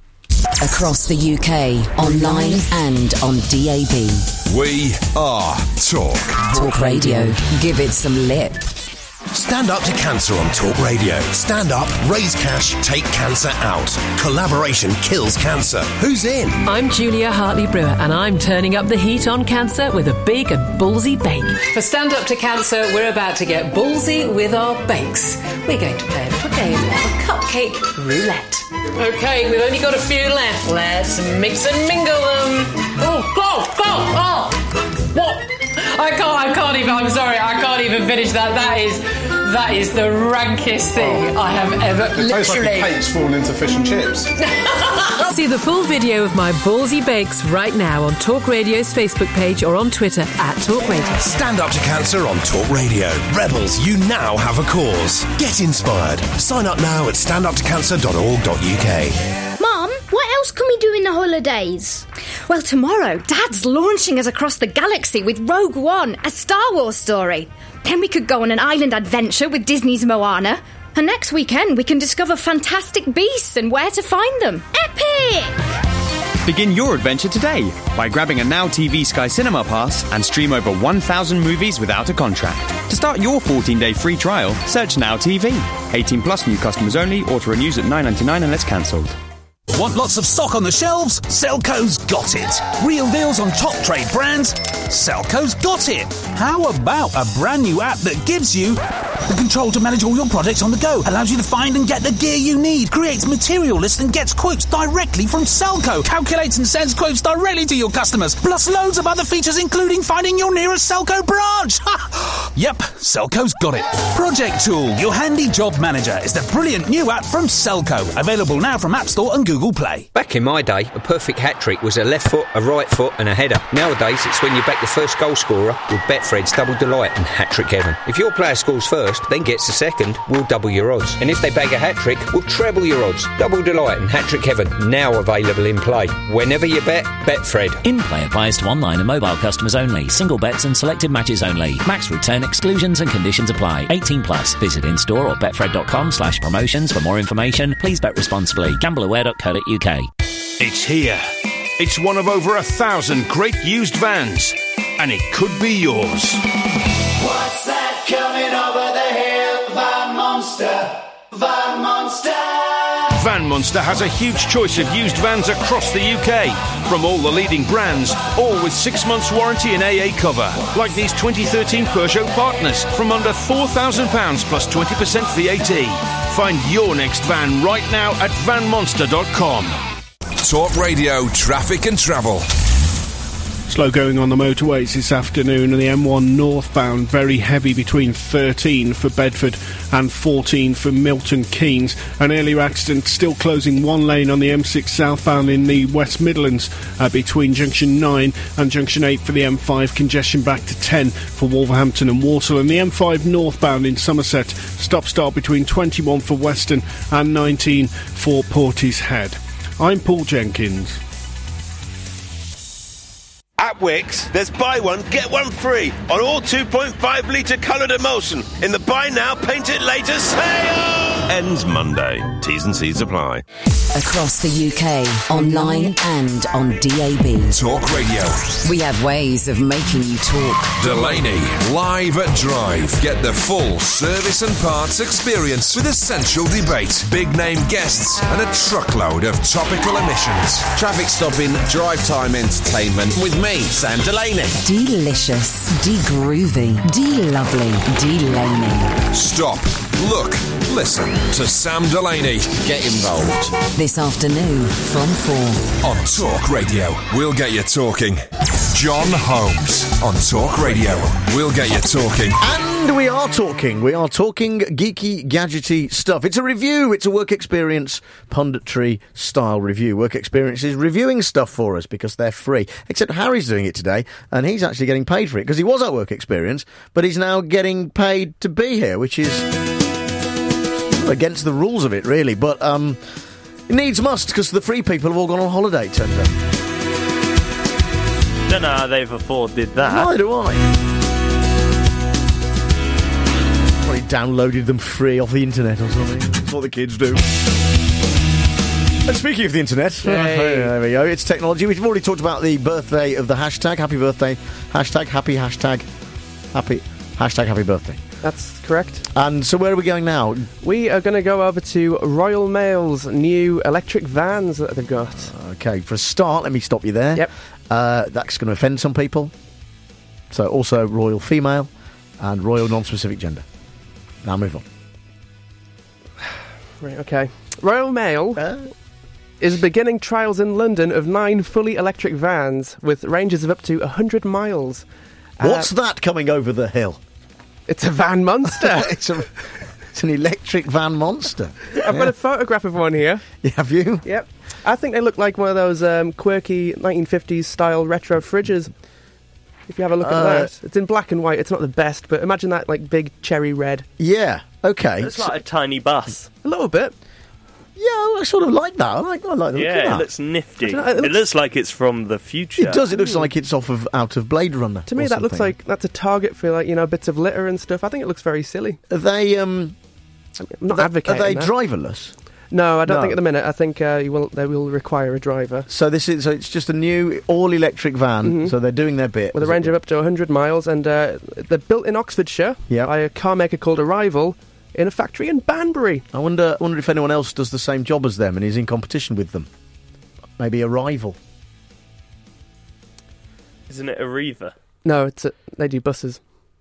Across the UK, online and on DAB. We are Talk. Talk Radio. Give it some lip. Stand up to cancer on Talk Radio. Stand up, raise cash, take cancer out. Collaboration kills cancer. Who's in? I'm Julia Hartley-Brewer, and I'm turning up the heat on cancer with a big and ballsy bake. For Stand Up to Cancer, we're about to get ballsy with our bakes. We're going to play a little game of cupcake roulette. Okay, we've only got a few left. Let's mix and mingle them. Oh, go! Oh, what? I can't even, I'm sorry, I can't even finish that. That is the rankest thing I have ever, It tastes like literally. a cake's fallen into fish and chips. See the full video of my ballsy bakes right now on Talk Radio's Facebook page or on Twitter @Talk Radio. Stand up to cancer on Talk Radio. Rebels, you now have a cause. Get inspired. Sign up now at standuptocancer.org.uk. Mum, what else can we do in the holidays? Well, tomorrow, Dad's launching us across the galaxy with Rogue One, a Star Wars story. Then we could go on an island adventure with Disney's Moana. And next weekend, we can discover fantastic beasts and where to find them. Epic! Begin your adventure today by grabbing a Now TV Sky Cinema Pass and stream over 1,000 movies without a contract. To start your 14-day free trial, search Now TV. 18 plus, new customers only. Auto renews at $9.99 unless cancelled. Want lots of stock on the shelves? Selco's got it. Real deals on top trade brands? Selco's got it. How about a brand new app that gives you the control to manage all your projects on the go, allows you to find and get the gear you need, creates material lists and gets quotes directly from Selco, calculates and sends quotes directly to your customers, plus loads of other features including finding your nearest Selco branch. Yep, Selco's got it. Project Tool, your handy job manager, is the brilliant new app from Selco, available now from App Store and Google Play. Back in my day, a perfect hat-trick was a left foot, a right foot and a header. Nowadays, it's when you back the first goal scorer with Betfred's Double Delight and Hat-Trick Heaven. If your player scores first, first, then gets the second, we'll double your odds. And if they bag a hat-trick, we'll treble your odds. Double Delight and Hat-Trick Heaven, now available in play. Whenever you bet, Betfred. In-play applies to online and mobile customers only. Single bets and selected matches only. Max return exclusions and conditions apply. 18 plus. Visit in-store or betfred.com/promotions for more information. Please bet responsibly. Gambleaware.co.uk. It's here. It's one of over 1,000 great used vans. And it could be yours. What's that coming over the hill? Van Monster. Van Monster. Van Monster has a huge choice of used vans across the UK. From all the leading brands, all with 6 months warranty and AA cover. Like these 2013 Peugeot Partners from under £4,000 plus 20% VAT. Find your next van right now at vanmonster.com. Talk Radio Traffic and Travel. Slow going on the motorways this afternoon, and the M1 northbound very heavy between 13 for Bedford and 14 for Milton Keynes. An earlier accident still closing one lane on the M6 southbound in the West Midlands between junction 9 and junction 8 for the M5. Congestion back to 10 for Wolverhampton and Walsall, and the M5 northbound in Somerset. Stop-start between 21 for Weston and 19 for Portishead. I'm Paul Jenkins. At Wickes, there's buy one, get one free on all 2.5 litre coloured emulsion in the buy now, paint it later sale! Ends Monday. T's and C's apply. Across the UK, online and on DAB. Talk Radio. We have ways of making you talk. Delaney, live at Drive. Get the full service and parts experience with essential debate, big name guests, and a truckload of topical emissions. Traffic stopping, drive time entertainment with me, Sam Delaney. Delicious, de-groovy, de-lovely, Delaney. Stop, look, listen to Sam Delaney. Get involved. This afternoon from 4. On Talk Radio, we'll get you talking. John Holmes on Talk Radio. We'll get you talking. And we are talking. We are talking geeky, gadgety stuff. It's a review. It's a work experience, punditry style review. Work Experience is reviewing stuff for us because they're free. Except Harry's doing it today, and he's actually getting paid for it because he was at Work Experience, but he's now getting paid to be here, which is against the rules of it, really. But it needs must because the free people have all gone on holiday, turns out. Don't know how they've afforded that. Neither do I. Probably downloaded them free off the internet or something. That's what the kids do. And speaking of the internet, there we go. It's technology. We've already talked about the birthday of the hashtag. Happy birthday. Hashtag happy hashtag. Happy hashtag happy birthday. That's correct. And so where are we going now? We are going to go over to Royal Mail's new electric vans that they've got. Okay, for a start, let me stop you there. Yep. That's going to offend some people. So also Royal Female and Royal Non-Specific Gender. Now move on. Right, okay. Royal Mail is beginning trials in London of 9 fully electric vans with ranges of up to 100 miles. What's that coming over the hill? It's a van monster. It's an electric van monster. I've got a photograph of one here. Have you? Yep. I think they look like one of those quirky 1950s style retro fridges. If you have a look at that. It's in black and white. It's not the best, but imagine that like big cherry red. Yeah, okay. It's like a tiny bus. A little bit. Yeah, I sort of like that. I like the look of that. It looks nifty. It looks like it's from the future. It does. It looks like it's out of Blade Runner. To me, that looks like that's a target for bits of litter and stuff. I think it looks very silly. Are they? I'm not advocating. Are they that. driverless? No, I don't think at the minute. I think they will require a driver. So it's just a new all-electric van. Mm-hmm. So they're doing their bit with a range of up to 100 miles, and they're built in Oxfordshire by a car maker called Arrival in a factory in Banbury. I wonder if anyone else does the same job as them and is in competition with them. Maybe Arrival. Isn't it Arriva? No, they do buses.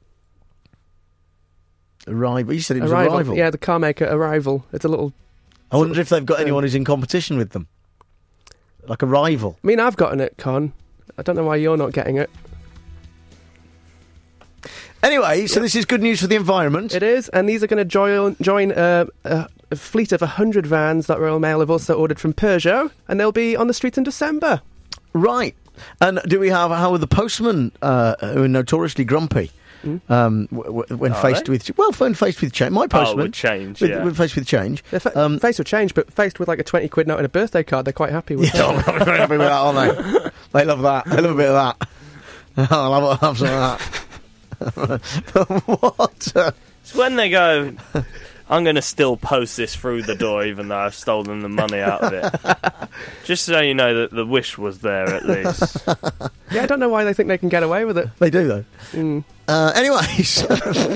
Arrival. You said it was Arrival. Yeah, the car maker Arrival. It's a little. I wonder if they've got anyone who's in competition with them. Like a rival. I mean, I've gotten it, Con. I don't know why you're not getting it. Anyway, so this is good news for the environment. It is, and these are going to join a fleet of 100 vans that Royal Mail have also ordered from Peugeot, and they'll be on the streets in December. Right. And how are the postmen, who are notoriously grumpy, when faced with change. My postman would change. When faced with change, faced with change, but faced with like a 20 quid note and a birthday card, they're quite happy with. Yeah, they're very happy with that, aren't they? They love that. They love a bit of that. I'll have some of that. What? It's when they go, I'm going to still post this through the door even though I've stolen the money out of it. Just so you know that the wish was there at least. Yeah, I don't know why they think they can get away with it. They do, though. Anyways,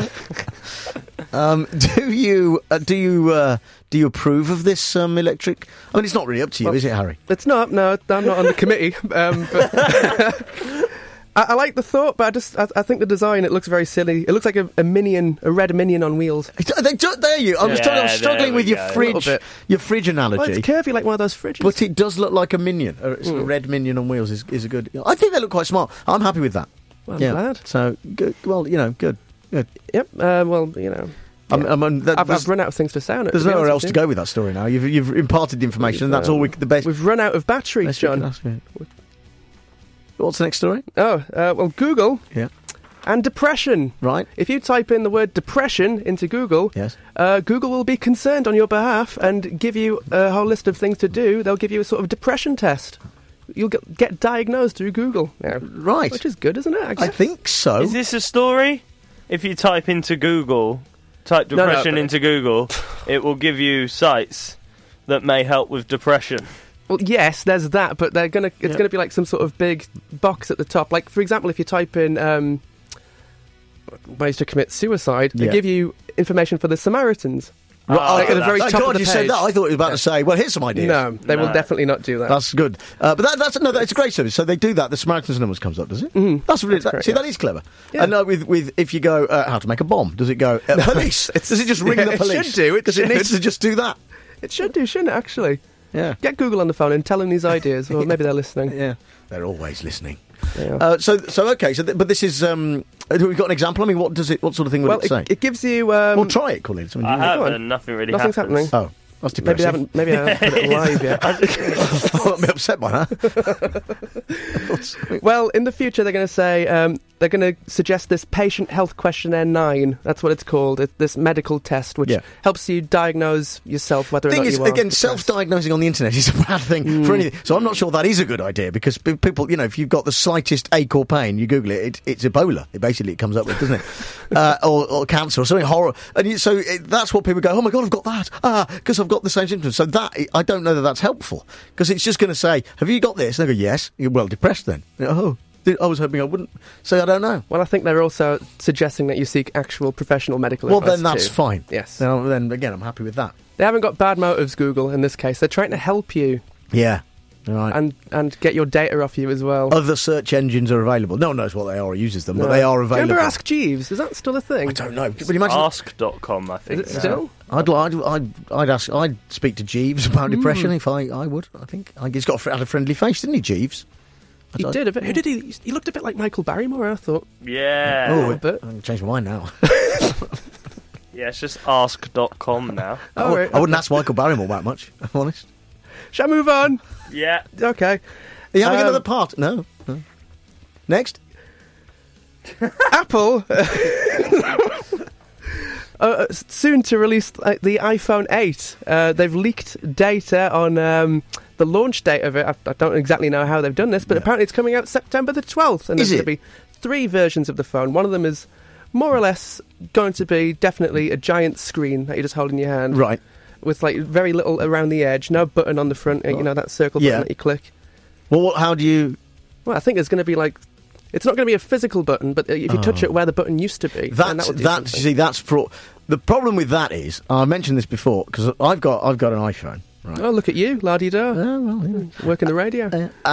do you approve of this electric? I mean, it's not really up to you, is it, Harry? It's not. No, I'm not on the committee. But I like the thought, but I think the design, it looks very silly. It looks like a minion, a red minion on wheels. There you. I was struggling with your fridge analogy. Well, it's curvy like one of those fridges. But it does look like a minion. A red minion on wheels is a good. I think they look quite smart. I'm happy with that. Well, I'm glad. So good. Well, good. Yep. Well, I've run out of things to say on it. There's nowhere else to go with that story now. You've imparted the information, and that's all the best. We've run out of batteries, John. What's the next story? Well, Google. Yeah. And depression. Right. If you type in the word depression into Google, yes. Google will be concerned on your behalf and give you a whole list of things to do. They'll give you a sort of depression test. You'll get diagnosed through Google now. Right. Which is good, isn't it? I think so. Is this a story? If you type into Google, depression into Google, it will give you sites that may help with depression. Well, yes, there's that, but it's going to be like some sort of big box at the top. Like, for example, if you type in ways to commit suicide, they give you information for the Samaritans. Right, at the very top of the you page. said that. I thought you were about to say, well, here's some ideas. No, they will definitely not do that. That's good. But that's a great service. So they do that. The Samaritans numbers comes up, does it? Mm-hmm. That's really correct, that is clever. Yeah. And with if you go how to make a bomb, does it go police? Does it just ring the police? It should do. Because it needs to just do that. It should do, shouldn't it? Actually. Yeah. Get Google on the phone and tell them these ideas. Well, maybe they're listening. Yeah, they're always listening. Yeah. Okay. But this is. Have we got an example? I mean, what sort of thing would it say? It gives you. Well, try it, Colin. I have, and nothing really Nothing's happens. happening. Oh. That's depressing. Maybe I haven't put it live yet. I'm upset by that. Well, in the future, they're going to say they're going to suggest this patient health questionnaire 9. That's what it's called. It's this medical test which helps you diagnose yourself whether or not you are. Again, self-diagnosing on the internet is a bad thing for anything. So I'm not sure that is a good idea because people, if you've got the slightest ache or pain, you Google it. It's Ebola. It comes up with, doesn't it? or cancer or something horrible. And that's what people go. Oh my God, I've got that. Because I've got the same symptoms. So that I don't know that that's helpful because it's just going to say, "Have you got this?" And they go, "Yes." You're well depressed then. I was hoping I wouldn't. So I don't know. Well, I think they're also suggesting that you seek actual professional medical advice. Well, then that's fine. Yes. Then again, I'm happy with that. They haven't got bad motives, Google, in this case. They're trying to help you. Yeah. Right. And get your data off you as well. Other search engines are available. No one knows what they are or uses them, but they are available. Remember Ask Jeeves? Is that still a thing? I don't know. But imagine Ask.com, I think. Is it still? I'd speak to Jeeves about depression if I would. I think he's had a friendly face, didn't he, Jeeves? He did a bit. Who did he? He looked a bit like Michael Barrymore, I thought. Yeah. Oh, a bit. I'm going to change my mind now. Yeah, it's just ask.com now. I wouldn't ask Michael Barrymore that much, if I'm honest. Shall I move on? Yeah. Okay. Are you having another part? No. Next. Apple soon to release the iPhone 8. They've leaked data on the launch date of it. I don't exactly know how they've done this, but apparently it's coming out September the 12th. And there's going to be 3 versions of the phone. One of them is more or less going to be definitely a giant screen that you just hold in your hand. Right. With very little around the edge, no button on the front, that circle button that you click. Well, how do you... Well, I think there's going to be it's not going to be a physical button, but if you touch it where the button used to be, that's for... The problem with that is, I mentioned this before, because I've got an iPhone. Right. Oh, look at you, la-di-da. Working the radio.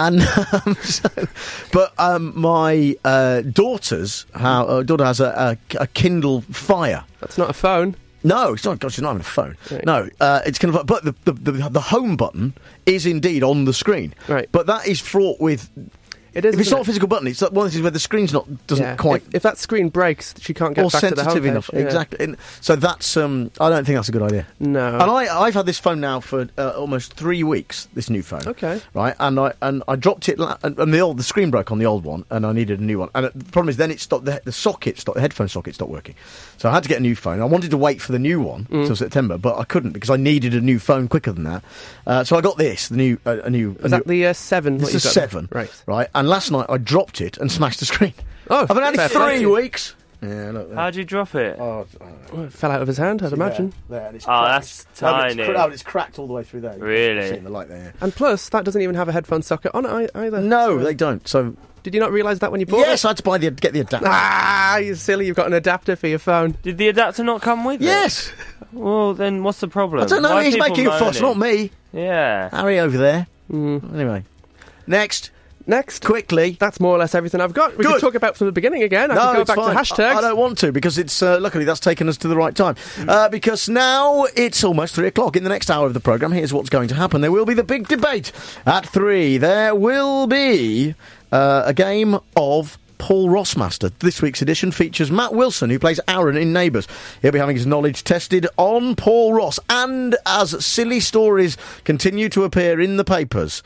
My daughter has a Kindle Fire. That's not a phone. No, it's not. God, she's not having a phone. Right. No, it's kind of. But the home button is indeed on the screen. Right. But that is fraught with. It is. If it's not a physical button, it's like one of these where the screen's doesn't quite. If that screen breaks, she can't get back to the home sensitive page. enough. Yeah. Exactly. And so that's. I don't think that's a good idea. No. And I've had this phone now for almost 3 weeks. This new phone. Okay. Right. And I dropped it, and the screen broke on the old one, and I needed a new one. And the problem is, then it stopped. The headphone socket stopped working. So I had to get a new phone. I wanted to wait for the new one till September, but I couldn't because I needed a new phone quicker than that. So I got this, the new. Is that the 7? This is 7. Right. And last night I dropped it and smashed the screen. Oh, I've had it 3 weeks. Yeah, look. How'd you drop it? Well, it fell out of his hand, I'd imagine. There, and it's that's tiny. It's cracked all the way through there. Really? See the light there. And plus, that doesn't even have a headphone socket on it either. No, they don't. So. Did you not realise that when you bought it? Yes, I had to get the adapter. Ah, you silly, you've got an adapter for your phone. Did the adapter not come with it? Yes. Well, then what's the problem? I don't know, he's making a fuss, not me. Yeah. Harry over there. Anyway. Next. Quickly. That's more or less everything I've got. We can talk about from the beginning again. I can go back to hashtags. I don't want to, because it's luckily that's taken us to the right time. Because now it's almost 3 o'clock. In the next hour of the programme, here's what's going to happen. There will be the big debate at 3. There will be a game of Paul Rossmaster. This week's edition features Matt Wilson, who plays Aaron in Neighbours. He'll be having his knowledge tested on Paul Ross. And as silly stories continue to appear in the papers,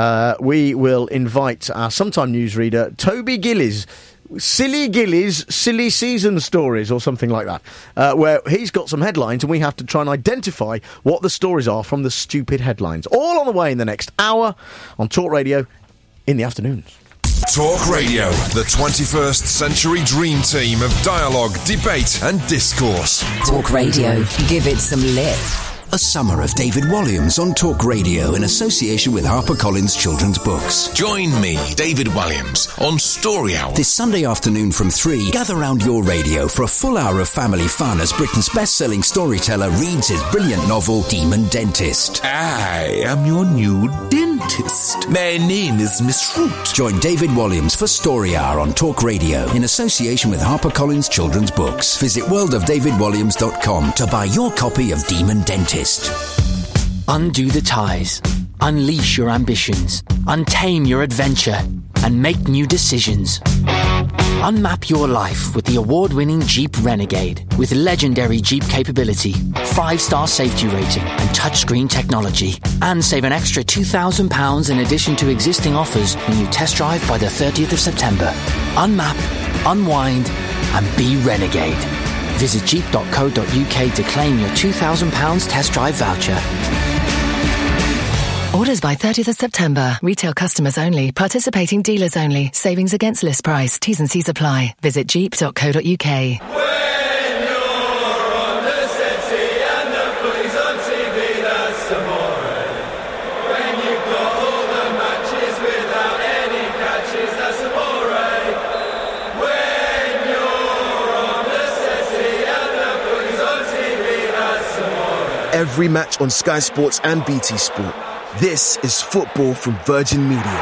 we will invite our sometime newsreader, Toby Gillies, Silly Season Stories, or something like that, where he's got some headlines and we have to try and identify what the stories are from the stupid headlines. All on the way in the next hour on Talk Radio in the afternoons. Talk Radio, the 21st century dream team of dialogue, debate and discourse. Talk Radio, give it some lip. A summer of David Walliams on Talk Radio in association with HarperCollins Children's Books. Join me, David Walliams, on Story Hour. This Sunday afternoon from 3, gather round your radio for a full hour of family fun as Britain's best-selling storyteller reads his brilliant novel, Demon Dentist. I am your new dentist. My name is Miss Root. Join David Walliams for Story Hour on Talk Radio in association with HarperCollins Children's Books. Visit worldofdavidwalliams.com to buy your copy of Demon Dentist. Undo the ties, unleash your ambitions, untame your adventure, and make new decisions. Unmap your life with the award-winning Jeep Renegade. With legendary Jeep capability, 5-star safety rating, and touchscreen technology. And save an extra £2,000 in addition to existing offers when you test drive by the 30th of September. Unmap, unwind, and be Renegade. Visit jeep.co.uk to claim your £2,000 test drive voucher. Orders by 30th of September. Retail customers only. Participating dealers only. Savings against list price. T's and C's apply. Visit jeep.co.uk. Every match on Sky Sports and BT Sport. This is football from Virgin Media.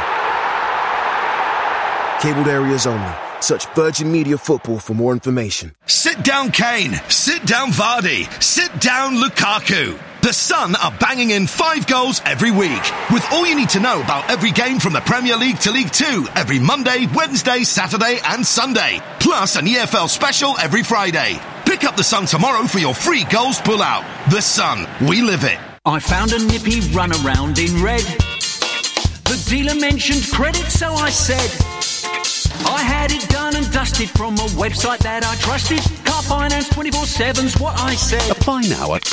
Cabled areas only. Search Virgin Media Football for more information. Sit down Kane, sit down Vardy, sit down Lukaku. The Sun are banging in 5 goals every week, with all you need to know about every game from the Premier League to League 2 every Monday, Wednesday, Saturday and Sunday. Plus an EFL special every Friday. Pick up The Sun tomorrow for your free goals pull-out. The Sun, we live it. I found a nippy runaround in red. The dealer mentioned credit, so I said I had it done and dusted from a website that I trusted. Car Finance 24/7's what I said. Apply now at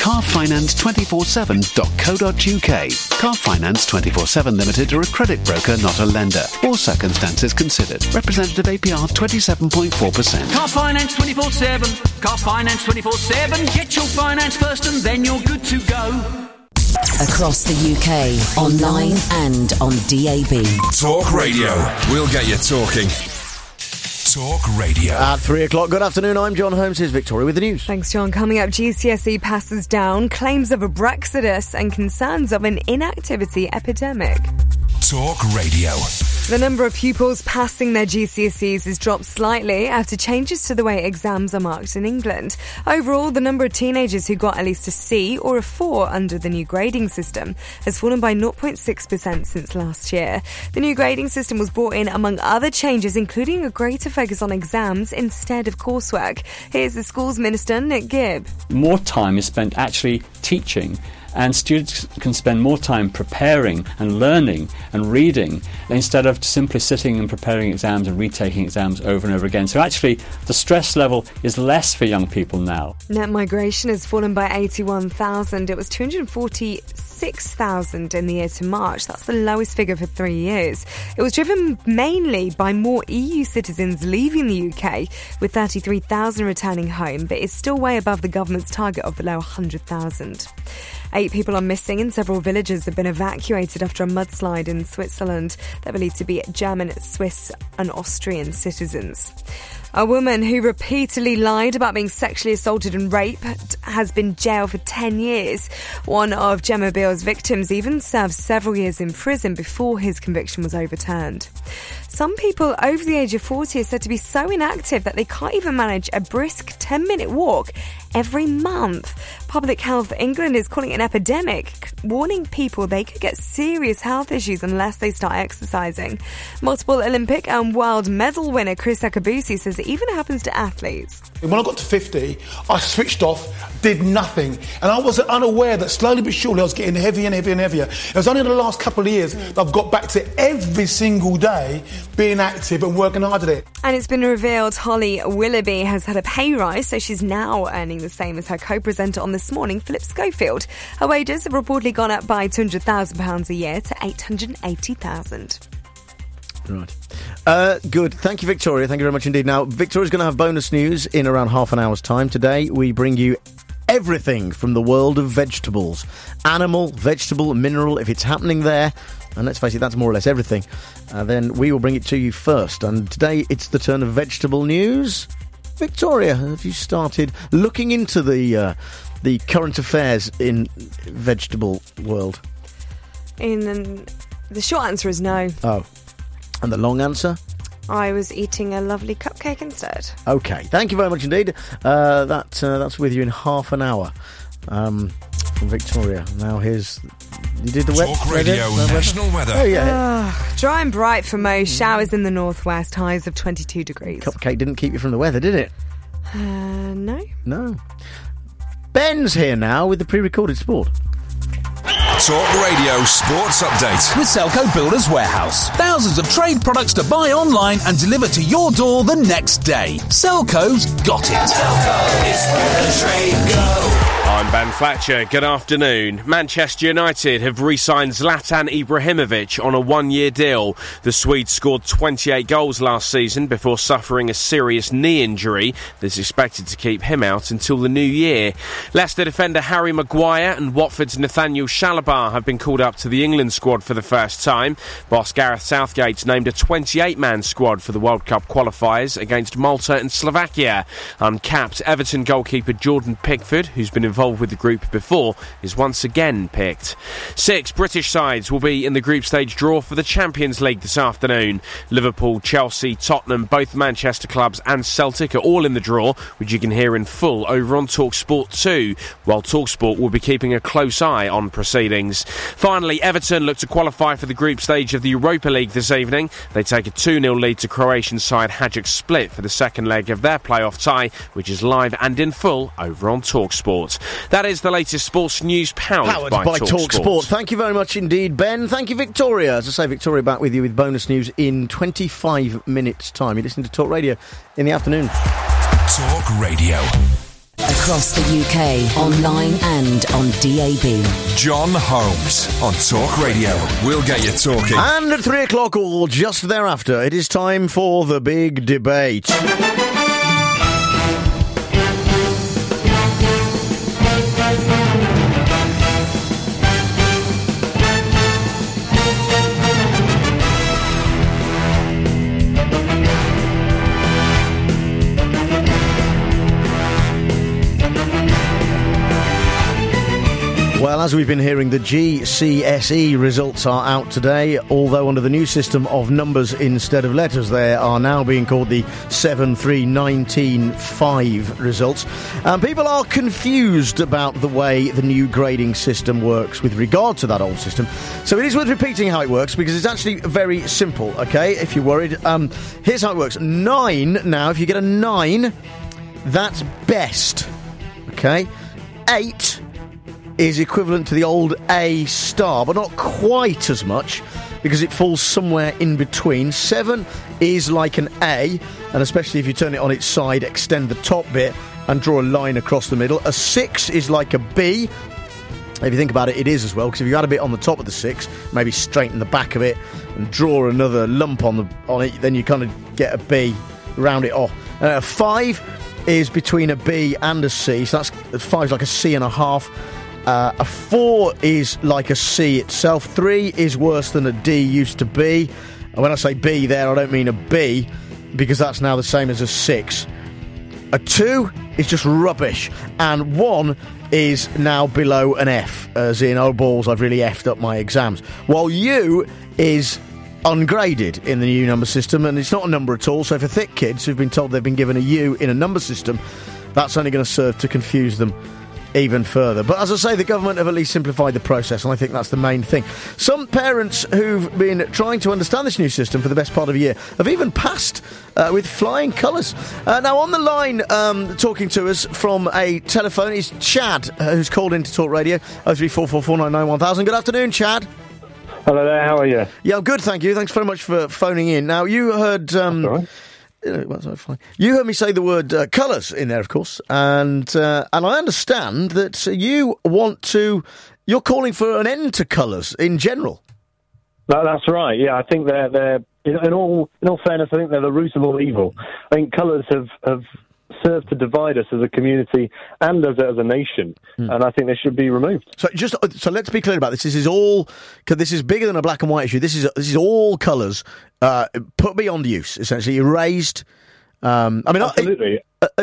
carfinance247.co.uk. Car Finance 24/7 Limited are a credit broker, not a lender. All circumstances considered. Representative APR 27.4%. Car Finance 24/7. Car Finance 24/7. Get your finance first and then you're good to go. Across the UK, online and on DAB. Talk Radio. We'll get you talking. Talk Radio. At 3 o'clock, good afternoon, I'm John Holmes. Here's Victoria with the news. Thanks, John. Coming up, GCSE passes down, claims of a Brexodus and concerns of an inactivity epidemic. Talk Radio. The number of pupils passing their GCSEs has dropped slightly after changes to the way exams are marked in England. Overall, the number of teenagers who got at least a C or a 4 under the new grading system has fallen by 0.6% since last year. The new grading system was brought in among other changes, including a greater focus on exams instead of coursework. Here's the school's minister, Nick Gibb. More time is spent actually teaching, and students can spend more time preparing and learning and reading instead of simply sitting and preparing exams and retaking exams over and over again. So actually, the stress level is less for young people now. Net migration has fallen by 81,000. It was 246,000 in the year to March. That's the lowest figure for 3 years. It was driven mainly by more EU citizens leaving the UK, with 33,000 returning home, but it's still way above the government's target of below 100,000. 8 people are missing and several villages have been evacuated after a mudslide in Switzerland. They're believed to be German, Swiss and Austrian citizens. A woman who repeatedly lied about being sexually assaulted and raped has been jailed for 10 years. One of Gemma Beale's victims even served several years in prison before his conviction was overturned. Some people over the age of 40 are said to be so inactive that they can't even manage a brisk 10-minute walk every month. Public Health England is calling it an epidemic, warning people they could get serious health issues unless they start exercising. Multiple Olympic and world medal winner Chris Akabusi says it even happens to athletes. When I got to 50, I switched off, did nothing, and I was unaware that slowly but surely I was getting heavier and heavier and heavier. It was only in the last couple of years that I've got back to every single day being active and working hard at it. And it's been revealed Holly Willoughby has had a pay rise, so she's now earning the same as her co-presenter on This Morning, Philip Schofield. Her wages have reportedly gone up by £200,000 a year to $880,000. Right. Good. Thank you, Victoria. Thank you very much indeed. Now, Victoria's going to have bonus news in around half an hour's time. Today, we bring you everything from the world of vegetables. Animal, vegetable, mineral, if it's happening there. And let's face it, that's more or less everything. Then we will bring it to you first. And today, it's the turn of vegetable news. Victoria, have you started looking into the current affairs in vegetable world? The short answer is no. Oh. And the long answer? I was eating a lovely cupcake instead. OK, thank you very much indeed. That's with you in half an hour from Victoria. Now here's... You did the Talk Radio National Weather. Oh, yeah. Dry and bright for most. Showers in the northwest. Highs of 22 degrees. Cupcake didn't keep you from the weather, did it? No. No. Ben's here now with the pre-recorded sport. Talk Radio Sports Update. With Selco Builders Warehouse. Thousands of trade products to buy online and deliver to your door the next day. Selco's got it. Selco is where the trade go. I'm Ben Fletcher. Good afternoon. Manchester United have re-signed Zlatan Ibrahimovic on a one-year deal. The Swede scored 28 goals last season before suffering a serious knee injury that's expected to keep him out until the new year. Leicester defender Harry Maguire and Watford's Nathaniel Chalobah have been called up to the England squad for the first time. Boss Gareth Southgate's named a 28-man squad for the World Cup qualifiers against Malta and Slovakia. Uncapped Everton goalkeeper Jordan Pickford, who's been involved with the group before, is once again picked. 6 British sides will be in the group stage draw for the Champions League this afternoon. Liverpool, Chelsea, Tottenham, both Manchester clubs and Celtic are all in the draw, which you can hear in full over on TalkSport 2, while TalkSport will be keeping a close eye on proceedings. Finally, Everton look to qualify for the group stage of the Europa League this evening. They take a 2-0 lead to Croatian side Hajduk Split for the second leg of their playoff tie, which is live and in full over on TalkSport. That is the latest sports news powered by TalkSport. Thank you very much indeed, Ben. Thank you, Victoria. As I say, Victoria back with you with bonus news in 25 minutes' time. You're listening to Talk Radio in the afternoon. Talk Radio. Across the UK, online and on DAB. John Holmes on Talk Radio. We'll get you talking. And at 3 o'clock or just thereafter, it is time for the big debate. Well, as we've been hearing, the GCSE results are out today, although under the new system of numbers instead of letters, they are now being called the 7-3-19-5 results. People are confused about the way the new grading system works with regard to that old system. So it is worth repeating how it works, because it's actually very simple, OK, if you're worried. Here's how it works. 9, now, if you get a 9, that's best, OK? 8 is equivalent to the old A star, but not quite as much, because it falls somewhere in between. 7 is like an A, and especially if you turn it on its side, extend the top bit and draw a line across the middle. A 6 is like a B. If you think about it, it is as well, because if you add a bit on the top of the 6, maybe straighten the back of it and draw another lump on it, then you kind of get a B, round it off. A 5 is between a B and a C, so that's 5 is like a C and a half. A 4 is like a C itself. 3 is worse than a D used to be. And when I say B there, I don't mean a B, because that's now the same as a 6. A 2 is just rubbish. And 1 is now below an F, as in, oh balls, I've really effed up my exams. While U is ungraded in the new number system, and it's not a number at all. So for thick kids who've been told they've been given a U in a number system, that's only going to serve to confuse them even further. But as I say, the government have at least simplified the process, and I think that's the main thing. Some parents who've been trying to understand this new system for the best part of a year have even passed with flying colours. Now, on the line, talking to us from a telephone is Chad, who's called in to Talk Radio, 03444991000. Good afternoon, Chad. Hello there, how are you? Yeah, I'm good, thank you. Thanks very much for phoning in. Now, you heard... You heard me say the word colours in there, of course, and I understand that you're calling for an end to colours in general. That's right. Yeah, I think they're in all fairness, I think they're the root of all evil. I think colours have served to divide us as a community and as a nation, and I think they should be removed. So let's be clear about this. This is all, because this is bigger than a black and white issue. This is all colours put beyond use, essentially erased. Absolutely.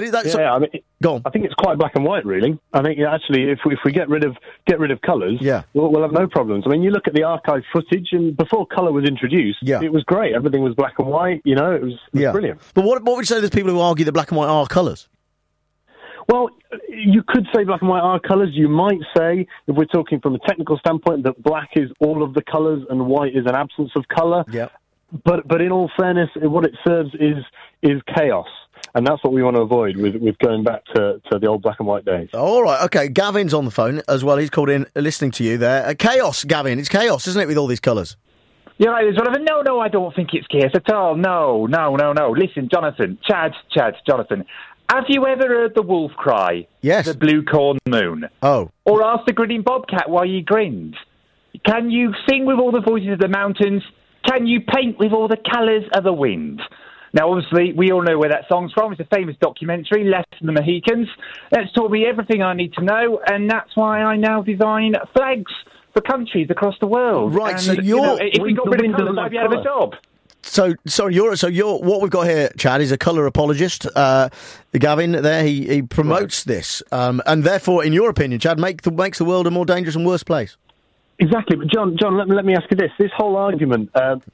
Go on. I think it's quite black and white, really. I think actually, if we get rid of colours, we'll have no problems. I mean, you look at the archive footage, and before colour was introduced, it was great. Everything was black and white. You know, it was brilliant. But what would you say to those people who argue that black and white are colours? Well, you could say black and white are colours. You might say, if we're talking from a technical standpoint, that black is all of the colours and white is an absence of colour. Yeah. But in all fairness, what it serves is chaos. And that's what we want to avoid with going back to the old black and white days. All right, OK. Gavin's on the phone as well. He's called in listening to you there. Chaos, Gavin. It's chaos, isn't it, with all these colours? Yeah, no, I don't think it's chaos at all. No. Listen, Jonathan, Chad, Jonathan, have you ever heard the wolf cry? Yes. The blue corn moon? Oh. Or ask the grinning bobcat why he grinned? Can you sing with all the voices of the mountains? Can you paint with all the colours of the wind? Now, obviously, we all know where that song's from. It's a famous documentary, Less Than the Mohicans. That's taught me everything I need to know, and that's why I now design flags for countries across the world. Right, and, so if we got rid of colours, I'd be out of a job. So you're what we've got here, Chad, is a colour apologist. Gavin there, he promotes this, and therefore, in your opinion, Chad, makes the world a more dangerous and worse place. Exactly, but John, let me ask you this: this whole argument.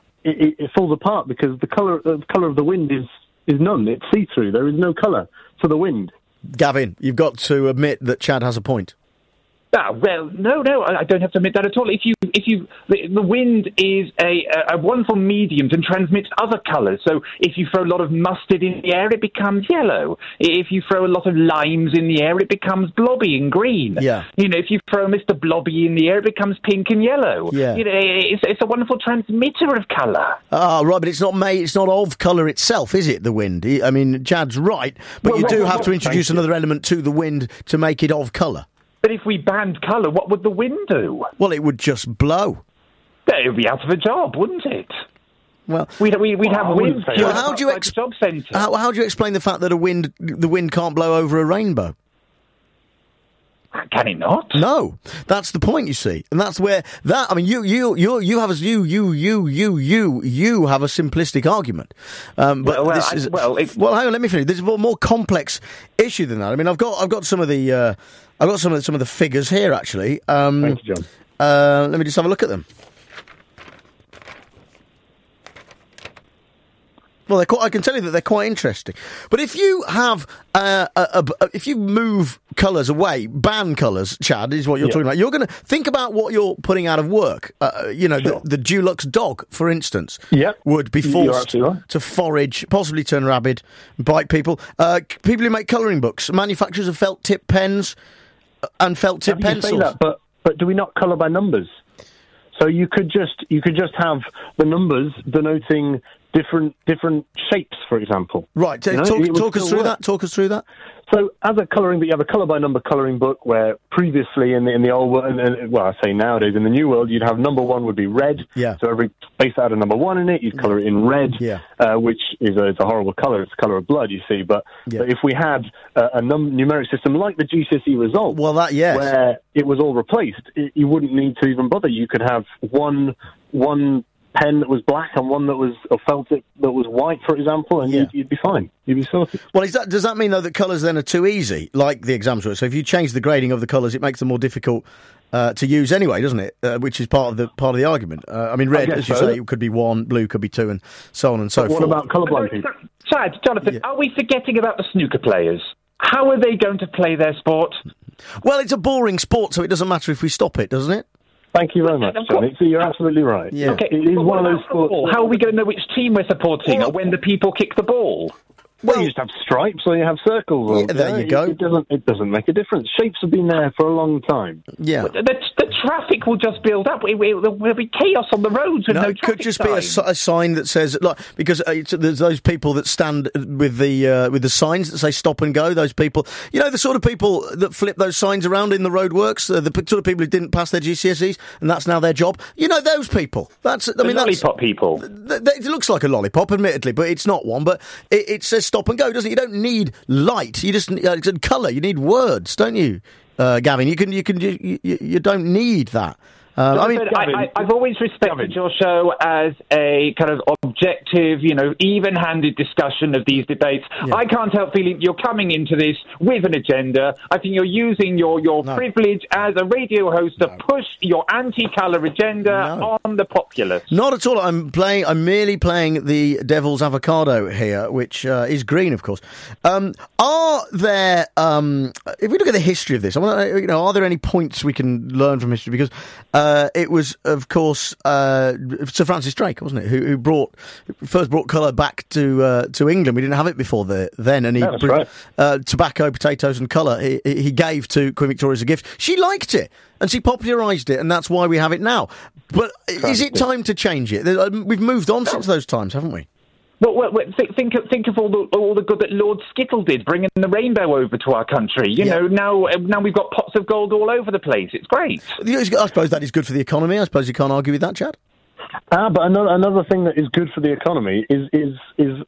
It falls apart because the colour of the wind is none. It's see-through. There is no colour to the wind. Gavin, you've got to admit that Chad has a point. Well, no, I don't have to admit that at all. The wind is a wonderful medium and transmits other colours. So if you throw a lot of mustard in the air, it becomes yellow. If you throw a lot of limes in the air, it becomes blobby and green. Yeah. You know, if you throw Mr. Blobby in the air, it becomes pink and yellow. Yeah. You know, it's a wonderful transmitter of colour. Ah, right, but it's not of colour itself, is it, the wind? I mean, Chad's right, but you do have to introduce another element to the wind to make it of colour. But if we banned colour, what would the wind do? Well, it would just blow. It would be out of a job, wouldn't it? Well, we'd have wind. How do you explain the fact that the wind can't blow over a rainbow? Can it not? No, that's the point. You see, and that's where that. I mean, you have a you have a simplistic argument, but hang on, let me finish. This is a more complex issue than that. I mean, I've got some of the some of the figures here actually. Thank you, John. Let me just have a look at them. Well, I can tell you that they're quite interesting. But if you have, if you move colours away, ban colours, Chad, is what you're talking about. You're going to think about what you're putting out of work. The Dulux dog, for instance, would be forced to forage, possibly turn rabid, bite people. People who make colouring books, manufacturers of felt tip pens and felt tip pencils. You say that, but do we not colour by numbers? So you could just have the numbers denoting different shapes, for example. Right. Talk us through that. Talk us through that. So, as a colouring book, you have a colour by number colouring book, where previously in the old world, and I say nowadays in the new world, you'd have number one would be red. Yeah. So every space that had a number one in it, you'd colour it in red. Yeah. Which is a horrible colour. It's the colour of blood, you see. But if we had a numeric system like the GCSE result, where it was all replaced, you wouldn't need to even bother. You could have one pen that was black and one that was a felt tip that was white, for example, and you'd be fine. You'd be sorted. Well, does that mean, though, that colours then are too easy, like the exams were? So if you change the grading of the colours, it makes them more difficult to use anyway, doesn't it? Which is part of the argument. I mean, red, as you say, it could be 1, blue could be 2, and so on and so forth. What about colourblind people? Chad, Jonathan, are we forgetting about the snooker players? How are they going to play their sport? Well, it's a boring sport, so it doesn't matter if we stop it, doesn't it? Thank you very much, Johnny. So you're absolutely right. Yeah. Okay, it is one of those sports. How are we going to know which team we're supporting or when the people kick the ball? Well, you just have stripes or you have circles. There you go. It doesn't make a difference. Shapes have been there for a long time. Yeah. The traffic will just build up. There'll be chaos on the roads with no traffic. It could just be a sign that says, like, because there's those people that stand with the signs that say stop and go. Those people, the sort of people that flip those signs around in the roadworks, the sort of people who didn't pass their GCSEs, and that's now their job. Those people. Lollipop people. It looks like a lollipop, admittedly, but it's not one. But it says stop and go, doesn't it? You don't need light. You just need colour. You need words, don't you, Gavin? You don't need that. I've always respected your show as a kind of objective, even-handed discussion of these debates. Yeah. I can't help feeling you're coming into this with an agenda. I think you're using your privilege as a radio host to push your anti-colour agenda on the populace. Not at all. I'm merely playing the devil's avocado here, which is green, of course. Are there, if we look at the history of this, are there any points we can learn from history? Because it was, of course, Sir Francis Drake, wasn't it, who first brought colour back to England. We didn't have it before then, and he tobacco, potatoes, and colour he gave to Queen Victoria as a gift. She liked it, and she popularised it, and that's why we have it now. But is it time to change it? We've moved on since those times, haven't we? Well, think of all the good that Lord Skittle did, bringing the rainbow over to our country. Now we've got pots of gold all over the place. It's great. I suppose that is good for the economy. I suppose you can't argue with that, Chad. But another thing that is good for the economy is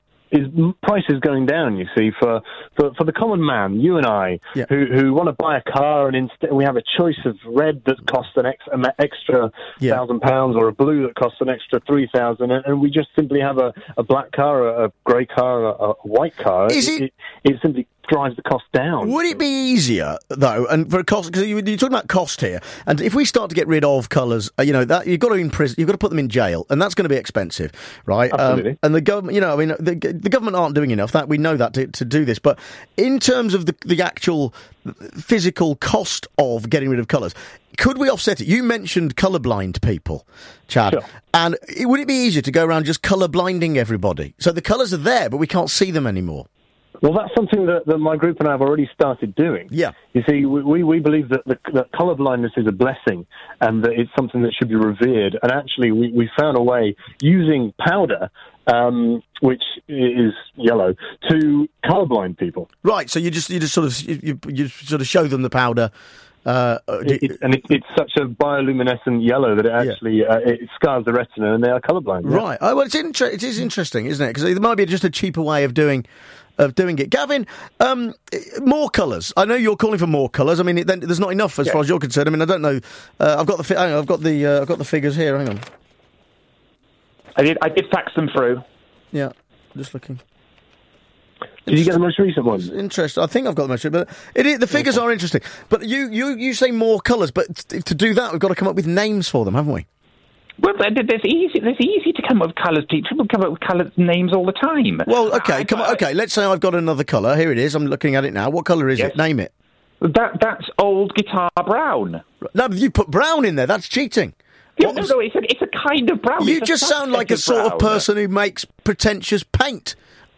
prices going down, you see, for the common man, you and I, who want to buy a car, and instead we have a choice of red that costs an extra £1,000 or a blue that costs an extra £3,000, and we just simply have a black car, a grey car, a white car. It simply drives the cost down. Would it be easier, though, and for a cost, because you're talking about cost here, and if we start to get rid of colours, that you've got to imprison, you've got to put them in jail, and that's going to be expensive, right? Absolutely. And the government, the government aren't doing enough. That we know that to do this, but in terms of the actual physical cost of getting rid of colours, could we offset it? You mentioned colourblind people, Chad, sure. And would it be easier to go around just colour-blinding everybody? So the colours are there, but we can't see them anymore. Well, that's something that my group and I have already started doing. Yeah. You see, we believe that colour blindness is a blessing and that it's something that should be revered. And actually, we found a way using powder, which is yellow, to colourblind people. Right. So you just sort of show them the powder, It's such a bioluminescent yellow that it actually it scars the retina, and they are colourblind. Yeah. Right. Oh, well, it is interesting, isn't it? Because it might be just a cheaper way of doing it. Gavin, more colours. I know you're calling for more colours. I mean, there's not enough as far as you're concerned. I mean, I don't know. I've got the figures here. Hang on. I did fax them through. Yeah, just looking. Did you get the most recent one? Interesting. I think I've got the most recent, but the figures are interesting. But you say more colours, but to do that, we've got to come up with names for them, haven't we? Well, there's easy to come up with colours. People come up with colour names all the time. Well, okay, come on. Okay, let's say I've got another colour. Here it is. I'm looking at it now. What colour is it? Name it. That's old guitar brown. No, but you put brown in there. That's cheating. No, it's a kind of brown. You just sound like a sort of person who makes pretentious paint.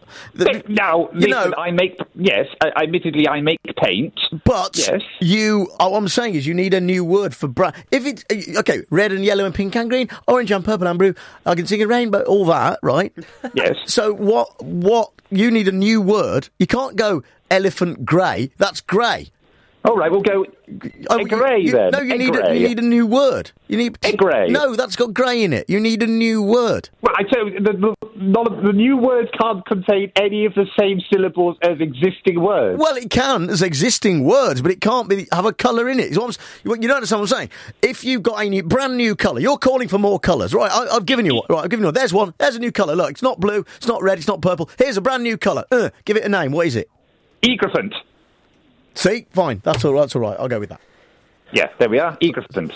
Admittedly, I make paint. But all I'm saying is you need a new word for brown. If it's, red and yellow and pink and green, orange and purple and blue, I can sing a rainbow, all that, right? Yes. So what, you need a new word. You can't go elephant grey, that's grey. All right, we'll go grey then. No, you need a new word. You need grey. No, that's got grey in it. You need a new word. Well, I tell you, the new word can't contain any of the same syllables as existing words. Well, it can as existing words, but it can't have a colour in it. You don't understand what I'm saying? If you've got a brand new colour, you're calling for more colours, right? I've given you one. Right, I've given you one. There's one. There's a new colour. Look, it's not blue. It's not red. It's not purple. Here's a brand new colour. Give it a name. What is it? Egrafant. See? Fine. That's all right. I'll go with that. Yeah, there we are. Egrafant.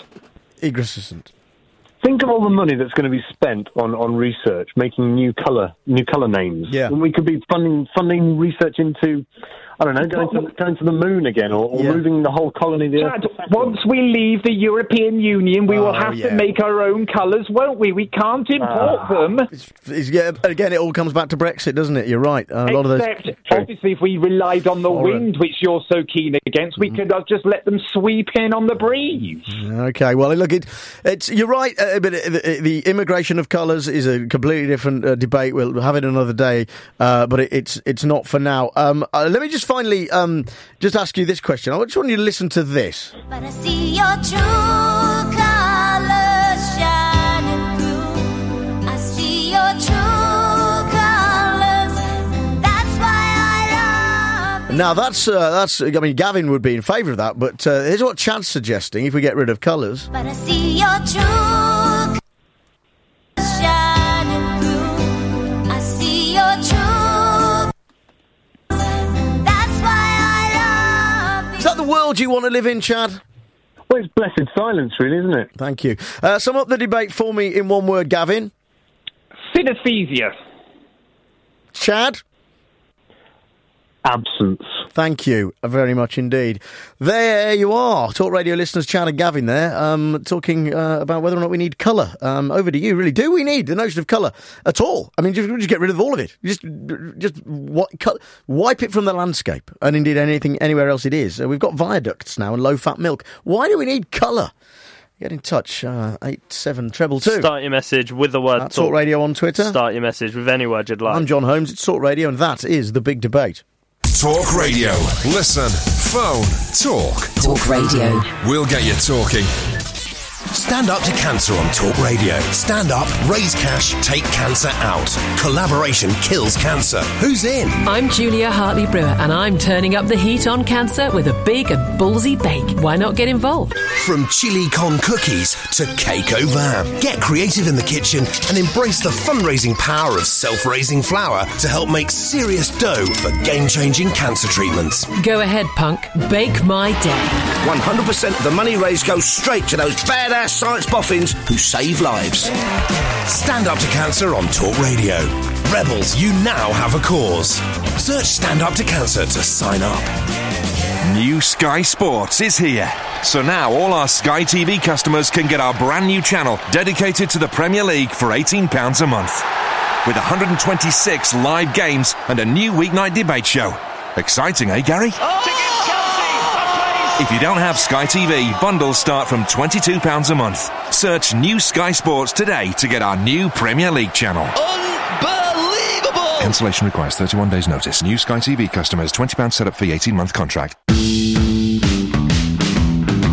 Think of all the money that's going to be spent on research, making new colour names. Yeah. When we could be funding research into, I don't know, going to the moon again, or moving the whole colony to the Earth. Once we leave the European Union, we will have to make our own colours, won't we? We can't import them. Again, it all comes back to Brexit, doesn't it? You're right. Except, obviously, if we relied on the wind, which you're so keen against, we could just let them sweep in on the breeze. Okay, well, look, you're right, but the immigration of colours is a completely different debate. We'll have it another day, but it's not for now. Let me just finally just ask you this question. I just want you to listen to this. But I see your true colours shining through. I see your true colours. That's why I love you. Now that's. I mean, Gavin would be in favour of that, but here's what Chad's suggesting: if we get rid of colours. But I see your true colours shining through. I see your true. Is that the world you want to live in, Chad? Well, it's blessed silence, really, isn't it? Thank you. Sum up the debate for me in one word, Gavin. Synesthesia. Chad? Absence. Thank you very much indeed. There you are. Talk Radio listeners, Chad and Gavin there, talking about whether or not we need colour. Over to you, really. Do we need the notion of colour at all? I mean, just get rid of all of it. Just wipe it from the landscape, and indeed anywhere else it is. We've got viaducts now and low-fat milk. Why do we need colour? Get in touch, 87222. Start your message with the word Talk Radio on Twitter. Start your message with any word you'd like. I'm John Holmes, it's Talk Radio, and that is The Big Debate. Talk Radio. Listen, phone, talk. Talk Radio. We'll get you talking. Stand up to cancer on Talk Radio. Stand up, raise cash, take cancer out. Collaboration kills cancer. Who's in? I'm Julia Hartley-Brewer, and I'm turning up the heat on cancer with a big and ballsy bake. Why not get involved? From chili con cookies to cake au vin. Get creative in the kitchen and embrace the fundraising power of self-raising flour to help make serious dough for game-changing cancer treatments. Go ahead, punk. Bake my day. 100% of the money raised goes straight to those badass science boffins who save lives. Stand Up to Cancer on Talk Radio. Rebels, you now have a cause. Search Stand Up to Cancer to sign up. New Sky Sports is here. So now all our Sky TV customers can get our brand new channel dedicated to the Premier League for £18 a month. With 126 live games and a new weeknight debate show. Exciting, eh, Gary? If you don't have Sky TV, bundles start from £22 a month. Search New Sky Sports today to get our new Premier League channel. Unbelievable! Cancellation requires 31 days' notice. New Sky TV customers, £20 setup fee, 18-month contract.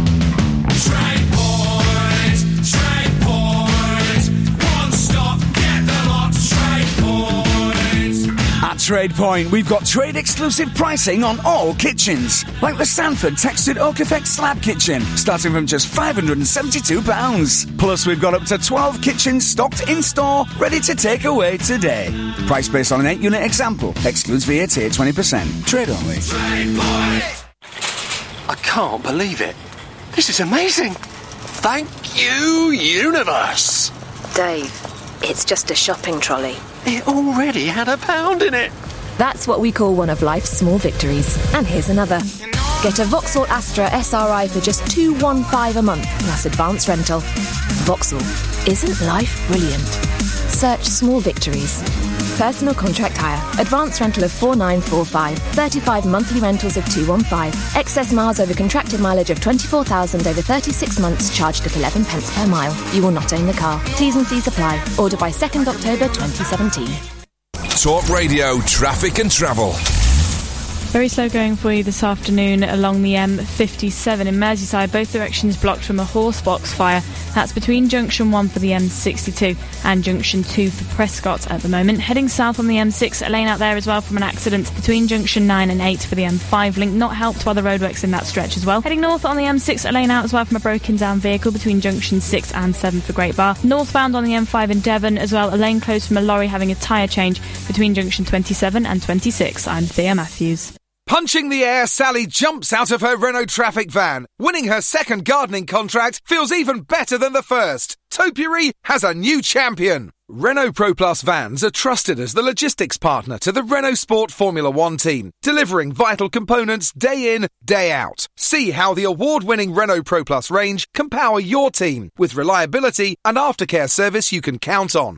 TradePoint, we've got trade-exclusive pricing on all kitchens. Like the Sanford Textured Oak Effect Slab Kitchen, starting from just £572. Plus, we've got up to 12 kitchens stocked in-store, ready to take away today. Price based on an 8-unit example. Excludes VAT at 20%. Trade only. TradePoint. I can't believe it. This is amazing. Thank you, universe. Dave, it's just a shopping trolley. It already had £1 in it. That's what we call one of life's small victories. And here's another. Get a Vauxhall Astra SRI for just $215 a month, plus advance rental. Vauxhall. Isn't life brilliant? Search small victories. Personal contract hire. Advance rental of $4,945. 35 monthly rentals of $215. Excess miles over contracted mileage of 24,000 over 36 months, charged at 11 pence per mile. You will not own the car. T's and C's apply. Order by 2nd October 2017. Talk Radio Traffic and Travel. Very slow going for you this afternoon along the M57 in Merseyside. Both directions blocked from a horse box fire. That's between Junction 1 for the M62 and Junction 2 for Prescott at the moment. Heading south on the M6, a lane out there as well from an accident between Junction 9 and 8 for the M5 link. Not helped by the roadworks in that stretch as well. Heading north on the M6, a lane out as well from a broken down vehicle between Junction 6 and 7 for Great Bar. Northbound on the M5 in Devon as well, a lane closed from a lorry having a tyre change between Junction 27 and 26. I'm Thea Matthews. Punching the air, Sally jumps out of her Renault Traffic van. Winning her second gardening contract feels even better than the first. Topiary has a new champion. Renault Pro Plus vans are trusted as the logistics partner to the Renault Sport Formula One team, delivering vital components day in, day out. See how the award-winning Renault Pro Plus range can power your team with reliability and aftercare service you can count on.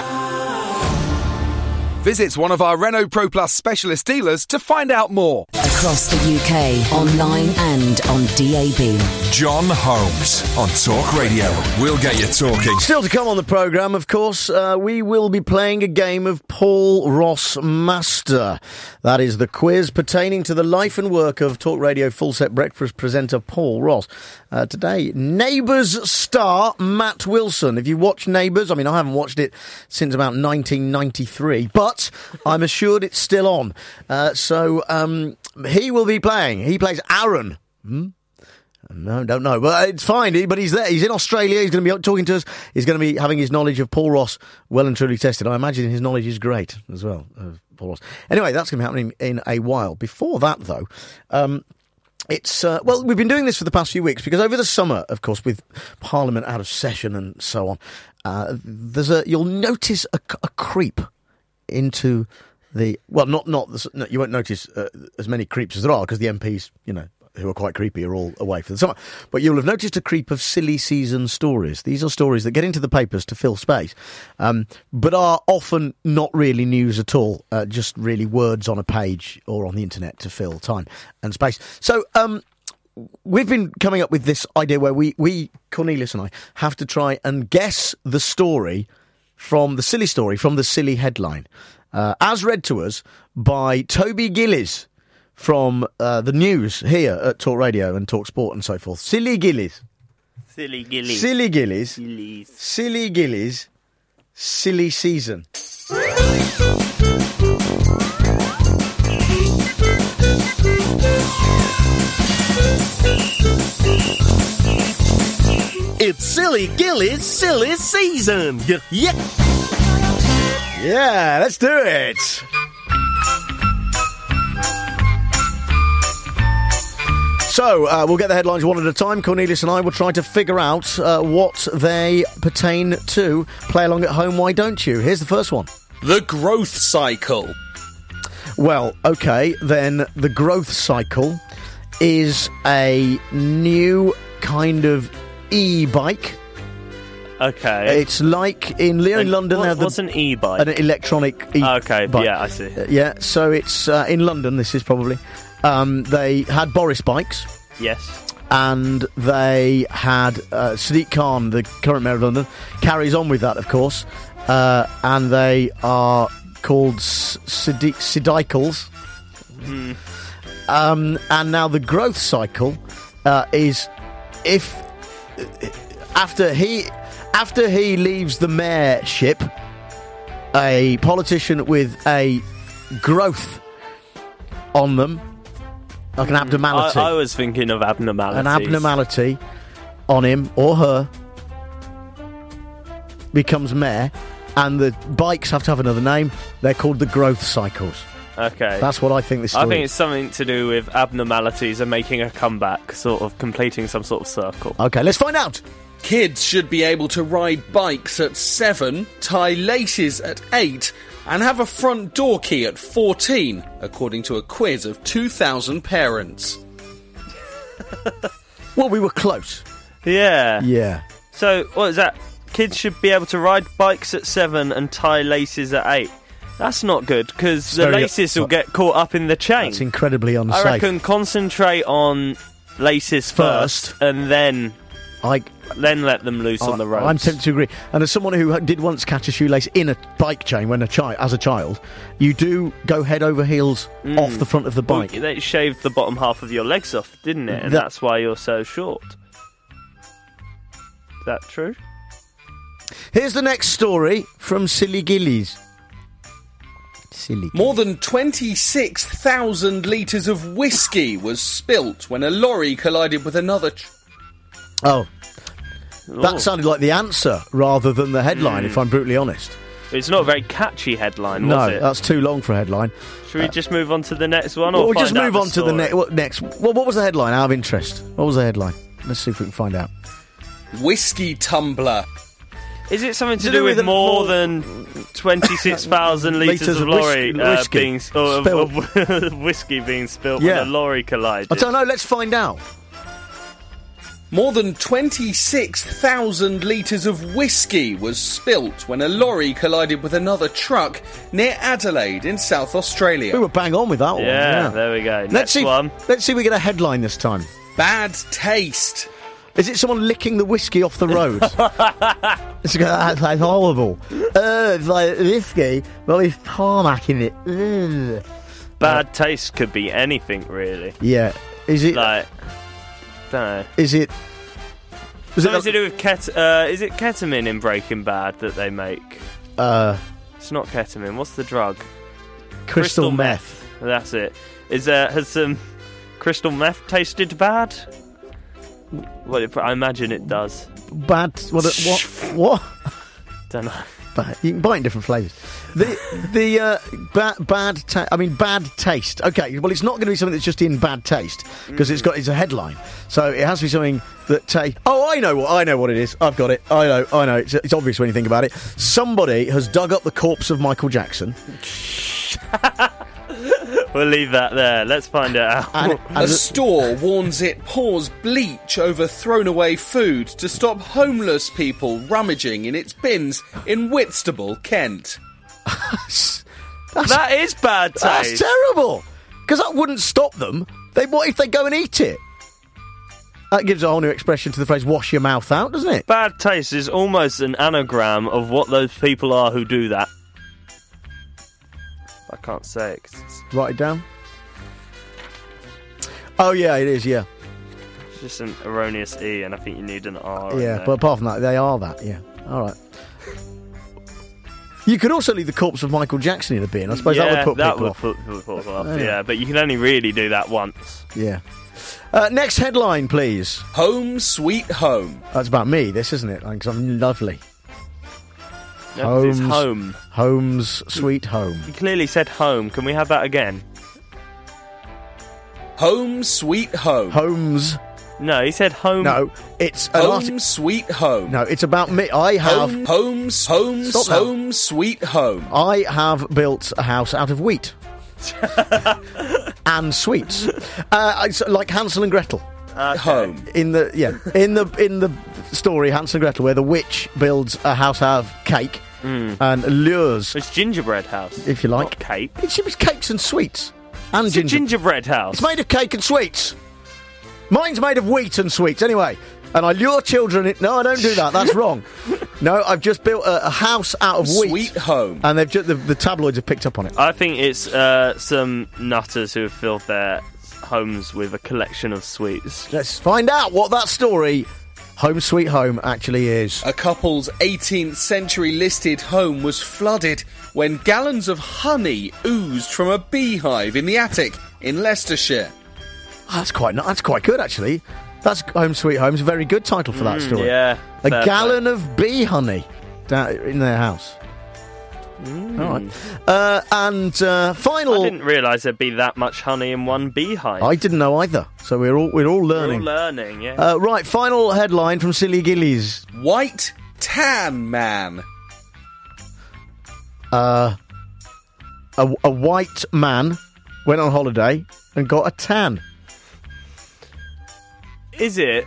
Visit one of our Renault Pro Plus specialist dealers to find out more. Across the UK, online and on DAB. John Holmes on Talk Radio. We'll get you talking. Still to come on the programme, of course, we will be playing a game of Paul Ross Master. That is the quiz pertaining to the life and work of Talk Radio Full Set Breakfast presenter Paul Ross. Today, Neighbours star Matt Wilson. If you watch Neighbours, I mean, I haven't watched it since about 1993, but I'm assured it's still on. So he will be playing. He plays Aaron. No, don't know, but it's fine. But he's there. He's in Australia. He's going to be talking to us. He's going to be having his knowledge of Paul Ross well and truly tested. I imagine his knowledge is great as well of Paul Ross. Anyway, that's going to be happening in a while. Before that, though, it's well, we've been doing this for the past few weeks because over the summer, of course, with Parliament out of session and so on, you'll notice a creep into the you won't notice as many creeps as there are because the MPs, who are quite creepy, are all away for the summer. But you'll have noticed a creep of silly season stories. These are stories that get into the papers to fill space, but are often not really news at all, just really words on a page or on the internet to fill time and space. So we've been coming up with this idea where we, Cornelius and I, have to try and guess the story from the silly headline, as read to us by Toby Gillies from the news here at Talk Radio and Talk Sport and so forth. Silly Gillies. Silly Gillies. Silly Gillies. Gillies. Silly Gillies. Silly season. It's Silly Gillies' silly season. Yeah. Yeah, let's do it. So, we'll get the headlines one at a time. Cornelius and I will try to figure out what they pertain to. Play along at home, why don't you? Here's the first one. The growth cycle. Well, okay, then the growth cycle is a new kind of e-bike. Okay. It's like in London. What's an e-bike? An electronic e-bike. Okay, yeah, I see. Yeah, so it's in London, this is probably. They had Boris bikes. Yes. And they had Sadiq Khan, the current mayor of London, carries on with that, of course. And they are called Sidicles. And now the growth cycle is if after he leaves the mayorship, a politician with a growth on them, like an abnormality. I was thinking of abnormalities. An abnormality on him or her becomes mare, and the bikes have to have another name. They're called the growth cycles. Okay. That's what I think this story I think is. it's something to do with abnormalities and making a comeback, sort of completing some sort of circle. Okay, let's find out. Kids should be able to ride bikes at 7, tie laces at 8, and have a front door key at 14, according to a quiz of 2,000 parents. Well, we were close. Yeah. Yeah. So, what is that? Kids should be able to ride bikes at 7 and tie laces at 8. That's not good, because the laces will get caught up in the chain. That's incredibly unsafe. I reckon concentrate on laces first and then let them loose on the roads. I'm tempted to agree. And as someone who did once catch a shoelace in a bike chain as a child, you do go head over heels off the front of the bike. Well, they shaved the bottom half of your legs off, didn't it? And that's why you're so short. Is that true? Here's the next story from Silly Gillies. More than 26,000 litres of whiskey was spilt when a lorry collided with another... That sounded like the answer rather than the headline, if I'm brutally honest. It's not a very catchy headline, was it? No, that's too long for a headline. Should we just move on to the next one? We'll just move on to the next. Well, what was the headline, out of interest? What was the headline? Let's see if we can find out. Whiskey tumbler. Is it something to do with more than 26,000 litres of lorry whiskey being spilt when a lorry collided? I don't know, let's find out. More than 26,000 litres of whiskey was spilt when a lorry collided with another truck near Adelaide in South Australia. We were bang on with that one. Yeah, there we go. Let's see if we get a headline this time. Bad taste. Is it someone licking the whiskey off the road? That's horrible. It's like whiskey, but with tarmac in it. Ugh. Bad taste could be anything, really. Yeah. Is it... Like... Don't know. Is it... Something to do with is it ketamine in Breaking Bad that they make? It's not ketamine. What's the drug? Crystal meth. That's it. Has some crystal meth tasted bad? Well, I imagine it does. Bad. What? Don't know. Bad. You can buy it in different flavours. Bad taste. Okay, well, it's not going to be something that's just in bad taste because it's a headline. So it has to be something that. I know what it is. I've got it. I know. It's obvious when you think about it. Somebody has dug up the corpse of Michael Jackson. We'll leave that there. Let's find it out. A store warns it pours bleach over thrown away food to stop homeless people rummaging in its bins in Whitstable, Kent. That is bad taste. That's terrible. Because that wouldn't stop them. What if they go and eat it? That gives a whole new expression to the phrase "wash your mouth out," doesn't it? Bad taste is almost an anagram of what those people are who do that. I can't say it. Write it down. Oh, yeah, it is, yeah. It's just an erroneous E, and I think you need an R. Yeah, but apart from that, they are that, yeah. All right. You could also leave the corpse of Michael Jackson in a bin. I suppose that would put people off. Put people off, yeah, but you can only really do that once. Yeah. Next headline, please. Home Sweet Home. That's about me, this, isn't it? Because I'm lovely. No, it's home. Home's Sweet Home. You clearly said home. Can we have that again? Home Sweet Home. Home's. No, he said home. No, it's Home Sweet Home. No, it's about me. I have Home Sweet Home. I have built a house out of wheat and sweets, it's like Hansel and Gretel. Home in the story Hansel and Gretel, where the witch builds a house out of cake and lures. It's gingerbread house, if you like. Not cake. It was cakes and sweets and it's a gingerbread house. It's made of cake and sweets. Mine's made of wheat and sweets, anyway. And I lure children in... No, I don't do that. That's wrong. No, I've just built a house out of wheat. Sweet Home. And they've the tabloids have picked up on it. I think it's some nutters who have filled their homes with a collection of sweets. Let's find out what that story, Home Sweet Home actually is. A couple's 18th century listed home was flooded when gallons of honey oozed from a beehive in the attic in Leicestershire. Oh, that's quite good, actually. That's Home Sweet Home. It's a very good title for that story. Yeah. A gallon of bee honey down in their house. All right. And final... I didn't realise there'd be that much honey in one beehive. I didn't know either. So we're all learning. We're all learning, yeah. Right, final headline from Silly Gillies. White tan man. A white man went on holiday and got a tan. Is it...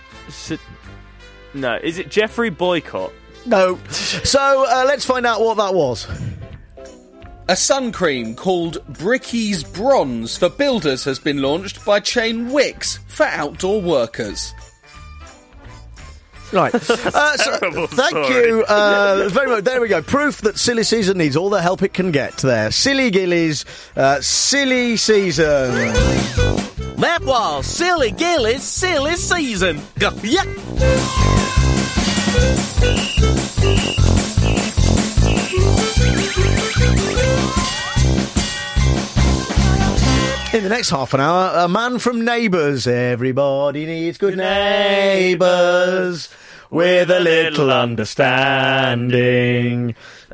No, is it Jeffrey Boycott? No. So, let's find out what that was. A sun cream called Bricky's Bronze for builders has been launched by chain Wix for outdoor workers. Right. Thank you very much. There we go. Proof that Silly Season needs all the help it can get there. Silly Gillies, Silly Season. That was Silly Gillies' Silly Season. Yeah. In the next half an hour, a man from Neighbours. Everybody needs good neighbours with a little understanding.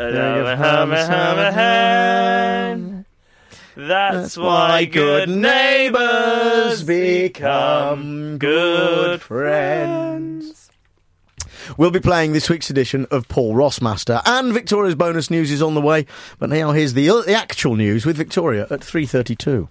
That's why good neighbours become good friends. We'll be playing this week's edition of Paul Rossmaster, and Victoria's bonus news is on the way. But now here's the actual news with Victoria at 3:32.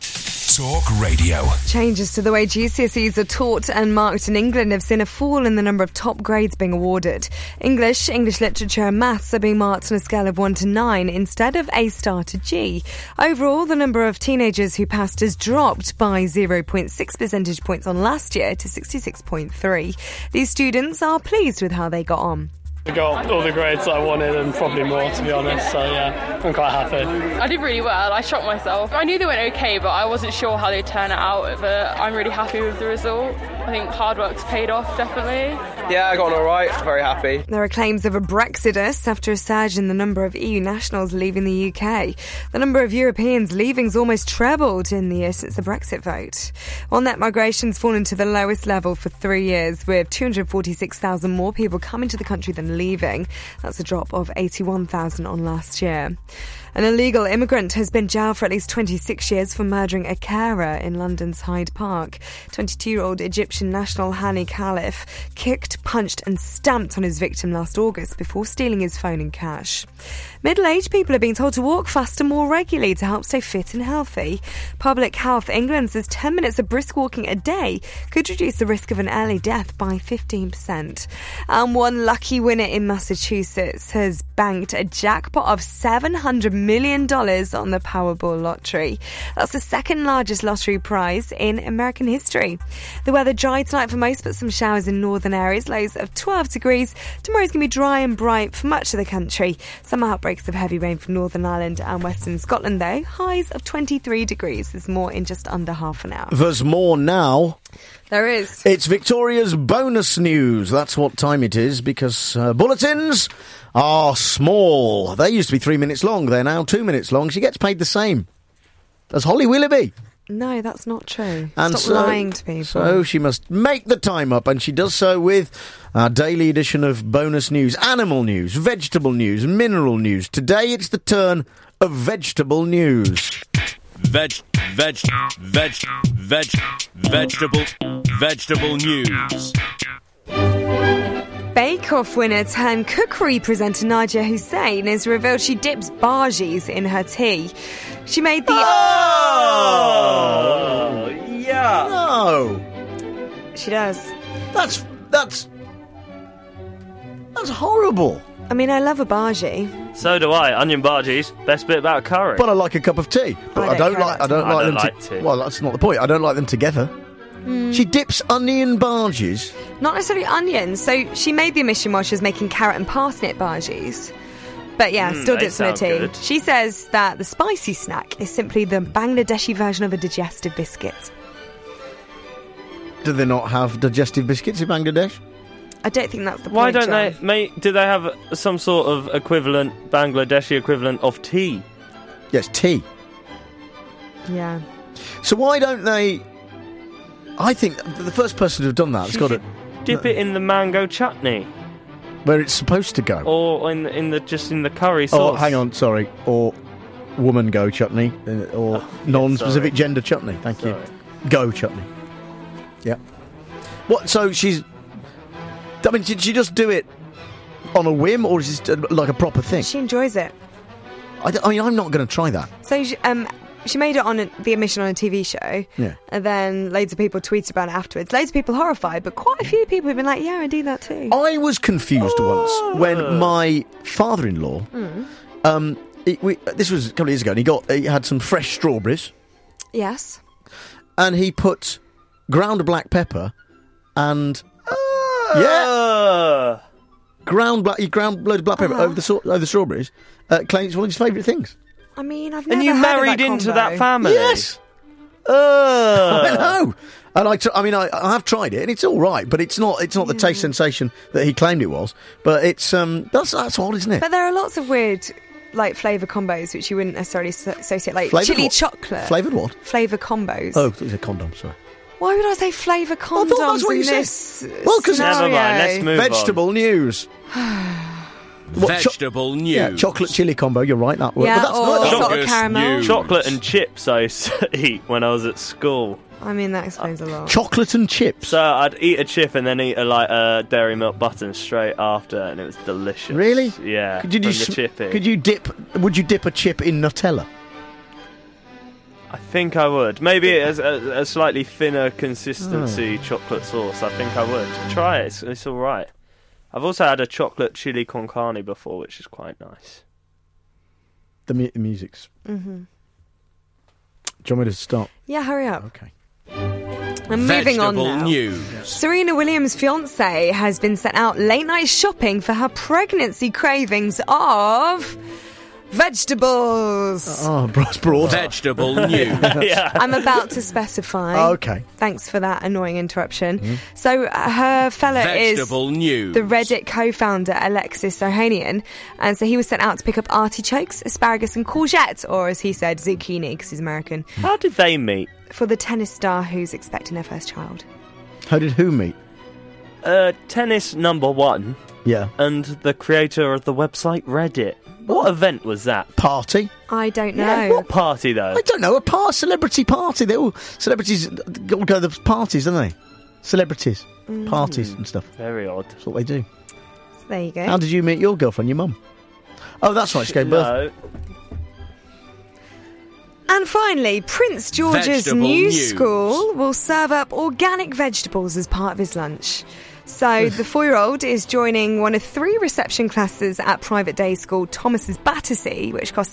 Talk Radio. Changes to the way GCSEs are taught and marked in England have seen a fall in the number of top grades being awarded. English literature and maths are being marked on a scale of 1 to 9 instead of A star to G. Overall, the number of teenagers who passed has dropped by 0.6 percentage points on last year to 66.3. These students are pleased with how they got on. I got all the grades that I wanted and probably more, to be honest, so yeah, I'm quite happy. I did really well. I shocked myself. I knew they went okay, but I wasn't sure how they'd turn it out, but I'm really happy with the result. I think hard work's paid off, definitely. Yeah, I got on all right. Very happy. There are claims of a Brexodus after a surge in the number of EU nationals leaving the UK. The number of Europeans leaving's almost trebled in the year since the Brexit vote. While net migration's fallen to the lowest level for 3 years, with 246,000 more people coming to the country than leaving. That's a drop of 81,000 on last year. An illegal immigrant has been jailed for at least 26 years for murdering a carer in London's Hyde Park. 22-year-old Egyptian national Hani Khalif kicked, punched and stamped on his victim last August before stealing his phone and cash. Middle-aged people are being told to walk faster more regularly to help stay fit and healthy. Public Health England says 10 minutes of brisk walking a day could reduce the risk of an early death by 15%. And one lucky winner in Massachusetts has banked a jackpot of $700 million on the Powerball lottery. That's the second largest lottery prize in American history. The weather dry tonight for most, but some showers in northern areas. Lows of 12 degrees. Tomorrow's going to be dry and bright for much of the country. Some outbreaks of heavy rain from Northern Ireland and Western Scotland, though. Highs of 23 degrees. There's more in just under half an hour. There's more now. There is. It's Victoria's bonus news. That's what time it is, because bulletins are small. They used to be 3 minutes long. They're now 2 minutes long. She gets paid the same as Holly Willoughby. No, that's not true. And Stop lying to people. So she must make the time up, and she does so with our daily edition of bonus news. Animal news, vegetable news, mineral news. Today it's the turn of vegetable news. Vegetable news. Bake-Off winner turned cookery presenter Nadia Hussain has revealed she dips bhajis in her tea. She made the... Oh! Yeah. No. She does. That's horrible. I mean, I love a bhaji. So do I. Onion bhajis, best bit about curry. But I like a cup of tea. But I don't like them. Tea. Well, that's not the point. I don't like them together. She dips onion bhajis. Not necessarily onions. So she made the omission while she was making carrot and parsnip bhajis. But yeah, still dips in her tea. Good. She says that the spicy snack is simply the Bangladeshi version of a digestive biscuit. Do they not have digestive biscuits in Bangladesh? I don't think that's the point. Why don't John. they? Do they have some sort of equivalent, Bangladeshi equivalent of tea? Yes, tea. Yeah. So why don't they? I think the first person to have done that has got to dip it in the mango chutney, where it's supposed to go, or in the curry sauce. Oh, hang on, sorry, or woman go chutney, or non-specific gender chutney. Thank you. Go chutney. Yeah. What? So she's. I mean, did she just do it on a whim, or is this like a proper thing? She enjoys it. I mean, I'm not going to try that. So she made it on the emission on a TV show. Yeah. And then loads of people tweeted about it afterwards. Loads of people horrified, but quite a few people have been like, yeah, I do that too. I was confused once when my father-in-law. This was a couple of years ago, and he had some fresh strawberries. Yes. And he put ground black pepper and ground load of black pepper over the strawberries. Claims it's one of his favourite things. I mean, I've never And you heard married of that into combo. that family? Yes. I know. And I have tried it, and it's all right, but it's not the taste sensation that he claimed it was. But it's that's odd, isn't it? But there are lots of weird like flavour combos which you wouldn't necessarily associate, like Flavoured chili what? chocolate. Flavoured what? Flavour combos. Oh, it's a condom. Sorry. Why would I say flavour condoms that's what in you said. this Well, because scenario? Never mind, let's move vegetable news. Vegetable news. Yeah, chocolate chili combo. You're right. That word. Yeah, but that's or not salt of caramel. Chocolate and chips I used to eat when I was at school. I mean, that explains a lot. Chocolate and chips. So I'd eat a chip and then eat a dairy milk button straight after, and it was delicious. Really? Yeah. Could you from the chipping. Could you dip? Would you dip a chip in Nutella? I think I would. Maybe as a slightly thinner consistency chocolate sauce. I think I would. Try it. It's all right. I've also had a chocolate chili con carne before, which is quite nice. The music's. Mm-hmm. Do you want me to stop? Yeah, hurry up. Okay. I'm moving on Vegetable now. news. Serena Williams' fiancé has been sent out late night shopping for her pregnancy cravings of vegetables. Oh, broad. Vegetable news. Yeah. I'm about to specify. Oh, okay. Thanks for that annoying interruption. So her fella Vegetable is news. the Reddit co-founder Alexis Ohanian, and so he was sent out to pick up artichokes, asparagus and courgette, or as he said, zucchini, because he's American, How did they meet? for the tennis star who's expecting their first child. How did who meet? Tennis #1 Yeah. and the creator of the website Reddit. What event was that? Party? I don't know. Yeah, what party though? I don't know. Celebrity party. Celebrities all go to the parties, don't they? Celebrities, parties and stuff. Very odd. That's what they do. So there you go. How did you meet your girlfriend? Your mum? Oh, that's right. She gave birth. No. And finally, Prince George's Vegetable new news. school will serve up organic vegetables as part of his lunch. So the 4-year-old is joining one of 3 reception classes at private day school Thomas's Battersea, which costs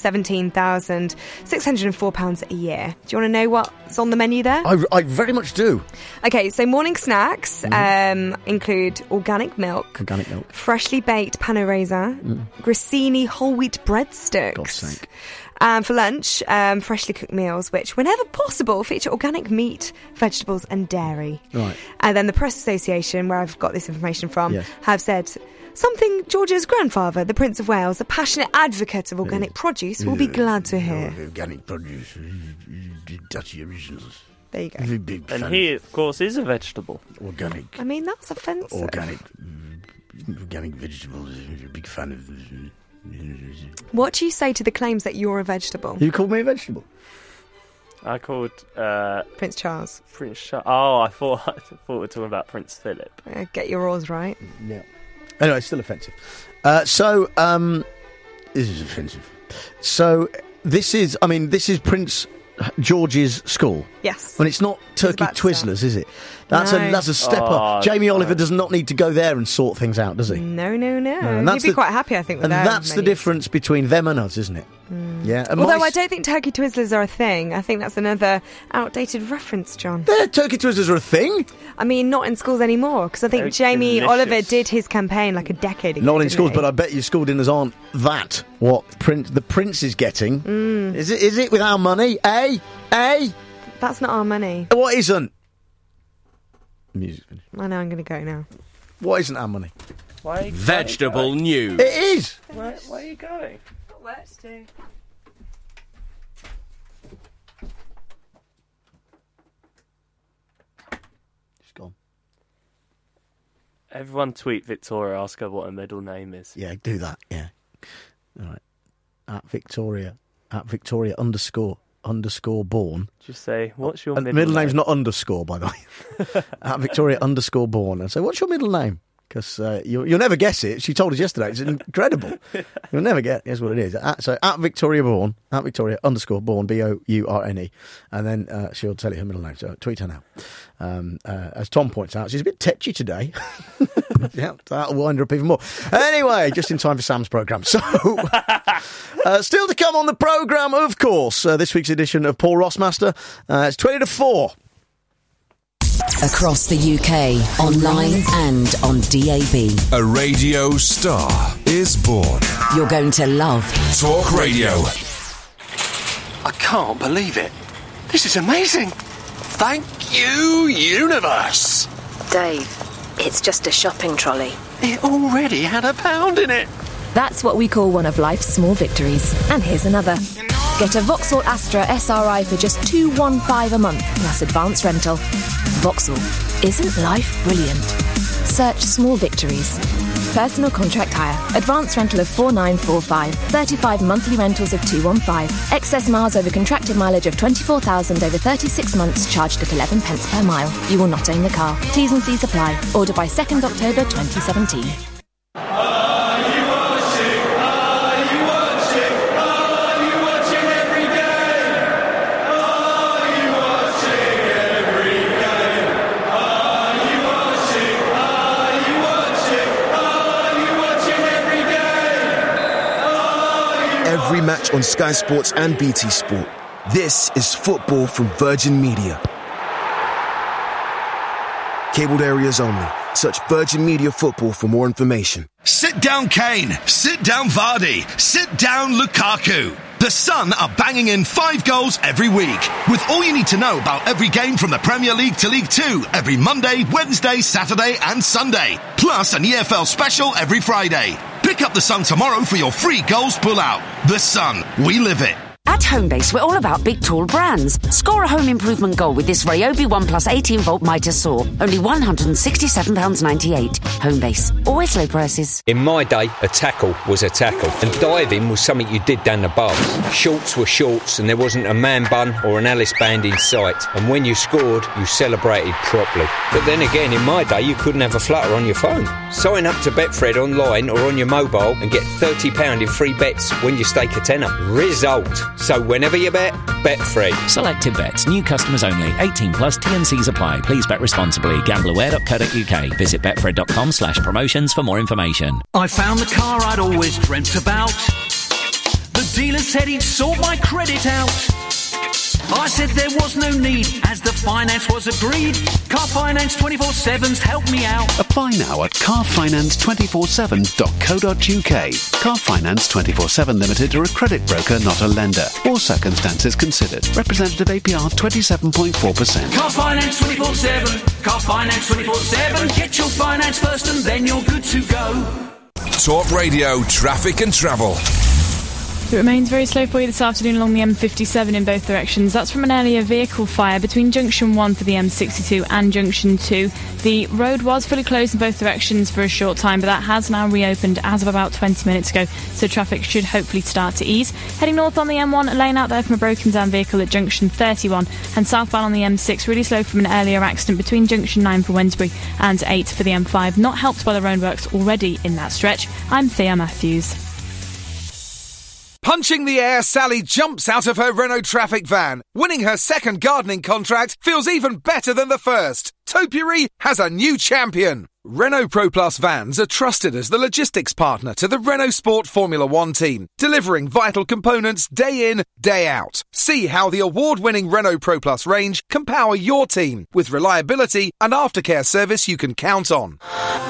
£17,604 a year. Do you want to know what's on the menu there? I very much do. Okay, so morning snacks include organic milk, freshly baked pan au raisin, grissini whole wheat breadsticks. God's sake. For lunch, freshly cooked meals, which, whenever possible, feature organic meat, vegetables and dairy. Right. And then the Press Association, where I've got this information from, Yes. have said something George's grandfather, the Prince of Wales, a passionate advocate of organic produce, will be glad to hear. Organic produce, Dutchy originals. There you go. And he, of course, is a vegetable. Organic. I mean, that's offensive. Organic vegetables. Big fan of. What do you say to the claims that you're a vegetable? You called me a vegetable? I called Prince Charles. Oh, I thought we were talking about Prince Philip. Get your oars right. Yeah. Anyway, it's still offensive. This is offensive. So this is Prince George's school. Yes. When it's not Turkey about to Twizzlers, is it? That's No. a step Oh, up. Jamie no. Oliver does not need to go there and sort things out, does he? No. and He'd be quite happy, I think, with And their that's the menus. difference between them and us, isn't it? Yeah. And Although I don't think Turkey Twizzlers are a thing. I think that's another outdated reference, John. Turkey Twizzlers are a thing? I mean, not in schools anymore, because I think They're Jamie delicious. Oliver did his campaign like a decade ago. Not in didn't schools, he? but I bet you school dinners aren't that what the Prince is getting. Is it with our money? Eh? That's not our money. What isn't? Music. I know, I'm going to go now. What isn't our money? Why are you Vegetable news. It is. Where are you going? Got work to do. She's gone. Everyone tweet Victoria, ask her what her middle name is. Yeah, do that. Yeah. All right. At Victoria underscore born. Just say, what's your middle name? name's not underscore, by the way. At Victoria underscore born. And say, what's your middle name? Because you'll never guess it. She told us yesterday. It's incredible. You'll never guess what it is. So at Victoria Born, at Victoria underscore Born, Bourne, and then she'll tell you her middle name. So tweet her now. As Tom points out, she's a bit tetchy today. Yeah, that'll wind her up even more. Anyway, just in time for Sam's programme. So, still to come on the programme, of course, this week's edition of Paul Rossmaster. It's 20 to 4. Across the UK, online and on DAB. A radio star is born. You're going to love Talk Radio. I can't believe it. This is amazing. Thank you, universe. Dave, it's just a shopping trolley. It already had a pound in it. That's what we call one of life's small victories. And here's another. Get a Vauxhall Astra SRI for just $215 a month, plus advance rental. Vauxhall, isn't life brilliant? Search small victories. Personal contract hire. Advance rental of $4,945. 35 monthly rentals of $215. Excess miles over contracted mileage of 24,000 over 36 months, charged at 11 pence per mile. You will not own the car. T's and C's apply. Order by 2nd October 2017. Every match on Sky Sports and BT Sport. This is football from Virgin Media. Cabled areas only. Search Virgin Media Football for more information. Sit down Kane, sit down Vardy, sit down Lukaku. The Sun are banging in 5 goals every week, with all you need to know about every game from the Premier League to League 2 every Monday, Wednesday, Saturday and Sunday. Plus an EFL special every Friday. Pick up The Sun tomorrow for your free goals pull-out. The Sun, we live it. At Homebase, we're all about big, tall brands. Score a home improvement goal with this Ryobi One Plus 18-volt mitre saw. Only £167.98. Homebase. Always low prices. In my day, a tackle was a tackle, and diving was something you did down the bars. Shorts were shorts, and there wasn't a man bun or an Alice band in sight. And when you scored, you celebrated properly. But then again, in my day, you couldn't have a flutter on your phone. Sign up to Betfred online or on your mobile and get £30 in free bets when you stake a tenner. Result. So whenever you bet, Betfred. Selected bets. New customers only. 18 plus T&Cs apply. Please bet responsibly. Gambleaware.co.uk. Visit betfred.com/promotions for more information. I found the car I'd always dreamt about. The dealer said he'd sort my credit out. I said there was no need, as the finance was agreed. Car Finance 24/7's helped me out. Apply now at carfinance247.co.uk. Car Finance 24/7 Limited are a credit broker, not a lender. All circumstances considered. Representative APR 27.4%. Car Finance 24/7. Car Finance 24/7. Get your finance first and then you're good to go. Talk Radio, traffic and travel. It remains very slow for you this afternoon along the M57 in both directions. That's from an earlier vehicle fire between Junction 1 for the M62 and Junction 2. The road was fully closed in both directions for a short time, but that has now reopened as of about 20 minutes ago, so traffic should hopefully start to ease. Heading north on the M1, a lane out there from a broken down vehicle at Junction 31, and southbound on the M6, really slow from an earlier accident between Junction 9 for Wednesbury and 8 for the M5, not helped by the roadworks already in that stretch. I'm Thea Matthews. Punching the air, Sally jumps out of her Renault Traffic van. Winning her second gardening contract feels even better than the first. Topiary has a new champion. Renault Pro Plus vans are trusted as the logistics partner to the Renault Sport Formula One team, delivering vital components day in, day out. See how the award-winning Renault Pro Plus range can power your team with reliability and aftercare service you can count on.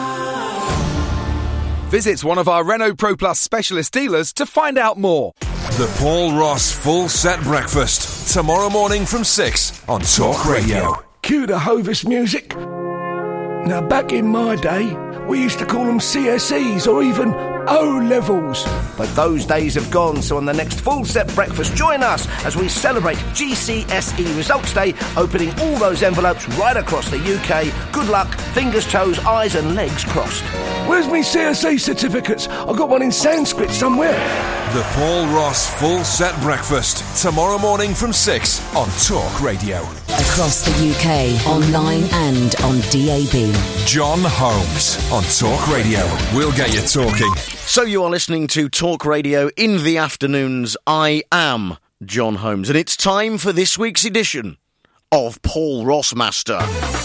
Visit one of our Renault Pro Plus specialist dealers to find out more. The Paul Ross Full Set Breakfast. Tomorrow morning from 6 on Talk Radio. Cue the Hovis music. Now, back in my day, We used to call them CSEs or even O-levels. But those days have gone, so on the next Full Set Breakfast, join us as we celebrate GCSE Results Day, opening all those envelopes right across the UK. Good luck, fingers, toes, eyes and legs crossed. Where's me CSE certificates? I've got one in Sanskrit somewhere. The Paul Ross Full Set Breakfast, tomorrow morning from 6 on Talk Radio. Across the UK, online and on DAB. John Holmes on Talk Radio. We'll get you talking. So you are listening to Talk Radio in the afternoons. I am John Holmes, and it's time for this week's edition of Paul Rossmaster.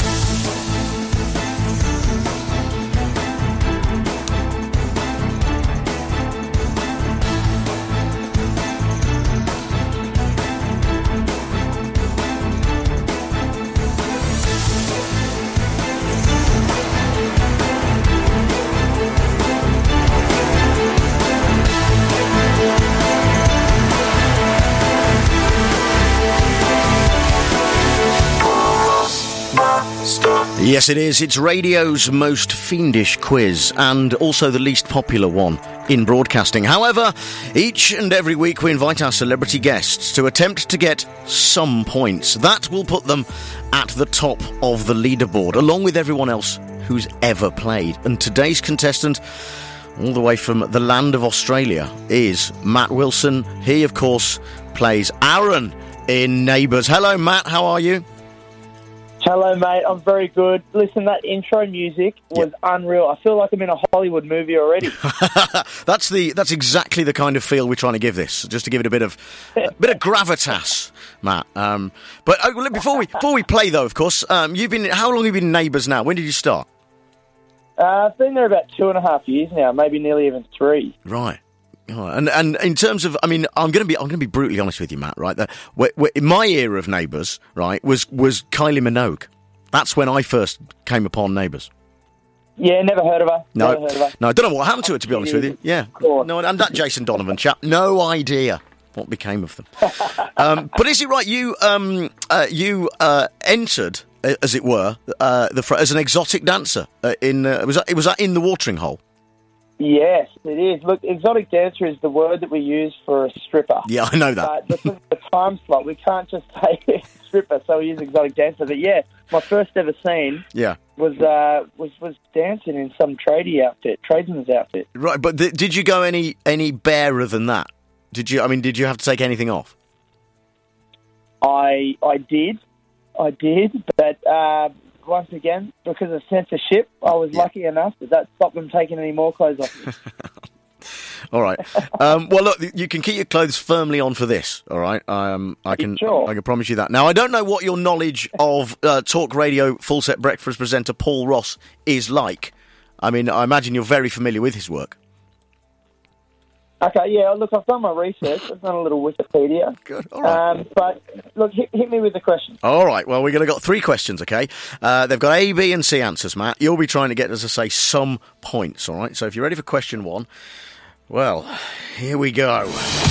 Yes, it is. It's radio's most fiendish quiz and also the least popular one in broadcasting. However, each and every week we invite our celebrity guests to attempt to get some points. That will put them at the top of the leaderboard, along with everyone else who's ever played. And today's contestant, all the way from the land of Australia, is Matt Wilson. He, of course, plays Aaron in Neighbours. Hello, Matt. How are you? Hello, mate. I'm very good. Listen, that intro music was unreal. I feel like I'm in a Hollywood movie already. That's exactly the kind of feel we're trying to give this, just to give it a bit of gravitas, Matt. But before we play, though, of course, how long have you been Neighbours now? When did you start? I've been there about 2.5 years now, maybe nearly even 3. Right. And in terms of, I mean, I'm going to be brutally honest with you, Matt. Right, my era of Neighbours, right, was Kylie Minogue. That's when I first came upon Neighbours. Yeah, never heard of her. No, never heard of her. No, I don't know what happened to her, to be honest with you. Yeah, no, and that Jason Donovan chap, no idea what became of them. But is it right? You entered, as it were, as an exotic dancer was that in the watering hole? Yes, it is. Look, exotic dancer is the word that we use for a stripper. Yeah, I know that. But because of the time slot, we can't just say stripper, so we use exotic dancer. But yeah, my first ever scene was dancing in some tradesman's outfit. Right, but did you go any barer than that? Did you have to take anything off? I did, but once again, because of censorship, I was lucky enough that stopped them taking any more clothes off me. All right. Well, look, you can keep your clothes firmly on for this. All right. I can promise you that. Now, I don't know what your knowledge of Talk Radio Full Set Breakfast presenter Paul Ross is like. I mean, I imagine you're very familiar with his work. Okay, yeah, look, I've done my research. I've done a little Wikipedia. Good, all right. But, look, hit me with the question. All right, well, we've got 3 questions, okay? They've got A, B and C answers, Matt. You'll be trying to get, as I say, some points, all right? So if you're ready for question 1, well, here we go.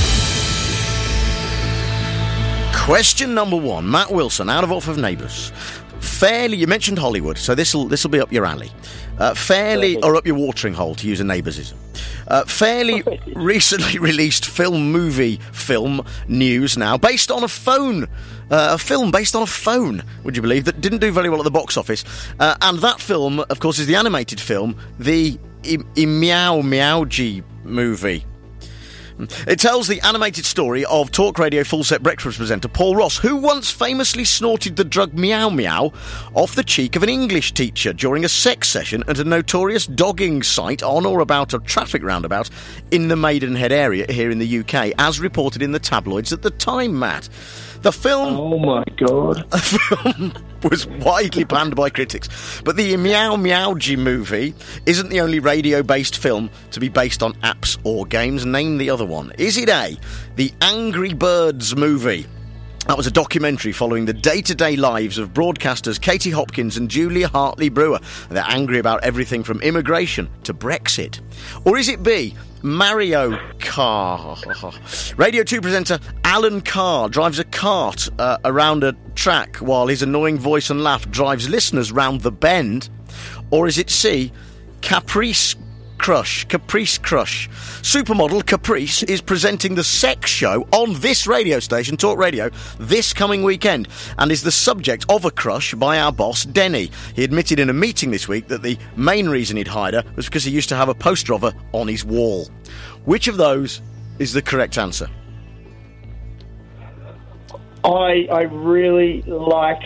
Question number 1. Matt Wilson, out of Neighbours. You mentioned Hollywood, so this'll be up your alley. Or up your watering hole, to use a Neighboursism. Fairly recently released film news now, based on a phone. A film based on a phone, would you believe, that didn't do very well at the box office. And that film, of course, is the animated film, the Meowji movie. It tells the animated story of Talk Radio Full Set Breakfast presenter Paul Ross, who once famously snorted the drug Meow Meow off the cheek of an English teacher during a sex session at a notorious dogging site on or about a traffic roundabout in the Maidenhead area here in the UK, as reported in the tabloids at the time, Matt. The film... Oh, my God. The film was widely panned by critics. But the Meow Meowji movie isn't the only radio-based film to be based on apps or games. Name the other one. Is it A, the Angry Birds movie? That was a documentary following the day-to-day lives of broadcasters Katie Hopkins and Julia Hartley-Brewer. They're angry about everything from immigration to Brexit. Or is it B, Mario Kart? Radio 2 presenter Alan Carr drives a cart around a track while his annoying voice and laugh drives listeners round the bend. Or is it C, Caprice Crush. Supermodel Caprice is presenting the sex show on this radio station, Talk Radio, this coming weekend, and is the subject of a crush by our boss, Denny. He admitted in a meeting this week that the main reason he'd hired her was because he used to have a poster of her on his wall. Which of those is the correct answer? I really like...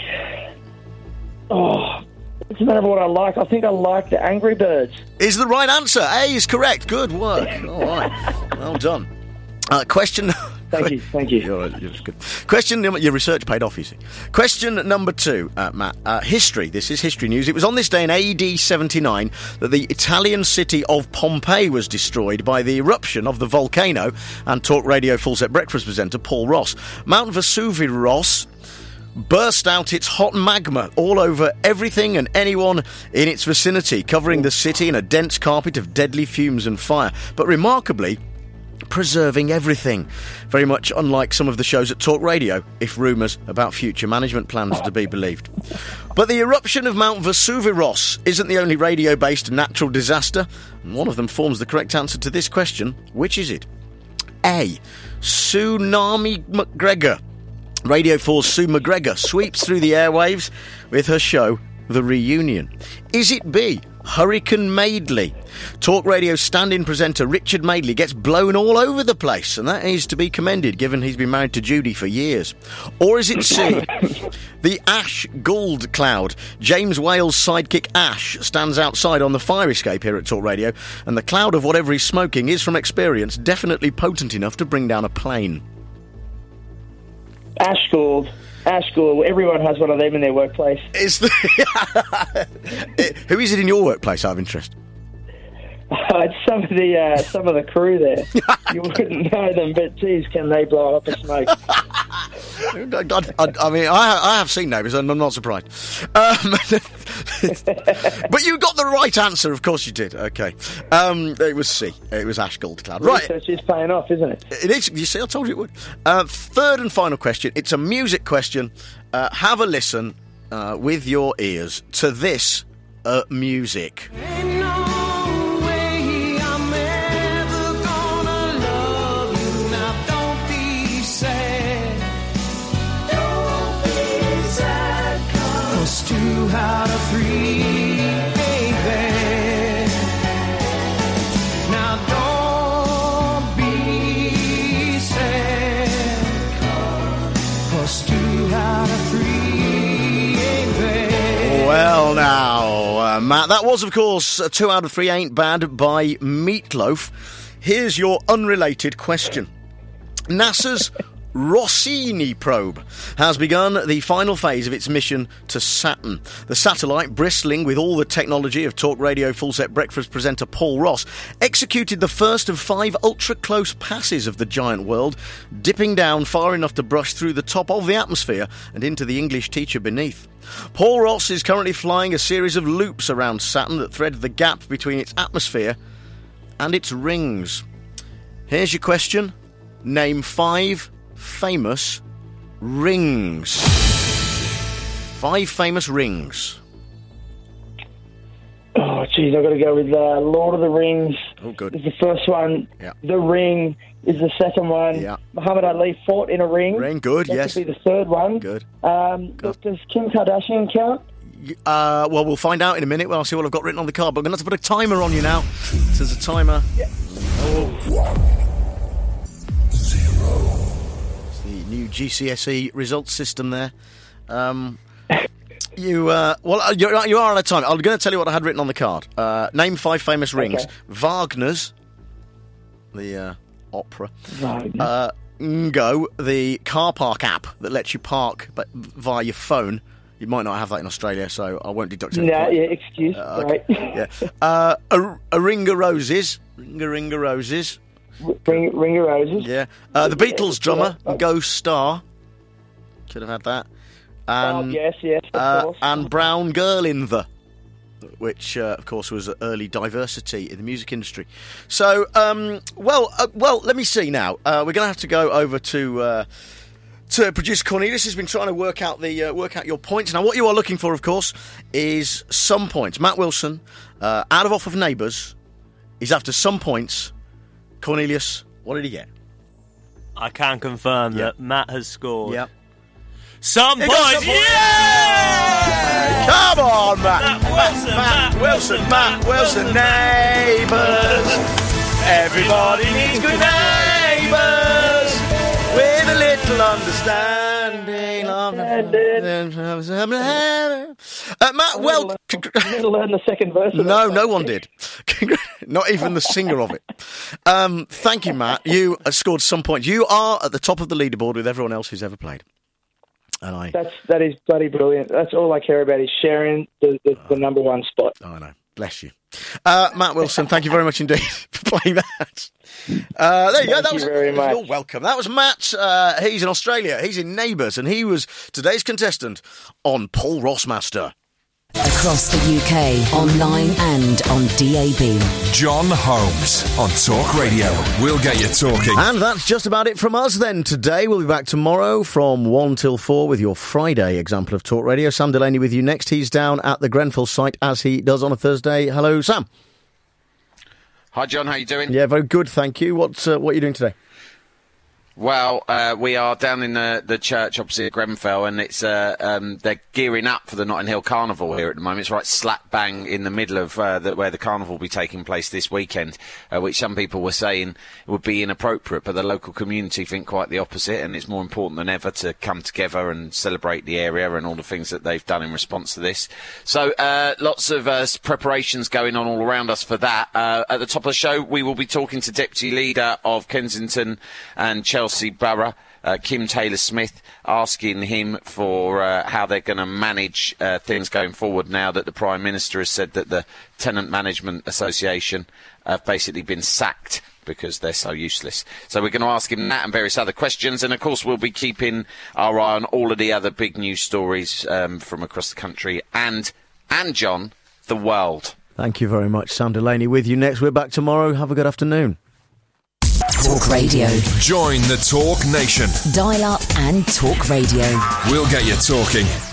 It's a matter of what I like. I think I like the Angry Birds. Is the right answer. A is correct. Good work. All right. Well done. Question... Thank you. You're good. Question... Your research paid off, you see. Question number 2, Matt. History. This is history news. It was on this day in AD 79 that the Italian city of Pompeii was destroyed by the eruption of the volcano, and Talk Radio Full Set Breakfast presenter Paul Ross. Mount Vesuvius burst out its hot magma all over everything and anyone in its vicinity, covering the city in a dense carpet of deadly fumes and fire, but remarkably preserving everything. Very much unlike some of the shows at Talk Radio, if rumours about future management plans are to be believed. But the eruption of Mount Vesuvius isn't the only radio-based natural disaster, and one of them forms the correct answer to this question. Which is it? A. Tsunami McGregor. Radio 4's Sue McGregor sweeps through the airwaves with her show, The Reunion. Is it B. Hurricane Madeley? Talk Radio stand-in presenter Richard Madeley gets blown all over the place, and that is to be commended given he's been married to Judy for years. Or is it C. The Ash Gould Cloud? James Whale's sidekick Ash stands outside on the fire escape here at Talk Radio, and the cloud of whatever he's smoking is, from experience, definitely potent enough to bring down a plane. Ash Gould. Everyone has one of them in their workplace. Who is it in your workplace, out of interest? It's some of the crew there. You wouldn't know them, but geez, can they blow up a smoke? I mean, I have seen neighbours, and I'm not surprised. But you got the right answer, of course you did. Okay, it was C. It was Ash Gould Cloud. Right, research is paying off, isn't it? It is. You see, I told you it would. Third and final question. It's a music question. Have a listen with your ears to this music. Two out of three, baby. Now don't be sad, 'cause 2 out of 3 ain't bad. Well now, Matt, that was of course 2 out of 3 Ain't Bad by Meatloaf. Here's your unrelated question. NASA's Rossini probe has begun the final phase of its mission to Saturn. The satellite, bristling with all the technology of Talk Radio Full Set Breakfast presenter Paul Ross, executed the first of 5 ultra-close passes of the giant world, dipping down far enough to brush through the top of the atmosphere and into the English teacher beneath. Paul Ross is currently flying a series of loops around Saturn that thread the gap between its atmosphere and its rings. Here's your question. Name 5 famous rings. 5 famous rings. Oh, geez, I've got to go with Lord of the Rings. Oh, good. Is the first one. Yeah. The Ring is the second one. Yeah. Muhammad Ali fought in a ring. Ring, good, that yes. That could be the third one. Good. Does Kim Kardashian count? Well, we'll find out in a minute. Well, I'll see what I've got written on the card, but I'm going to have to put a timer on you now. There's a timer. Yeah. Oh. 0. New GCSE results system there. You are out of time. I'm going to tell you what I had written on the card. Name 5 famous rings. Okay. Wagner's, the opera. Wagner. Ngo, the car park app that lets you park but via your phone. You might not have that in Australia, so I won't deduct it. No, yeah, excuse. Okay. Right. Yeah. A Ring of Roses. Ring of Roses. Ring of Roses. Yeah. The Beatles drummer, Ghost Star. Should have had that. And, yes, of course. And Brown Girl in the, which, of course, was early diversity in the music industry. So, well, let me see now. We're going to have to go over to Producer Cornelius has been trying to work out your points. Now, what you are looking for, of course, is some points. Matt Wilson, out of off of Neighbours, is after some points. Cornelius, what did he get? I can confirm that Matt has scored. Yep. Some points! Yeah! Come on, Matt! Matt Wilson, Neighbours. Everybody needs good neighbours with a little understanding. Matt, well... Didn't learn the second verse. No one did. Not even the singer of it. Thank you, Matt. You scored some points. You are at the top of the leaderboard with everyone else who's ever played. And that is bloody brilliant. That's all I care about is sharing the number one spot. Oh, I know. Bless you. Matt Wilson, thank you very much indeed for playing that. There you go. Thank you very much. You're welcome. That was Matt. He's in Australia. He's in Neighbours, and he was today's contestant on Paul Rossmaster. Across the UK, online and on DAB. John Holmes on Talk Radio. We'll get you talking. And that's just about it from us then today. We'll be back tomorrow from 1 till 4 with your Friday example of Talk Radio. Sam Delaney with you next. He's down at the Grenfell site as he does on a Thursday. Hello, Sam. Hi, John. How you doing? Yeah, very good, thank you. What are you doing today? Well, we are down in the church opposite Grenfell, and it's they're gearing up for the Notting Hill Carnival here at the moment. It's right slap bang in the middle of where the carnival will be taking place this weekend, which some people were saying would be inappropriate, but the local community think quite the opposite, and it's more important than ever to come together and celebrate the area and all the things that they've done in response to this. So lots of preparations going on all around us for that. At the top of the show, we will be talking to Deputy Leader of Kensington and Chelsea Borough, Kim Taylor-Smith, asking him for how they're going to manage things going forward now that the Prime Minister has said that the Tenant Management Association have basically been sacked because they're so useless. So we're going to ask him that and various other questions, and of course we'll be keeping our eye on all of the other big news stories from across the country and John, the world. Thank you very much. Sam Delaney with you next. We're back tomorrow. Have a good afternoon. Talk Radio. Join the Talk Nation. Dial up and talk radio. We'll get you talking.